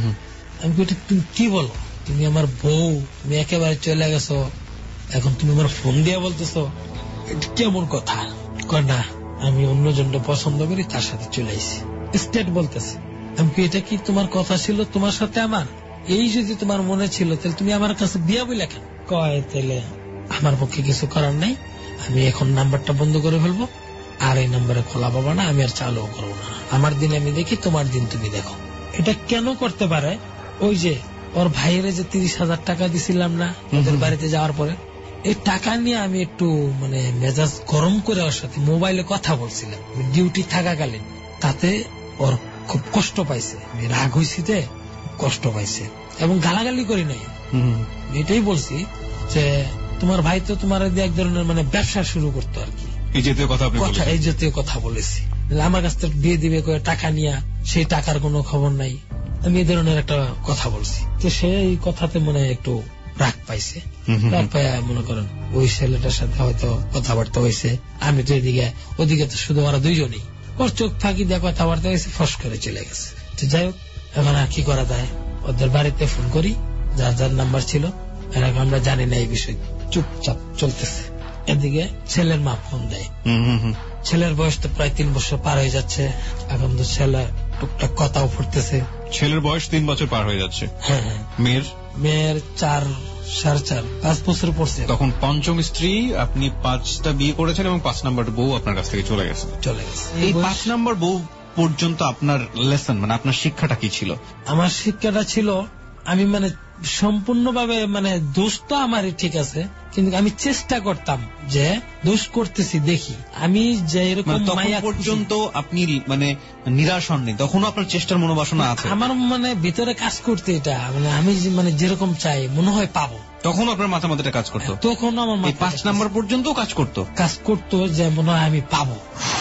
আমি তুমি কি বলো, তুমি আমার বউ, তুমি একেবারে চলে গেছো, এখন তুমি আমার ফোন দিয়া বলতেছো, এটা কেমন কথা? না, আমি অন্যজনকে পছন্দ করি, তার সাথে চলে আইছি, স্টেট বলতেছে। আমি এটা কি তোমার কথা ছিল তোমার সাথে আমার? এই যদি তোমার মনে ছিল তাহলে তুমি আমার কাছে বিয়া বইলা কেন? কয় তাহলে আমার পক্ষে কিছু করার নাই, আমি এখন নাম্বারটা বন্ধ করে ফেলবো, আর এই নাম্বারে খোলা পাবা না, আমি আর চালু করবো না। আমার দিন আমি দেখি, তোমার দিন তুমি দেখো। এটা কেন করতে পারে? ওই যে ওর ভাইয়ের যে 30,000 টাকা দিছিলাম না ওদের বাড়িতে যাওয়ার পরে, এই টাকা নিয়ে আমি একটু মানে মেজাজ গরম করে ওর সাথে মোবাইলে কথা বলছিলাম ডিউটি থাকাকালীন। তাতে ওর খুব কষ্ট পাইছে, আমি রাগ হয়েছি, কষ্ট পাইছে এবং গালাগালি করি নাই। এটাই বলছি যে তোমার ভাই তো তোমার এক ধরনের মানে ব্যবসা শুরু করতো আর কি, এই জাতীয় কথা বলেছি। আমার কাছ থেকে বিয়ে দিবে করে টাকা নিয়ে, সেই টাকার কোনো খবর নাই, আমি এই ধরনের একটা কথা বলছি। তো সে এই কথাতে মনে একটু রাগ পাইছে, রাগ পাই মনে করেন ওই ছেলেটার সাথে হয়তো কথাবার্তা হয়েছে। আমি তো এদিকে, ওদিকে তো শুধু ওরা দুইজনই, ওর চোখ ফাঁকি দিয়ে কথাবার্তা হয়েছে, ফস করে চলে গেছে। যাই হোক, এখন আর কি করা যায়, ওদের বাড়িতে ফোন করি, যার যার নাম্বার ছিল, এরকম আমরা জানি না এই বিষয়, চুপচাপ চলতেছে। এদিকে ছেলের মা ফোন দেয়, ছেলের বয়স তো প্রায় 3 বছর পার হয়ে যাচ্ছে, এখন তো ছেলে টুকটাক কথাও ফুটতেছে। ছেলের বয়স 3 বছর পার হয়ে যাচ্ছে। হ্যাঁ। মেয়ের 4, 4.5, 5 বছর পড়ছে। তখন পঞ্চম স্ত্রী, আপনি 5টা বিয়ে করেছেন এবং 5 নম্বর বউ আপনার কাছ থেকে চলে গেছে। এই 5 নম্বর বউ পর্যন্ত আপনার লেসন, মানে আপনার শিক্ষাটা কি ছিল? আমার শিক্ষাটা ছিল, আমি মানে সম্পূর্ণভাবে মানে দোষ তো আমারই, ঠিক আছে, কিন্তু আমি চেষ্টা করতাম যে দোষ করতেছি দেখি, আমি যে এরকম পর্যন্ত আপনি মানে নিরাশ হননি, তখনও আপনার চেষ্টার মনোবাসনা আছে? আমার মানে ভিতরে কাজ করতে, এটা মানে আমি মানে যেরকম চাই মনে হয় পাবো, তখন আপনার মাথা মধ্যে কাজ করতো? তখন আমার 5 নম্বর পর্যন্ত কাজ করতো যে মনে হয় আমি পাবো,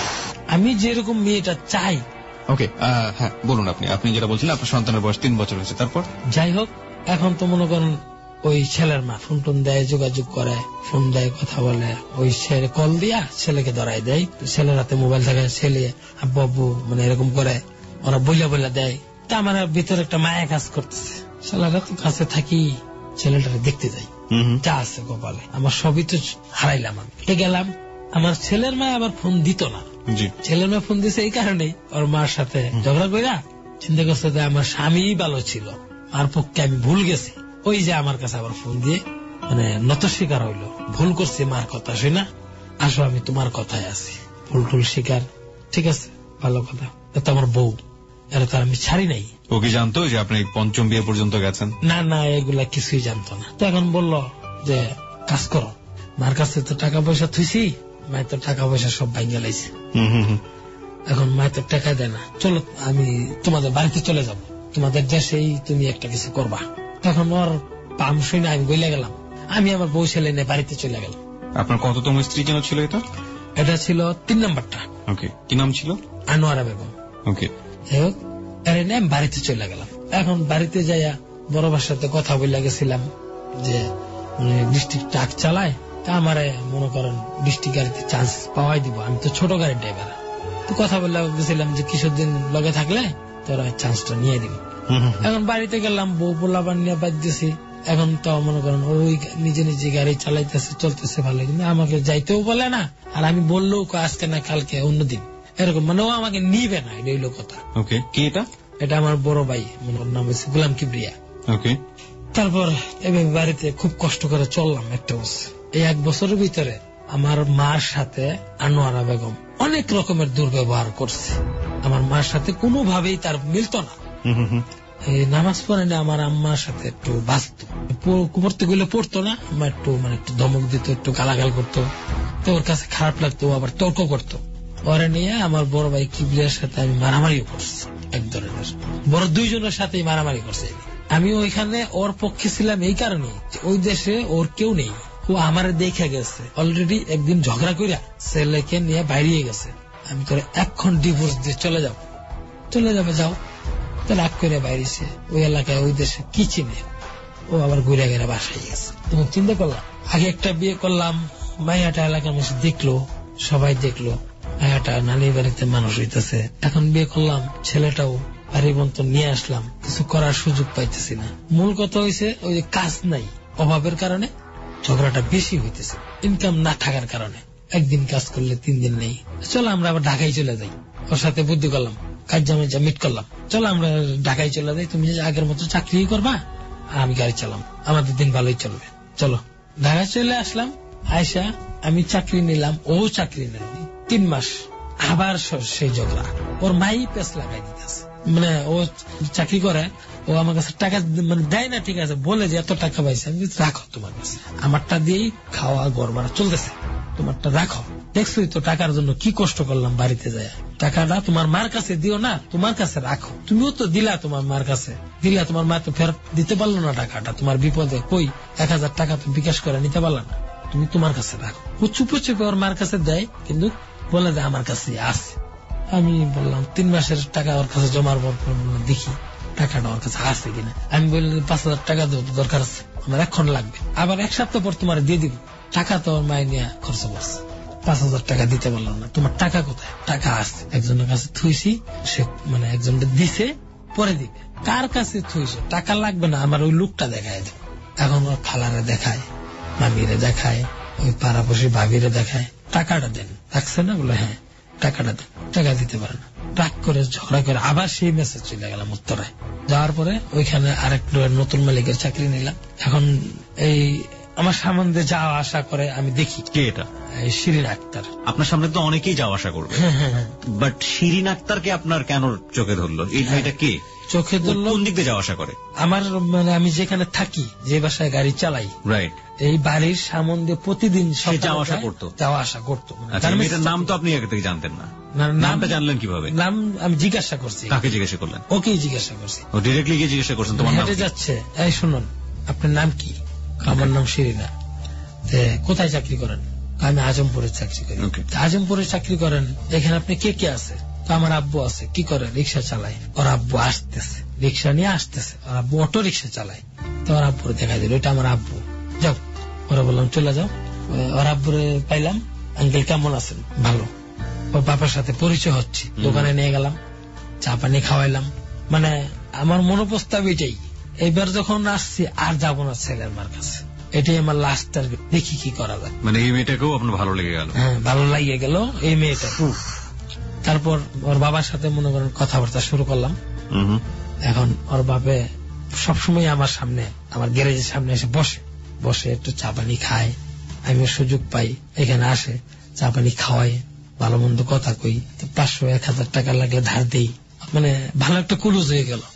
আমি যেরকম মেয়েটা চাই। ওকে, হ্যাঁ বলুন, আপনি যেটা বলছিলেন আপনার সন্তানের বয়স 3 বছর হয়েছে, তারপর? যাই হোক, এখন তো মনে করেন ওই ছেলের মা ফোন টোন দেয়, যোগাযোগ করে, ফোন দেয়, কথা বলে, ওই ছেলে কল দিয়া ছেলেকে ধরাই দেয়, ছেলের হাতে মোবাইল থাকে, ছেলে আব্বু আব্বু মানে এরকম করে ওরা বইলা দেয়। তা আমার ভিতরে একটা মায়া কাজ করতেছে, ছেলেরা তো কাছে থাকি, ছেলেটা দেখতে যাই, যা আছে কপালে, আমার সবই তো হারাইলাম। আমি গেলাম, আমার ছেলের মা আবার ফোন দিত না, ছেলের মা ফোন দিছে এই কারণে ওর মার সাথে ঝগড়া কইরা চিন্তা করছে যে আমার স্বামী ভালো ছিল, আর পক্ষে আমি ভুল গেছি। ওই যে আমার কাছে আবার ফোন দিয়ে মানে নত স্বীকার হইলো, ভুল করছি, মার কথা শুনা, আসো আমি তোমার কথায় আছি, ভুল টুল স্বীকার, ঠিক আছে, ভালো কথা। তো আমার বউ, এরা তো আমি ছাড়ি নাই। ও কি জানতো যে আপনি 5ম বিয়ে পর্যন্ত গেছেন? না, এগুলা কিছুই জানতো না। তো এখন বললো যে কাজ করো, মার কাছে তো টাকা পয়সা থুইছি, মায়ের তো টাকা পয়সা সব ভাঙে লাইছে। এখন মা তো টাকা দেয় না, চলো আমি তোমাদের বাড়িতে চলে যাব, তোমাদের দেশেই তুমি একটা কিছু করবা। তখন ওর পাম শুনে আমি গইলে গেলাম, আমি আমার বউ ছেলে নিয়ে বাড়িতে চলে গেলাম। আপনার কততম স্ত্রী যেন ছিল এটা? এটা ছিল 3 নম্বরটা। ওকে, কি নাম ছিল? আনোয়ারা বেগম। ওকে, এর নিয়ে আমি বাড়িতে চলে গেলাম। এখন বাড়িতে যাইয়া বড় ভাইয়ের সাথে কথা বলে গেছিলাম যে ডিস্ট্রিক্ট ট্রাক চালায়, তা আমারে মনে করেন ডিস্ট্রিক্ট গাড়িতে চান্স পাওয়াই দিব, আমি তো ছোট গাড়ির ড্রাইভার। তো কথা বলে গেছিলাম যে কিছুদিন লগে থাকলে তোরা চান্সটা নিয়ে দিবি। এখন বাড়িতে গেলাম, বউ পোলাপান নিয়ে বাদ দিয়েছি। এখন তো মনে করেন ওই নিজে নিজে গাড়ি চালাইতেছে, চলতেছে ভালো, কিন্তু আমাকে যাইতেও বলে না, আর আমি বললেও আজকে না কালকে অন্যদিন, এরকম মানে ও আমাকে নিবে না, এটা হইলো কথা। ওকে, কি এটা? এটা আমার বড় ভাই, নাম হচ্ছে গোলাম কিবরিয়া। ওকে, তারপর এভাবে বাড়িতে খুব কষ্ট করে চললাম 1 বছর। এই 1 বছরের ভিতরে আমার মার সাথে আনোয়ারা বেগম অনেক রকমের দুর্ব্যবহার করছে। আমার মার সাথে কোনোভাবেই তার মিলত না। নামাজ পড়ে না, আমার আম্মার সাথে একটু বাঁচত, পড়তে গেলে পড়তো না, আমার একটু একটু ধমক দিত, একটু গালাগাল করতো, তো ওর কাছে খারাপ লাগতো, আবার তর্ক করতো। ওরে নিয়ে আমার বড় ভাই কিবরিয়ার সাথে আমি মারামারিও করছি, এক ধরনের বড় 2 জনের সাথে মারামারি করছে। আমি ওইখানে ওর পক্ষে ছিলাম এই কারণে, ওই দেশে ওর কেউ নেই, ও আমার দেখে গেছে অলরেডি। একদিন ঝগড়া করিয়া ছেলেকে নিয়ে বাইরে গেছে, আমি তোরে এখন ডিভোর্স দিয়ে চলে যাবো, যাও। তো রাগ করে বাইরেছে, ওই এলাকায় ওই দেশে কি চিনে, ও আবার ঘুরে ঘুরে বাসায় গেছে। তুমি চিন্তা করলাম, আগে একটা বিয়ে করলাম, মাইয়াটা এলাকার মানুষ দেখলো, সবাই দেখলো মাইয়াটা নানির বাড়িতে মানুষ হইতেছে। এখন বিয়ে করলাম, ছেলেটাও বাড়ির মতো নিয়ে আসলাম, কিছু করার সুযোগ পাইতেছি না। মূল কথা হয়েছে ওই যে কাজ নাই, অভাবের কারণে ঝগড়াটা বেশি হইতেছে, ইনকাম না থাকার কারণে। একদিন কাজ করলে 3 দিন নেই, চলো আমরা আবার ঢাকায় চলে যাই। ওর সাথে বুদ্ধি করলাম, কাজ জামাই মিট করলাম, চলো আমরা ঢাকায় চলে যাই, তুমি যে আগের মতো চাকরি করবা আর আমি গাড়ি চালাম, আমাদের দিন ভালোই চলবে, চলো। ঢাকায় চলে আসলাম, আয়সা আমি চাকরি নিলাম, ও চাকরি নিল। 3 মাস আবার সেই ঝগড়া, ওর মাই পেস লাগাই দিতেছে। মানে ও চাকরি করে, ও আমার কাছে টাকা দেয় না, ঠিক আছে, বলে যে এত টাকা পাইছে, আমি রাখো তোমার কাছে, আমারটা দিয়েই খাওয়া ঘর ভাড়া চলতেছে, তোমারটা রাখো। দেখছোই তো টাকার জন্য কি কষ্ট করলাম বাড়িতে যায়, টাকাটা তোমার মার কাছে দিও না, তোমার কাছে রাখো। তুমিও তো দিলা তোমার মার কাছে, দিলা, তোমার মা তো ফেরত দিতে পারলো না টাকাটা, তোমার বিপদে কই 1000 টাকা তো বিকাশ করে নিতে পারলা না, তুমি তোমার কাছে রাখো। ও চুপে চুপে ওর মার কাছে দেয়, কিন্তু বলে যে আমার কাছে আছে। আমি বললাম 3 মাসের টাকা ওর কাছে জমার পর দেখি টাকাটা ওর কাছে আছে কিনা। আমি বললাম 5000 টাকা দরকার আছে, আমার এখন লাগবে, আবার 1 সপ্তাহ পর তোমার দিয়ে দিব। টাকা তো ওর মায়ের নিয়ে খরচ করছে, 5000 টাকা দিতে পারলাম না। তোমার টাকা কোথায়? টাকা আছে, একজনের কাছে থুইছি, সে একজনকে দিছে, পরে দিবে। কার কাছে থুইছে? টাকা লাগবে না, আমার ওই লোকটা দেখায় দেব। এখন ওর খালারে দেখায়, মামিরে দেখায়, ওই পাড়াপড়শি ভাবিরে দেখায়, টাকাটা দেন, রাখছে না? বলে হ্যাঁ টাকাটা দেন, টাকা দিতে পারে না। রাগ করে ঝগড়া করে আবার সেই মেসেজ চলে গেলাম উত্তরায়। যাওয়ার পরে ওইখানে আরেক নতুন মালিকের চাকরি নিলাম। এখন এই আমার সামনে যাওয়া আসা করে, আমি দেখি কে এটা? শিরিন আক্তার। আপনার সামনে তো অনেকেই যাওয়া আসা করবে, বাট শিরিন আক্তারকে আপনার কেন চোখে ধরলো? এই মেয়েটা কে চোখে ধরলো? কোন দিক দিয়ে যাওয়া আসা করে? আমার আমি যেখানে থাকি, যে বাসায় গাড়ি চালাই, রাইট, এই বাড়ির সামনে দিয়ে প্রতিদিন যাওয়া আসা করতো। মেয়েটার নাম তো আপনি আগে থেকে জানতেন না? নামটা জানলেন কিভাবে? নাম আমি জিজ্ঞাসা করছি। কাকে জিজ্ঞাসা করলেন? ওকেই জিজ্ঞাসা করছি। ও ডিরেক্টলি গিয়ে জিজ্ঞাসা করছেন তোমার নাম? হেঁটে যাচ্ছে, এই শুনুন আপনার নাম কি? আমার নাম শিরিনা। কোথায় চাকরি করেন? আমি আজমপুরে চাকরি করি। আজমপুরে চাকরি করেন, এখানে আপনি কে কে আছে? তো আমার আব্বু আছে। কি করে? রিক্সা চালায়। ওর আব্বু আসতেছে, রিক্সা নিয়ে আসতেছে, ওর আব্বু অটো রিক্সা চালায়। তো ওর আব্বুরে দেখা দিল, ওইটা আমার আব্বু। যাও, ওরা বললাম চলে যাও। ওর আব্বুরে পাইলাম, আঙ্কেল কেমন আছেন? ভালো। ওর বাবার সাথে পরিচয় হচ্ছে, দোকানে নিয়ে গেলাম, চা পানি খাওয়াইলাম। মানে আমার মনোপ্রস্তাব এটাই, এইবার যখন আসছি আর যাবো না ছেলের মার কাছে, এটাই আমার লাস্ট টার্গেট। দেখি কি করা যায়। মানে এই মেয়েটাকেও আপনার ভালো লেগে গেল? হ্যাঁ, ভালো লাগিয়ে গেল এই মেয়েটা। তারপর ওর বাবার সাথে মনে করেন কথাবার্তা শুরু করলাম। এখন ওর বাপে সবসময় আমার সামনে, আমার গ্যারেজের সামনে এসে বসে একটু চা পানি খায়। আমিও সুযোগ পাই, এখানে আসে, চা পানি খাওয়াই, ভালো মন্দ কথা কই। 500-1000 টাকা লাগলে ধার দেই। মানে ভালো একটা কুলুজ হয়ে গেল।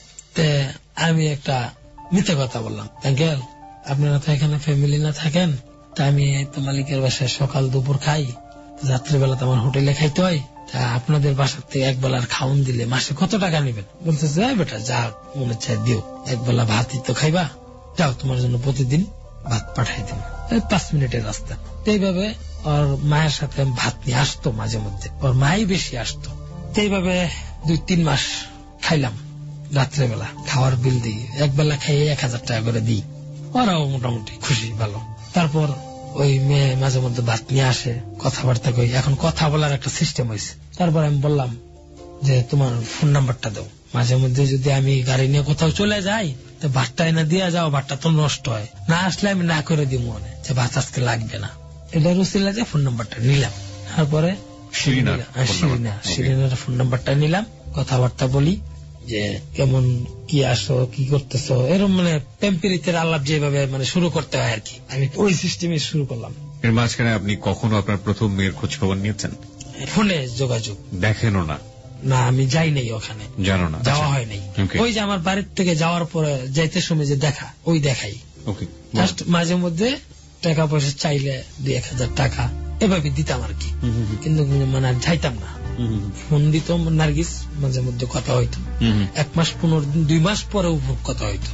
আমি একটা মিথ্যে কথা বললাম, আঙ্কেল আপনারা তো এখানে ফ্যামিলি না থাকেন, তা আমি তো মালিকের বাসায় সকাল দুপুর খাই, রাত্রিবেলা তো আমার হোটেলে খাইতে হয়, তা আপনাদের বাসার থেকে একবেলার খাওয়ান দিলে মাসে কত টাকা নেবেন? বলতেছে বেটা যা মনে চায় দিও, একবেলা ভাতই তো খাইবা, যাও তোমার জন্য প্রতিদিন ভাত পাঠাই দিন, 5 মিনিটের রাস্তা। এইভাবে ওর মায়ের সাথে ভাত নিয়ে আসতো মাঝে মধ্যে, ওর মাই বেশি আসতো। এইভাবে 2-3 মাস খাইলাম। রাত্রেবেলা খাওয়ার বিল দিই, একবেলা খাইয়ে 1000 টাকা করে দিই, ওরাও মোটামুটি খুশি ভালো। তারপর ওই মেয়ে মাঝে মধ্যে ভাত নিয়ে আসে, কথাবার্তা কই, এখন কথা বলার একটা সিস্টেম হয়েছে। তারপর আমি বললাম যে তোমার ফোন নাম্বারটা দাও, মাঝে মধ্যে যদি আমি গাড়ি নিয়ে কোথাও চলে যাই তো ভাতটা এনে দিয়ে যাও, ভাতটা তো নষ্ট হয়, না আসলে আমি না করে দিব মনে যে ভাত আজকে লাগবে না। এটা রুচিলা যে ফোন নাম্বারটা নিলাম। তারপরে শিরিনার ফোন নাম্বারটা নিলাম, কথাবার্তা বলি যে কেমন কি আসো, কি করতেছো, এরকম মানে টেম্পারেচার আলাপ যেভাবে মানে শুরু করতে হয় আর কি, আমি ওই সিস্টেমে শুরু করলাম। এর মাঝখানে আপনি কখনো আপনার প্রথম মেয়ের খোঁজ খবর নিয়েছেন? ফোনে যোগাযোগ। দেখেনও না? না, আমি যাই নাই ওখানে, জানো না, যাওয়া হয় নাই। ওই যে আমার বাড়ির থেকে যাওয়ার পরে যাইতে সময় যে দেখা, ওই দেখাই। জাস্ট মাঝে মধ্যে টাকা পয়সা চাইলে 2-1000 টাকা এভাবে দিতাম আর কি, কিন্তু মানে যাইতাম না। ফোন দিত নার্গিস, মাঝে মধ্যে কথা হইতো, 1 মাস 15 দিন 2 মাস পরে কথা হইতো।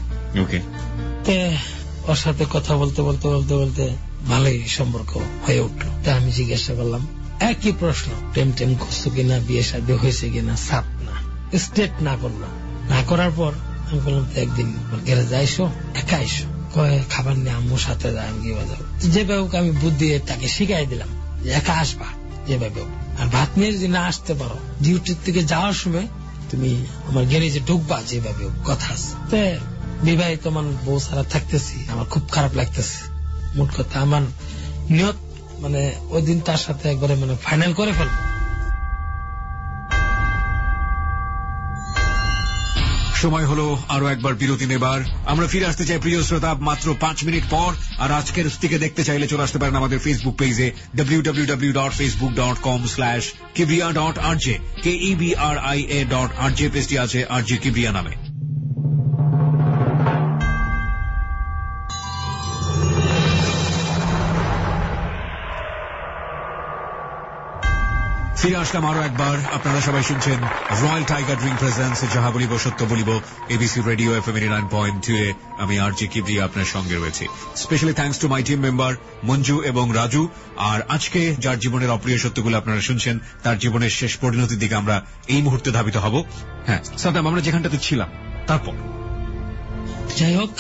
ওর সাথে কথা বলতে বলতে বলতে বলতে ভালোই সম্পর্ক হয়ে উঠলো। তা আমি জিজ্ঞাসা করলাম একই প্রশ্ন, টেম করছো কিনা, বিয়ে শাদী হয়েছে কিনা, সাপ না স্টেট না করলো। না করার পর আমি বললাম তো একদিন গ্যারেজে আইসো, একা আইসো, কয়ে খাবার নিয়ে আম্মুর সাথে যায়, আমি কিভাবে যাবো। যেভাবে তাকে বুদ্ধি তাকে শিখাই দিলাম যে একা আসবা যেভাবে, আর ভাত নিয়ে যদি না আসতে পারো ডিউটির থেকে যাওয়ার সময় তুমি আমার গ্যারেজে ঢুকবা যেভাবে, কথা আছে। বিবাহিত মানুষ বউ ছাড়া থাকতেছি, আমার খুব খারাপ লাগতেছে। মোট কথা আমার নিয়ত মানে ওই দিন তার সাথে একবারে মানে ফাইনাল করে ফেলবো। সময় হলো আরো একবার বিরতি নেবার। আমরা ফিরে আসতে চাই প্রিয় শ্রোতা মাত্র 5 মিনিট পর। আর আজকের স্টিকে দেখতে চাইলে চলে আসতে পারেন আমাদের ফেসবুক পেজে www.facebook.com/kibria.rj, KEBRIA.RJ পেজটি আছে RJ কিবরিয়া নামে। ফিরে আসলাম আরো একবার। আপনারা সবাই শুনছেন রয়্যাল টাইগার ড্রিঙ্ক প্রেজেন্স যাহা বলিব সত্য বলিব, এবিসি রেডিও FM 89.2 এ আমি আরজি কিবরিয়া আপনার সঙ্গে রয়েছি। Specially thanks to my team member Manju এবং রাজু। আর আজকে যার জীবনের অপ্রিয় সত্যগুলো আপনারা শুনছেন, তার জীবনের শেষ পরিণতির দিকে আমরা এই মুহূর্তে ধাবিত হব। হ্যাঁ সাদ্দাম, আমরা যেখানটাতে ছিলাম তারপর যাই হোক,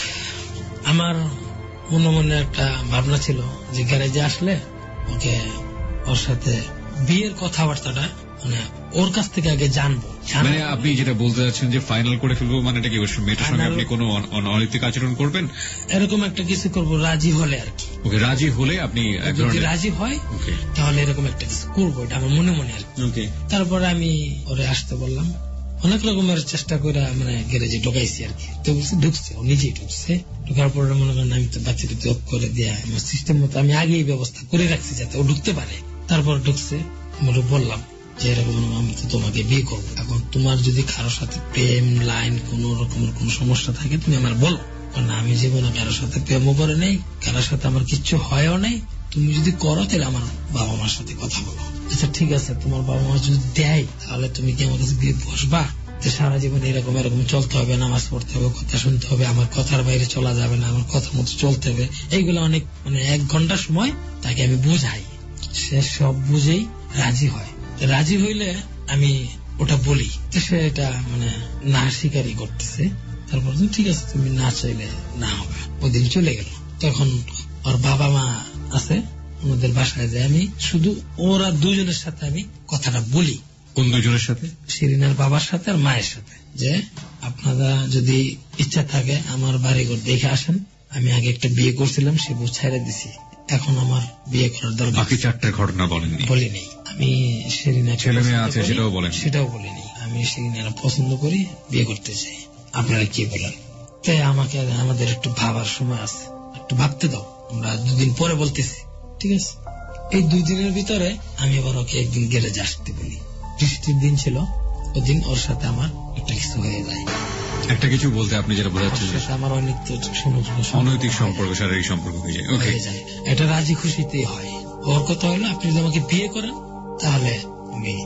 আমার মনে মনে একটা ভাবনা ছিল যে গ্যারেজে আসলে ওকে, ওর সাথে বিয়ের কথাবার্তাটা মানে ওর কাছ থেকে আগে জানবো। মানে আপনি যেটা বলতে যাচ্ছেন যে ফাইনাল করে ফেলবো, মানে এটা কি মেয়েটার সঙ্গে আপনি কোনো অনৈতিক আচরণ করবেন, এরকম একটা কিছু করবো, রাজি হলে আর কি। ওকে, রাজি হলে আপনি যদি রাজি হয় তাহলে এরকম একটা কিছু করবো, এটা আমার মনে মনে আর কি। তারপরে আমি ওরে আসতে বললাম, অনেক রকমের চেষ্টা করে মানে গ্যারেজে ঢুকাইছি আর কি। তো ঢুকছে, ও নিজেই ঢুকছে। ঢুকার পরে মনে করেন আমি তো বাচ্চাটা জব করে দেয়া আমার সিস্টেম মতো আমি আগেই ব্যবস্থা করে রাখছি যাতে ও ঢুকতে পারে। তারপর ঢুকছে, বললাম যে এরকম আমি তো তোমাকে বিয়ে করবো, এখন তোমার যদি কারোর সাথে প্রেম লাইন কোন রকমের কোন সমস্যা থাকে তুমি আমার বলো, কারণ আমি জীবনে কারোর সাথে প্রেমও করে নেই, কারোর সাথে আমার কিচ্ছু হয়ও নেই। তুমি যদি করো তাহলে আমার বাবা মার সাথে কথা বলো। আচ্ছা ঠিক আছে, তোমার বাবা মা যদি দেয় তাহলে তুমি কি আমার কাছে বিয়ে বসবা? যে সারা জীবন এরকম এরকম চলতে হবে, নামাজ পড়তে হবে, কথা শুনতে হবে, আমার কথার বাইরে চলা যাবে না, আমার কথা মতো চলতে হবে। এইগুলো অনেক মানে 1 ঘন্টা সময় তাকে আমি বুঝাই, সে সব বুঝেই রাজি হয়। রাজি হইলে আমি ওটা বলি, সে এটা মানে না স্বীকারই করতেছে। তারপর ঠিক আছে তুমি না চাইলে না হবে। ওই দিন চলে গেল। তখন ওর বাবা মা আছে, ওনাদের বাসায় যায় আমি শুধু ওরা দুজনের সাথে আমি কথাটা বলি। কোন দুজনের সাথে? শিরিনার বাবার সাথে আর মায়ের সাথে, যে আপনারা যদি ইচ্ছা থাকে আমার বাড়িঘর দেখে আসেন। আমি আগে একটা বিয়ে করছিলাম, সে বউ ছেড়ে দিছি, এখন আমার বিয়ে করার দরকার। বাকি 4টা ঘটনা বলেননি? বলিনি। আমি শিরিনা ছেলে মেয়ে আছে সেটাও বলেন? সেটাও বলিনি। আমি শিরিনার পছন্দ করি, বিয়ে করতে চাই, আপনারা কি বলেন? তাই আমাকে আমাদের একটু ভাবার সময় আছে, একটু ভাবতে দাও, আমরা 2 দিন পরে বলতেছি। ঠিক আছে, এই 2 দিনের ভিতরে আমি আবার ওকে একদিন গ্যারেজে আসতে বলি। বৃষ্টির দিন ছিল, ওই দিন ওর সাথে আমার একটা কিছু হয়ে যায়। একটা কিছু বলতে আপনি যেটা বোঝাচ্ছেন আমার অনৈতিক সম্পর্ক, শারীরিক সম্পর্ক হয়ে যায়। এটা রাজি খুশিতেই হয়। ওর কথা হলো আপনি যদি আমাকে বিয়ে করেন তাহলে আমি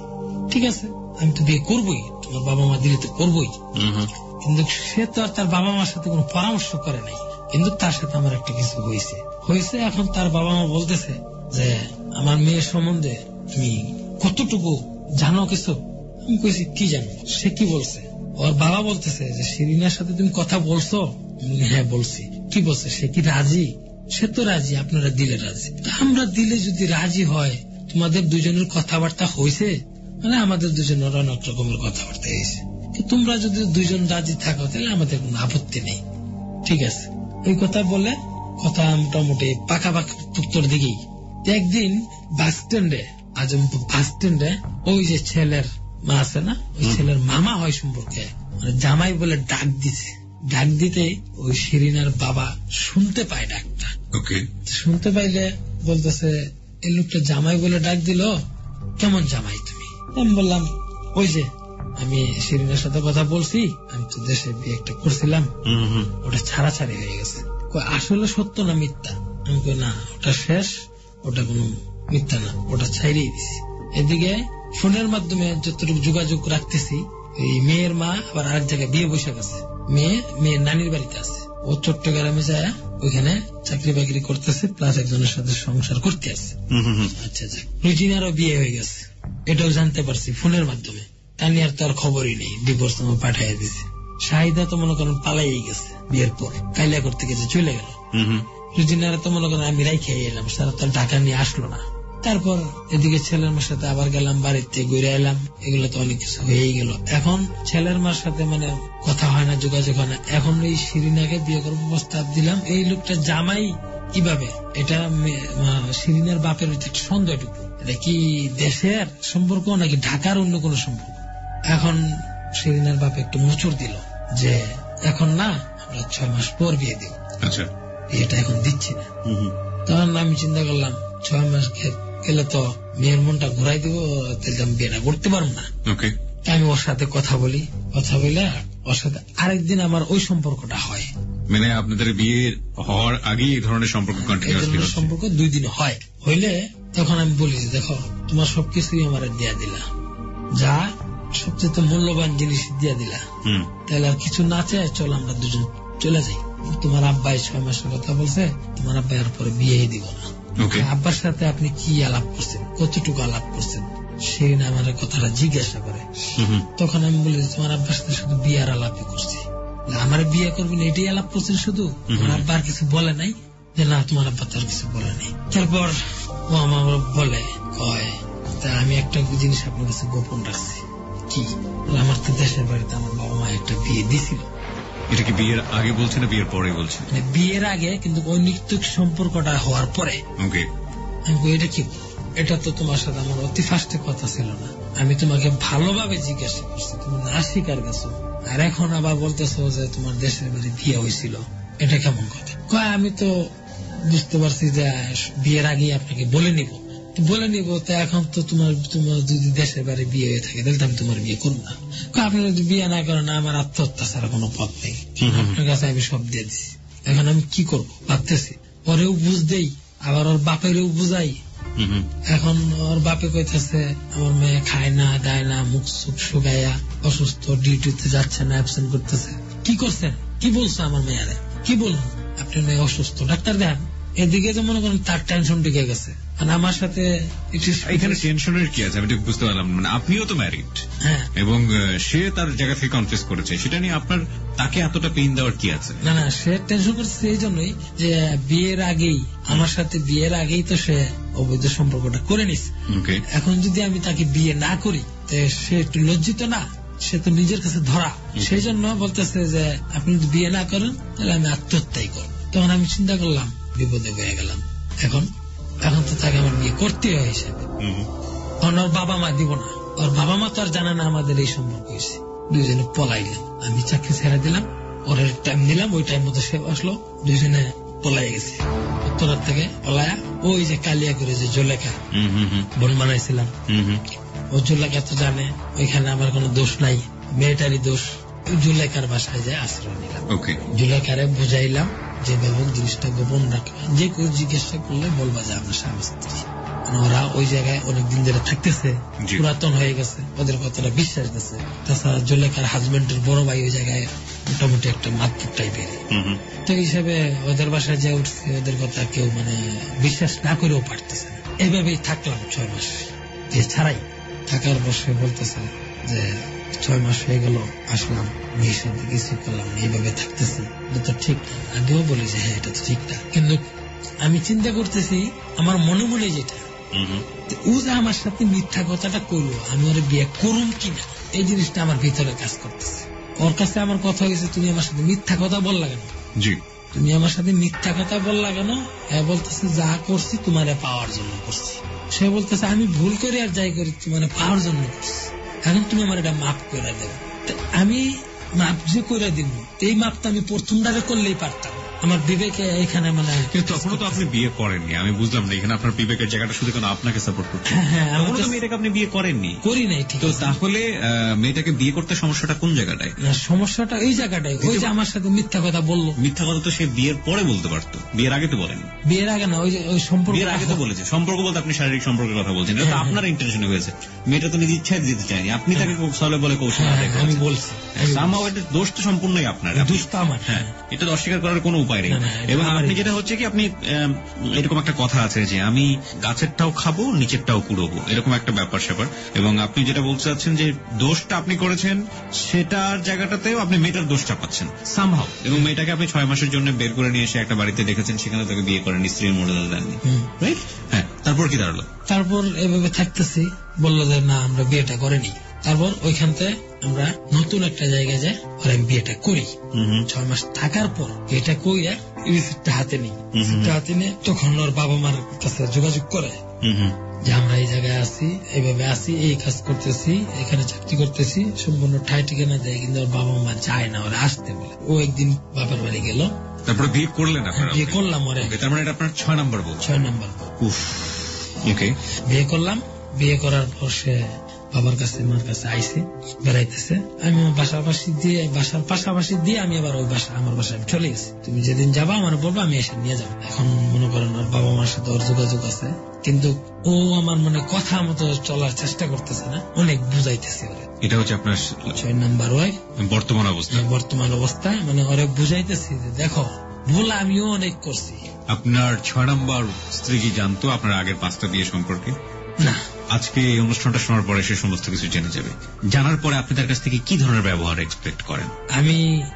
ঠিক আছে আমি তো বিয়ে করবোই, তোমার বাবা মা দিলে তো করবোই। কিন্তু সে তো আর তার বাবা মার সাথে কোনো পরামর্শ করে নাই। কিন্তু তার সাথে আমার একটা কিছু হয়েছে। এখন তার বাবা মা বলতেছে যে আমার মেয়ের সম্বন্ধে তুমি কতটুকু জানো কিছু? আমি কইছি কি জানো? সে কি বলছে? ওর বাবা বলতেছে যে শিরিনার সাথে তুমি কথা বলছো? হ্যাঁ বলছি। কি বলছে? সে কি রাজি? সে তো রাজি, আপনারা দিলে রাজি। আমরা দিলে যদি রাজি হয়, তোমাদের দুজনের কথাবার্তা হয়েছে, মানে আমাদের দুজনের অনেক রকমের কথাবার্তা হয়েছে, তোমরা যদি দুজন রাজি থাকো তাহলে আমাদের কোনো আপত্তি নেই, ঠিক আছে। এই কথা বলে কথা মোটামুটি পাকাপাকি উত্তর দিকেই। একদিন বাস স্ট্যান্ডে, আজমপুর বাস স্ট্যান্ডে ওই যে ছেলের মা আছে না, ওই ছেলের মামা হয় সম্পর্কে, মানে জামাই বলে ডাক দিছে। ডাক দিতে ওই শিরিনার বাবা শুনতে পায় ডাকটা। শুনতে পাইলে বলতেছে এই লোকটা জামাই বলে ডাক দিল, কেমন জামাই তুমি? আমি বললাম ওই যে আমি শিরিনার সাথে কথা বলছি, আমি তো দেশে বিয়ে একটা করছিলাম, ওটা ছাড়াছাড়ি হয়ে গেছে। আসলে সত্য না মিথ্যা? আমি কই না, ওটা শেষ, ওটা কোনো মিথ্যা না, ওটা ছাইড়েই দিছি। এদিকে ফোনের মাধ্যমে যতটুকু যোগাযোগ রাখতেছি, এই মেয়ের মা আবার আরেক জায়গায় বিয়ে বসে গেছে, মেয়ের নানির বাড়িতে আছে। ও চট্টগ্রামে যায় ওইখানে চাকরি বাকরি করতেছে, প্লাস একজনের সাথে সংসার করতে আছে। আচ্ছা আচ্ছা, রুজিনারও বিয়ে হয়ে গেছে, এটাও জানতে পারছি ফোনের মাধ্যমে। তানিয়ার তো আর খবরই নেই, ডিভোর্স নামে পাঠাইয়া দিছে। শাহিদা তো মনে করেন পালাই গেছে বিয়ের পর, কাইলা করতে গেছে চলে গেল। রুজিনারা তো মনে করেন আমি রাইখে এলাম, সারা তো ঢাকা নিয়ে আসলো না। তারপর এদিকে ছেলের মার সাথে আবার গেলাম, বাড়িতে ঘুরে এলাম, এগুলো তো অনেক কিছু হয়েই গেল। এখন ছেলের মার সাথে মানে কথা হয় না, যোগাযোগ হয় না। এখন এই শিরিনাকে বিয়ে করার প্রস্তাব দিলাম, এই লোকটা জামাই কিভাবে? এটা শিরিনের বাপের একটা সন্দেহটুকু, এটা কি দেশের সম্পর্ক নাকি ঢাকার অন্য কোন সম্পর্ক? এখন শিরিনের বাপ একটু মোচড় দিল যে এখন না, আমরা 6 মাস পর বিয়ে দিব, বিয়েটা এখন দিচ্ছি না। তখন আমি চিন্তা করলাম 6 মাস গেলে তো মেয়ের মনটা ঘুরাই দিব, তাহলে আমি বিয়েটা করতে পারবো না। আমি ওর সাথে কথা বলে ওর সাথে আরেকদিন আমার ওই সম্পর্কটা হয়। মানে আপনাদের বিয়ে হওয়ার আগে এই ধরনের সম্পর্ক সম্পর্ক 2 দিন হয়। হইলে তখন আমি বলি দেখো তোমার সবকিছুই আমার দিয়া দিলা, যা সবচেয়ে মূল্যবান জিনিস দিয়া দিলা, তাহলে আর কিছু না চায়, চল আমরা দুজন চলে যাই। তোমার আব্বাই 6 মাসের কথা বলছে, তোমার আব্বাই আর পরে বিয়ে দিব না। আব্বার সাথে আপনি কি আলাপ করছেন, কতটুকু আলাপ করছেন? সে না আমার কথাটা জিজ্ঞাসা করে। তখন আমি বলি তোমার আব্বার সাথে শুধু বিয়ার আলাপই করছি, আমার বিয়ে করবেন এটাই আলাপ করছেন শুধু, আমার আব্বা আর কিছু বলে নাই? যে না, তোমার আব্বা তো আর কিছু বলে নাই। তারপর ও আমার বলে কয় আমি একটা জিনিস আপনার কাছে গোপন রাখছি। কি? আমার তো দেশের বাড়িতে আমার বাবা মা একটা বিয়ে দিছিল। এটা কি বিয়ের আগে বলছে না বিয়ের পরে বলছে? বিয়ের আগে, কিন্তু অনৈতিক সম্পর্কটা হওয়ার পরে। আমি এটা কি? এটা তো তোমার সাথে আমার অতি ফার্স্টে কথা ছিল না, আমি তোমাকে ভালোভাবে জিজ্ঞাসা করছি, তুমি না স্বীকার গেছো, আর এখন আবার বলতেছো যে তোমার দেশের বাড়ি বিয়ে হয়েছিল, এটা কেমন কথা? আমি তো বুঝতে পারছি যে বিয়ের আগে আপনাকে বলে নিব, তো এখন তো তোমার যদি দেশের বাড়ি বিয়ে হয়ে থাকে তাহলে আমি তোমার বিয়ে করবো না। আপনি যদি বিয়ে না করেন আমার আত্মহত্যা ছাড়া কোনো পথ নেই, আপনার কাছে আমি সব দিয়ে দিচ্ছি। এখন আমি কি করবো ভাবতেছি। ওরেও বুঝ দেই, আবার ওর বাপেরও বুঝাই। এখন ওর বাপে কইতেছে আমার মেয়ে খায় না দায় না, মুখ সুখ শুকাইয়া অসুস্থ, ডিউটিতে যাচ্ছে না, অ্যাবসেন্ট করতেছে। কি করছেন? কি বলছো আমার মেয়ারে? কি বলবো? আপনার মেয়ে অসুস্থ, ডাক্তার দেন। এদিকে তো মনে করেন তার টেনশন ঢুকে গেছে, আর আমার সাথে এখানে টেনশনের কি আছে আমি ঠিক বুঝতে পারলাম। মানে আপনিও তো ম্যারিড, এবং সে তার জায়গা থেকে কনফেস করেছে, সেটা নিয়ে আপনার তাকে এতটা পেইন দেওয়ার কি আছে? না না, সে টেনশন করছে এই জন্যই যে বিয়ের আগেই আমার সাথে বিয়ের আগেই তো সে অবৈধ সম্পর্কটা করে নিছে। এখন যদি আমি তাকে বিয়ে না করি সে একটু লজ্জিত না, সে তো নিজের কাছে ধরা। সেই জন্য বলতেছে যে আপনি যদি বিয়ে না করেন তাহলে আমি আত্মহত্যাই করব। তখন আমি চিন্তা করলাম বিপদে হয়ে গেলাম। এখন তো তাকে আমার বিয়ে করতে হয় হিসাবে। ওর বাবা মা দিব না, ওর বাবা মা তো আর জানে না আমাদের এই সম্পর্ক হয়েছে। দুইজনে পলাইলাম, আমি চাকরি ছেড়ে দিলাম, ওর টাইম দিলাম, ওই টাইম মতো সে আসলো, দুইজনে পলাই গেছি। উত্তরার থেকে পলায়া ওই যে কালিয়া করে যে জলেখা বোন বানাইছিলাম, ও জলেখা তো জানে ওইখানে আমার কোনো দোষ নাই, মেয়েটারই দোষ। জুলেখার বাসায় যায় আশ্রয় নিলাম, জুলেখারে বুঝাইলাম যে বাবু জিনিসটা গোপন রাখবে, যে কেউ জিজ্ঞাসা করলে বলবা যে আমরা স্বামী স্ত্রী। ওরা ওই জায়গায় অনেকদিন ধরে থাকতেছে, পুরাতন হয়ে গেছে, ওদের কথাটা বিশ্বাস দিচ্ছে। তাছাড়া জুলেখার হাজবেন্ডের বড় ভাই ওই জায়গায় মোটামুটি একটা মাতপুর টাইপের, তো হিসাবে ওদের বাসায় যে উঠছে ওদের কথা কেউ বিশ্বাস না করেও পারতেছে না। এইভাবেই থাকলাম 6 মাস যে ছাড়াই থাকার বসে বলতেছে যে 6 মাস হয়ে গেল আসলাম, মেয়ের সাথে কিছু করলাম না, এইভাবে থাকতেছি, এটা তো ঠিক না। আগেও বলি যে হ্যাঁ এটা তো ঠিক না, কিন্তু আমি চিন্তা করতেছি আমার মনে মনে যেটা ও যে আমার সাথে মিথ্যা কথাটা করলো, আমি ওর বিয়ে করুম কিনা, এই জিনিসটা আমার ভিতরে কাজ করতেছে। ওর কাছে আমার কথা হয়েছে তুমি আমার সাথে মিথ্যা কথা বললা কেন, তুমি আমার সাথে মিথ্যা কথা বললা কেন? বলতেছে যা করছি তোমার পাওয়ার জন্য করছি। সে বলতেছে আমি ভুল করি আর যাই করি তোমার পাওয়ার জন্য করছি, এখন তুমি আমার এটা মাফ করে দেবে। আমি মাপ যে করে দিব, এই মাপটা আমি প্রথম দ্বারে করলেই পারতাম। আমার বিবেকে এখানে তখনও তো আপনি বিয়ে করেননি, আমি বুঝলাম না এখানে আপনার বিবেকের জায়গাটা শুধু কেন আপনাকে সাপোর্ট করছে। মেয়েটাকে আপনি বিয়ে করেননি, করি নাই, ঠিক তো তাহলে মেয়েটাকে বিয়ে করতে সমস্যাটা কোন জায়গাটায়? সমস্যাটা এই জায়গাটায়, ওই যে আমার সাথে মিথ্যা কথা বললো। মিথ্যা কথা তো সে বিয়ের পরে বলতে পারতো, বিয়ের আগে তো বলেন। বিয়ের আগে না, ওই সম্পর্ক বিয়ের আগে তো বলেছে। সম্পর্ক বলতে আপনি শারীরিক সম্পর্কের কথা বলছেন, এটা তো আপনার ইন্টেনশনে হয়েছে। মেয়েটা তো নিজে ইচ্ছায় দিতে চায়নি, আপনি তাকে কৌশলে বলে কৌশল আমি বলছি। দোষ তো সম্পূর্ণই আপনার, দোষ তো আমার। হ্যাঁ, এটা অস্বীকার করার কোনো উপায় নেই। এবং আপনি যেটা হচ্ছে কি, আপনি এরকম একটা কথা আছে যে আমি গাছেরটাও খাবো নিচেরটাও কুড়োবো, এরকম একটা ব্যাপার স্যাপার। এবং আপনি যেটা বলতে চাচ্ছেন যে দোষটা আপনি করেছেন, সেটার জায়গাটাতেও আপনি মেয়েটার দোষ চাপাচ্ছেন সামহাও। এবং মেয়েটাকে আপনি 6 মাসের জন্য বের করে নিয়ে এসে একটা বাড়িতে রেখেছেন, সেখানে তাকে বিয়ে করেন, স্ত্রীর মর্যাদা দেননি, রাইট? হ্যাঁ, তারপর কি দাঁড়ালো? তারপর এভাবে থাকতেছি, বললো যে না আমরা বিয়েটা করিনি। তারপর ওইখান থেকে আমরা নতুন একটা জায়গায় যাই, আর আমি বিয়েটা করি। 6 মাস থাকার পর এটা কইরা রিসিপ্টটা হাতে নিই, হাতে নিয়ে তখন ওর বাবা মার কাছে যোগাযোগ করে যে আমরা এই জায়গায় আছি, এইভাবে আছি, এই কাজ করতেছি, এখানে চাকরি করতেছি, সম্পূর্ণ ঠাই ঠিকানা দেয়, কিন্তু ওর বাবা মা চায় না ওরা আসতে বলে। ও একদিন বাবার বাড়ি গেল, তারপরে বিয়ে করলেন? বিয়ে করলাম ওরে। তার মানে এটা আপনার 6 নম্বর বউ? 6 নম্বর বউ। ওকে, বিয়ে করলাম। বিয়ে করার পর সে বাবার কাছে মার কাছে আইসে বেড়াইতেছে, আমি বাসার পাশাপাশি দিয়ে আমি আবার ওই আমার বাসায় চলে গেছি। তুমি যেদিন যাবা আমার বলবো, আমি এসে নিয়ে যাবো। এখন মনে করেন ওর বাবা মার সাথে ওর যোগাযোগ আছে, কিন্তু ও আমার কথা মতো চলার চেষ্টা করতেছে না, অনেক বুঝাইতেছে ওরে। এটা হচ্ছে আপনার 6 নম্বর ওয়াইফ বর্তমান অবস্থায়, ওরে বুঝাইতেছি যে দেখো ভুল আমিও অনেক করছি। আপনার 6 নম্বর স্ত্রী কি জানতো আপনার আগের 5টা বিয়ে সম্পর্কে? না। আজকে এই অনুষ্ঠানটা শোনার পরে সে সমস্ত কিছু জেনে যাবে। জানার পরে আপনি তার কাছ থেকে কি ধরনের ব্যবহার এক্সপেক্ট করেন? আমি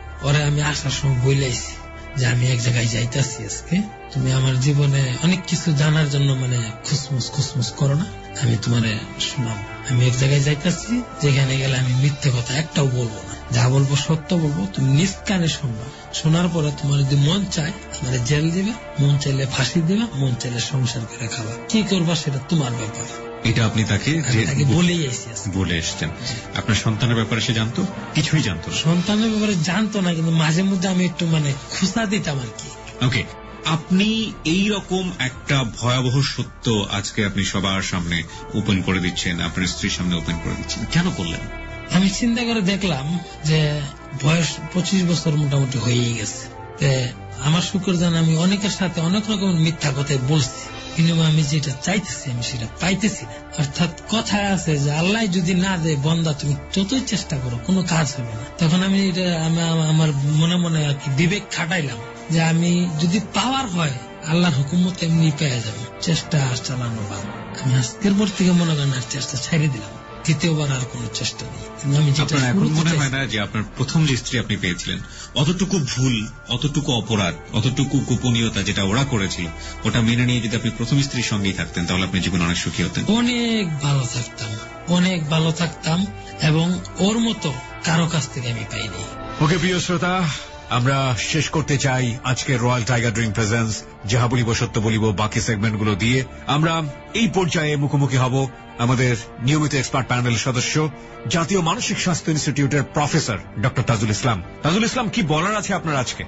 আসার সময় বইলাইছি যে আমি এক জায়গায় যাইতেছি আজকে, তুমি আমার জীবনে অনেক কিছু জানার জন্য খুসমুস করো না, আমি তোমার শোনাব। আমি এক জায়গায় যাইতেছি, যেখানে গেলে আমি মিথ্যে কথা একটাও বলবো না, যা বলবো সত্য বলবো, তুমি নিজ কানে শুনবা। শোনার পরে তোমার যদি মন চায় আমার জেল দিবে, মন চাইলে ফাঁসি দিবে, মন চাইলে সংসার করে খাবা, কি করবা সেটা তোমার ব্যাপার। এটা আপনি তাকে বলে এসছেন। আপনার সন্তানের ব্যাপারে সে জানতো? কিছুই জানতো? সন্তানের ব্যাপারে জানতো না, কিন্তু মাঝে মধ্যে আমি একটু খুঁজা দিতাম আর কি। ওকে, আপনি এই রকম একটা ভয়াবহ সত্য আজকে আপনি সবার সামনে ওপেন করে দিচ্ছেন, আপনার স্ত্রীর সামনে ওপেন করে দিচ্ছেন, কেন করলেন? আমি চিন্তা করে দেখলাম যে বয়স 25 বছর মোটামুটি হয়ে গেছে। আমার শুক্র জানা আমি অনেকের সাথে অনেক রকম মিথ্যা কথাই বলছি, কিন্তু আমি যেটা চাইতেছি আমি সেটা পাইতেছি না। অর্থাৎ কথা আছে যে আল্লাহ যদি না দেয় বন্দা তুমি যতই চেষ্টা করো কোনো কাজ হবে না। তখন আমি আমার মনে আর কি বিবেক খাটাইলাম যে আমি যদি পাওয়ার হয় আল্লাহর হুকুমত এমনি পেয়ে যাবো, চেষ্টা আর চালানো বাদ। আমি আজকের পর থেকে মনে করেন আর চেষ্টা ছেড়ে দিলাম, দ্বিতীয়বার আর কোন চেষ্টা নেই। আপনার এখন মনে হয় না যে আপনার প্রথম যে স্ত্রী আপনি পেয়েছিলেন অতটুকু ভুল, অতটুকু অপরাধ, অতটুকু গোপনীয়তা যেটা ওরা করেছিল ওটা মেনে নিয়ে যদি আপনি প্রথম স্ত্রীর সঙ্গেই থাকতেন তাহলে আপনি জীবনে অনেক সুখী হতেন? অনেক ভালো থাকতাম এবং ওর মতো কারো কাছ থেকে আমি পাইনি। ওকে প্রিয় শ্রোতা, আমরা শেষ করতে চাই আজকে রয়্যাল টাইগার ড্রিঙ্ক প্রেজেন্স যাহা বলিব সত্য বলিব বাকি সেগমেন্টগুলো দিয়ে। আমরা এই পর্যায়ে মুখোমুখি হব আমাদের নিয়মিত এক্সপার্ট প্যানেল সদস্য, জাতীয় মানসিক স্বাস্থ্য ইনস্টিটিউটের প্রফেসর ডক্টর তাজুল ইসলাম। তাজুল ইসলাম, কি বলার আছে আপনার আজকে?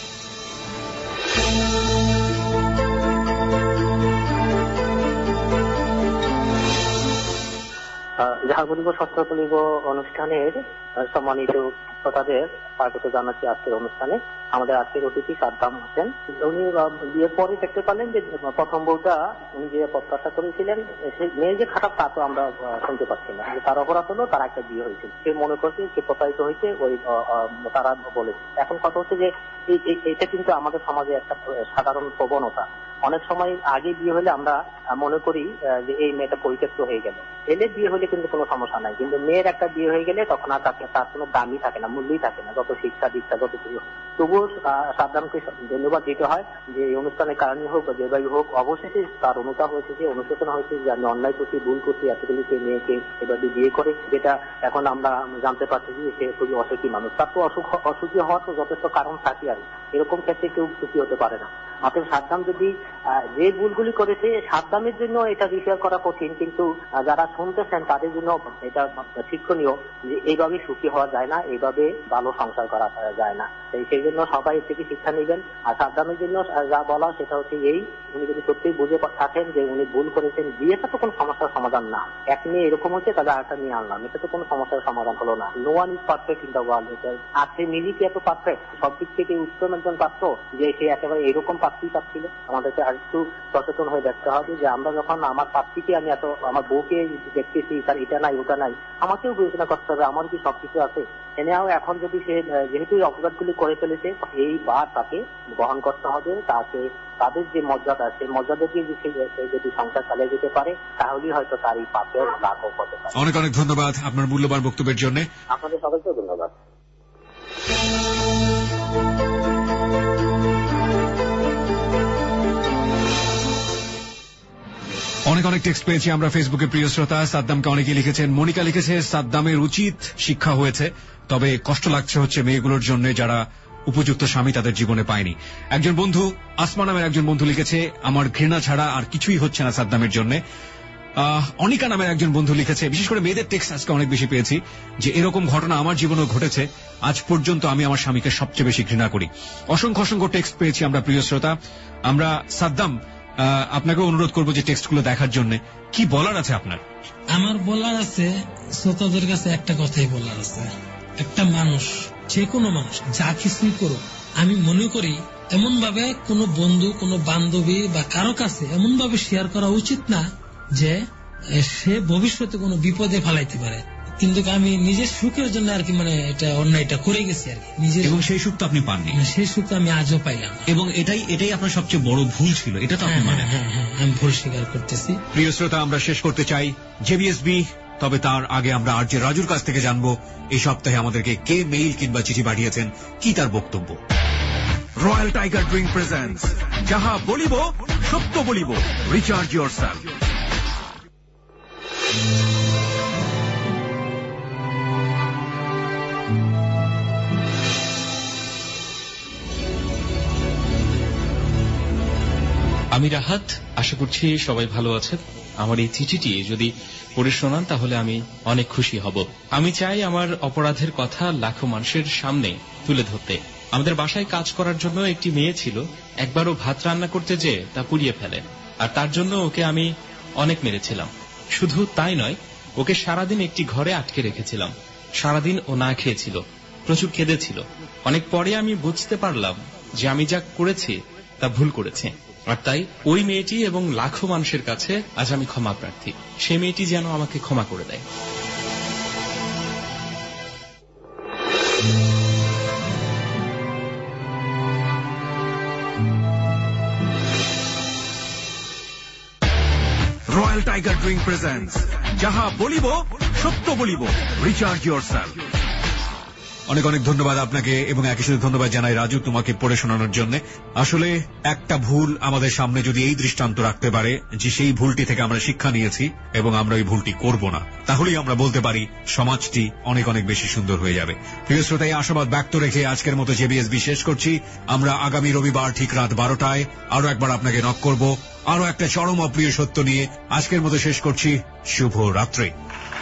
যাহা বলিব সত্য বলিব অনুষ্ঠানের সম্মানিত শ্রোতাদের স্বাগত জানাচ্ছি আজকের অনুষ্ঠানে। আমাদের আজকের অতিথি সাদ্দাম হোসেন। উনি বিয়ের পরে দেখতে পেলেন যে প্রথম বউটা উনি যে প্রত্যাশা করেছিলেন সেই মেয়ে যে খারাপ তা তো আমরা শুনতে পাচ্ছি না। তার অপরাধ হলো তার একটা বিয়ে হয়েছিল, সে মনে করছে সে প্রতারিত হয়েছে, ওই তারা বলেছে। এখন কথা হচ্ছে যে এটা কিন্তু আমাদের সমাজে একটা সাধারণ প্রবণতা। অনেক সময় আগে বিয়ে হলে আমরা মনে করি যে এই মেয়েটা পরিত্যক্ত হয়ে গেল। ছেলের বিয়ে হলে কিন্তু কোনো সমস্যা নাই, কিন্তু মেয়ের একটা বিয়ে হয়ে গেলে তখন আর তার কোনো দামই থাকে না, মূল্যই থাকে না, যত শিক্ষা দীক্ষা যত কিছু। তবুও সাদ্দামকে ধন্যবাদ দিতে হয় যে এই অনুষ্ঠানের কারণে হোক বা যেভাবে হোক অবশেষে তার অনুতাপ হয়েছে, যে অনুশোচনা হয়েছে যে আমি অন্যায় করছি, ভুল করছি, এতগুলি সে মেয়েকে এভাবে বিয়ে করে, যেটা এখন আমরা জানতে পারছি যে সে খুবই অসুখী মানুষ। তার তো অসুখী হওয়ার তো যথেষ্ট কারণ থাকে, আর এরকম ক্ষেত্রে কেউ সুখী হতে পারে না। অতএব সাদ্দাম যদি যে ভুলগুলি করেছে সাদ্দামের জন্য এটা বিচার করা কঠিন, কিন্তু যারা শুনতেছেন তাদের জন্য এটা শিক্ষণীয় যে এইভাবে সুখী হওয়া যায় না, এইভাবে ভালো সংসার করা যায় না। সেই জন্য সবাই এর থেকে শিক্ষা নেবেন। আর সাদ্দামের জন্য যা বলা সেটা হচ্ছে এই, উনি যদি সত্যিই বুঝে থাকেন যে উনি ভুল করেছেন, বিয়েটা তো কোনো সমস্যার সমাধান না। এক মেয়ে এরকম হচ্ছে তাহলে আরেকটা নিয়ে আনলাম, এটা তো কোনো সমস্যার সমাধান হলো না। No one is perfect in the world. আর সে নিজেই কি এত পারফেক্ট, সব দিক থেকে উত্তম একজন পাত্র যে সে একেবারে এরকম পাত্রই পাচ্ছিল? আমাদেরকে আর একটু সচেতন হয়ে দেখতে হবে যে আমরা যখন আমার পাত্রীকে আমি এত আমার বউকে দেখতেছি তার এটা নাই ওটা নাই, আমাকেও বিবেচনা করতে হবে আমার কি সবকিছু আছে। এনেও এখন যদি সে যেহেতু অপরাধগুলি করে ফেলেছে এই বার তাকে বহন করতে হবে, তাকে তাদের যে মর্যাদা সেই মর্যাদা দিয়ে যদি সংসার চালিয়ে যেতে পারে তাহলেই হয়তো তার এই পাপের লাঘব হতে পারে। অনেক অনেক ধন্যবাদ আপনার মূল্যবান বক্তব্যের জন্য। আপনাদের সবাইকে ধন্যবাদ। অনেক অনেক টেক্সট পেয়েছি আমরা ফেসবুকে। প্রিয় শ্রোতা, সাদ্দামকে অনেকে লিখেছেন। মনিকা লিখেছে সাদ্দামের উচিত শিক্ষা হয়েছে, তবে কষ্ট লাগছে হচ্ছে মেয়েগুলোর জন্য যারা উপযুক্ত স্বামী তাদের জীবনে পায়নি। একজন বন্ধু আসমা নামের একজন বন্ধু লিখেছে আমার ঘৃণা ছাড়া আর কিছুই হচ্ছে না সাদ্দামের জন্য। অনিকা নামের একজন বন্ধু লিখেছে, বিশেষ করে মেয়েদের টেক্সট আজকে অনেক বেশি পেয়েছি, যে এরকম ঘটনা আমার জীবনেও ঘটেছে, আজ পর্যন্ত আমি আমার স্বামীকে সবচেয়ে বেশি ঘৃণা করি। অসংখ্য অসংখ্য টেক্সট পেয়েছি আমরা প্রিয় শ্রোতা। আমরা সাদ্দাম আপনাকে অনুরোধ করবো যে টেক্সটগুলো দেখার জন্য। কি বলার আছে আপনার? আমার বলার আছে, শ্রোতাদের কাছে একটা কথাই বলার আছে, একটা মানুষ, যে কোনো মানুষ যা কিছুই করুক, আমি মনে করি এমন ভাবে কোনো বন্ধু কোনো বান্ধবী বা কারো কাছে এমন ভাবে শেয়ার করা উচিত না যে সে ভবিষ্যতে কোনো বিপদে ফেলাইতে পারে। কিন্তু আমি নিজের সুখের জন্য আর কি মানে এটা অন্যায়টা করে গেছি আর কি নিজের, এবং সেই সুখ তো আপনি পাননি। সেই সুখ আমি আজও পাইলাম, এবং এটাই আপনার সবচেয়ে বড় ভুল ছিল, এটা তো আপনি মানেন। হ্যাঁ, আমি ভুল স্বীকার করতেছি। প্রিয় শ্রোতা, আমরা শেষ করতে চাই জেবিএসবি, তবে তার আগে আমরা আর যে রাজুর কাছ থেকে জানবো এই সপ্তাহে আমাদেরকে কে মেইল কিংবা চিঠি পাঠিয়েছেন, কি তার বক্তব্য। রয়্যাল টাইগার ড্রিঙ্ক প্রেজেন্টস যাহা বলিব সত্য বলিব, রিচার্জ ইয়োরসেলফ। আমি রাহাত, আশা করছি সবাই ভালো আছেন। আমার এই চিঠিটি যদি পড়ে শোনান তাহলে আমি অনেক খুশি হব। আমি চাই আমার অপরাধের কথা লাখো মানুষের সামনে তুলে ধরতে। আমাদের বাসায় কাজ করার জন্য একটি মেয়ে ছিল, একবারও ভাত রান্না করতে যেয়ে তা পুড়িয়ে ফেলে, আর তার জন্য ওকে আমি অনেক মেরেছিলাম। শুধু তাই নয়, ওকে সারাদিন একটি ঘরে আটকে রেখেছিলাম। সারাদিন ও না খেয়েছিল, প্রচুর কেঁদেছিল। অনেক পরে আমি বুঝতে পারলাম যে আমি যা করেছি তা ভুল করেছে, আর তাই ওই মেয়েটি এবং লাখো মানুষের কাছে আজ আমি ক্ষমা প্রার্থী। সেই মেয়েটি যেন আমাকে ক্ষমা করে দেয়। রয়্যাল টাইগার ড্রিঙ্ক প্রেজেন্টস যাহা বলিব সত্য বলিব, রিচার্জ ইয়োরসেলফ। অনেক অনেক ধন্যবাদ আপনাকে, এবং একই সাথে ধন্যবাদ জানাই রাজু তোমাকে পড়ে শোনানোর জন্য। আসলে একটা ভুল আমাদের সামনে যদি এই দৃষ্টান্ত রাখতে পারে যে সেই ভুলটি থেকে আমরা শিক্ষা নিয়েছি এবং আমরা ওই ভুলটি করব না, তাহলেই আমরা বলতে পারি সমাজটি অনেক অনেক বেশি সুন্দর হয়ে যাবে। প্রিয় শ্রোতা, এই আশাবাদ ব্যক্ত রেখে আজকের মতো জেবিএসবি শেষ করছি। আমরা আগামী রবিবার ঠিক রাত 12টায় আরো একবার আপনাকে নক করব আরো একটা চরম অপ্রিয় সত্য নিয়ে। আজকের মতো শেষ করছি। শুভ রাত্রি।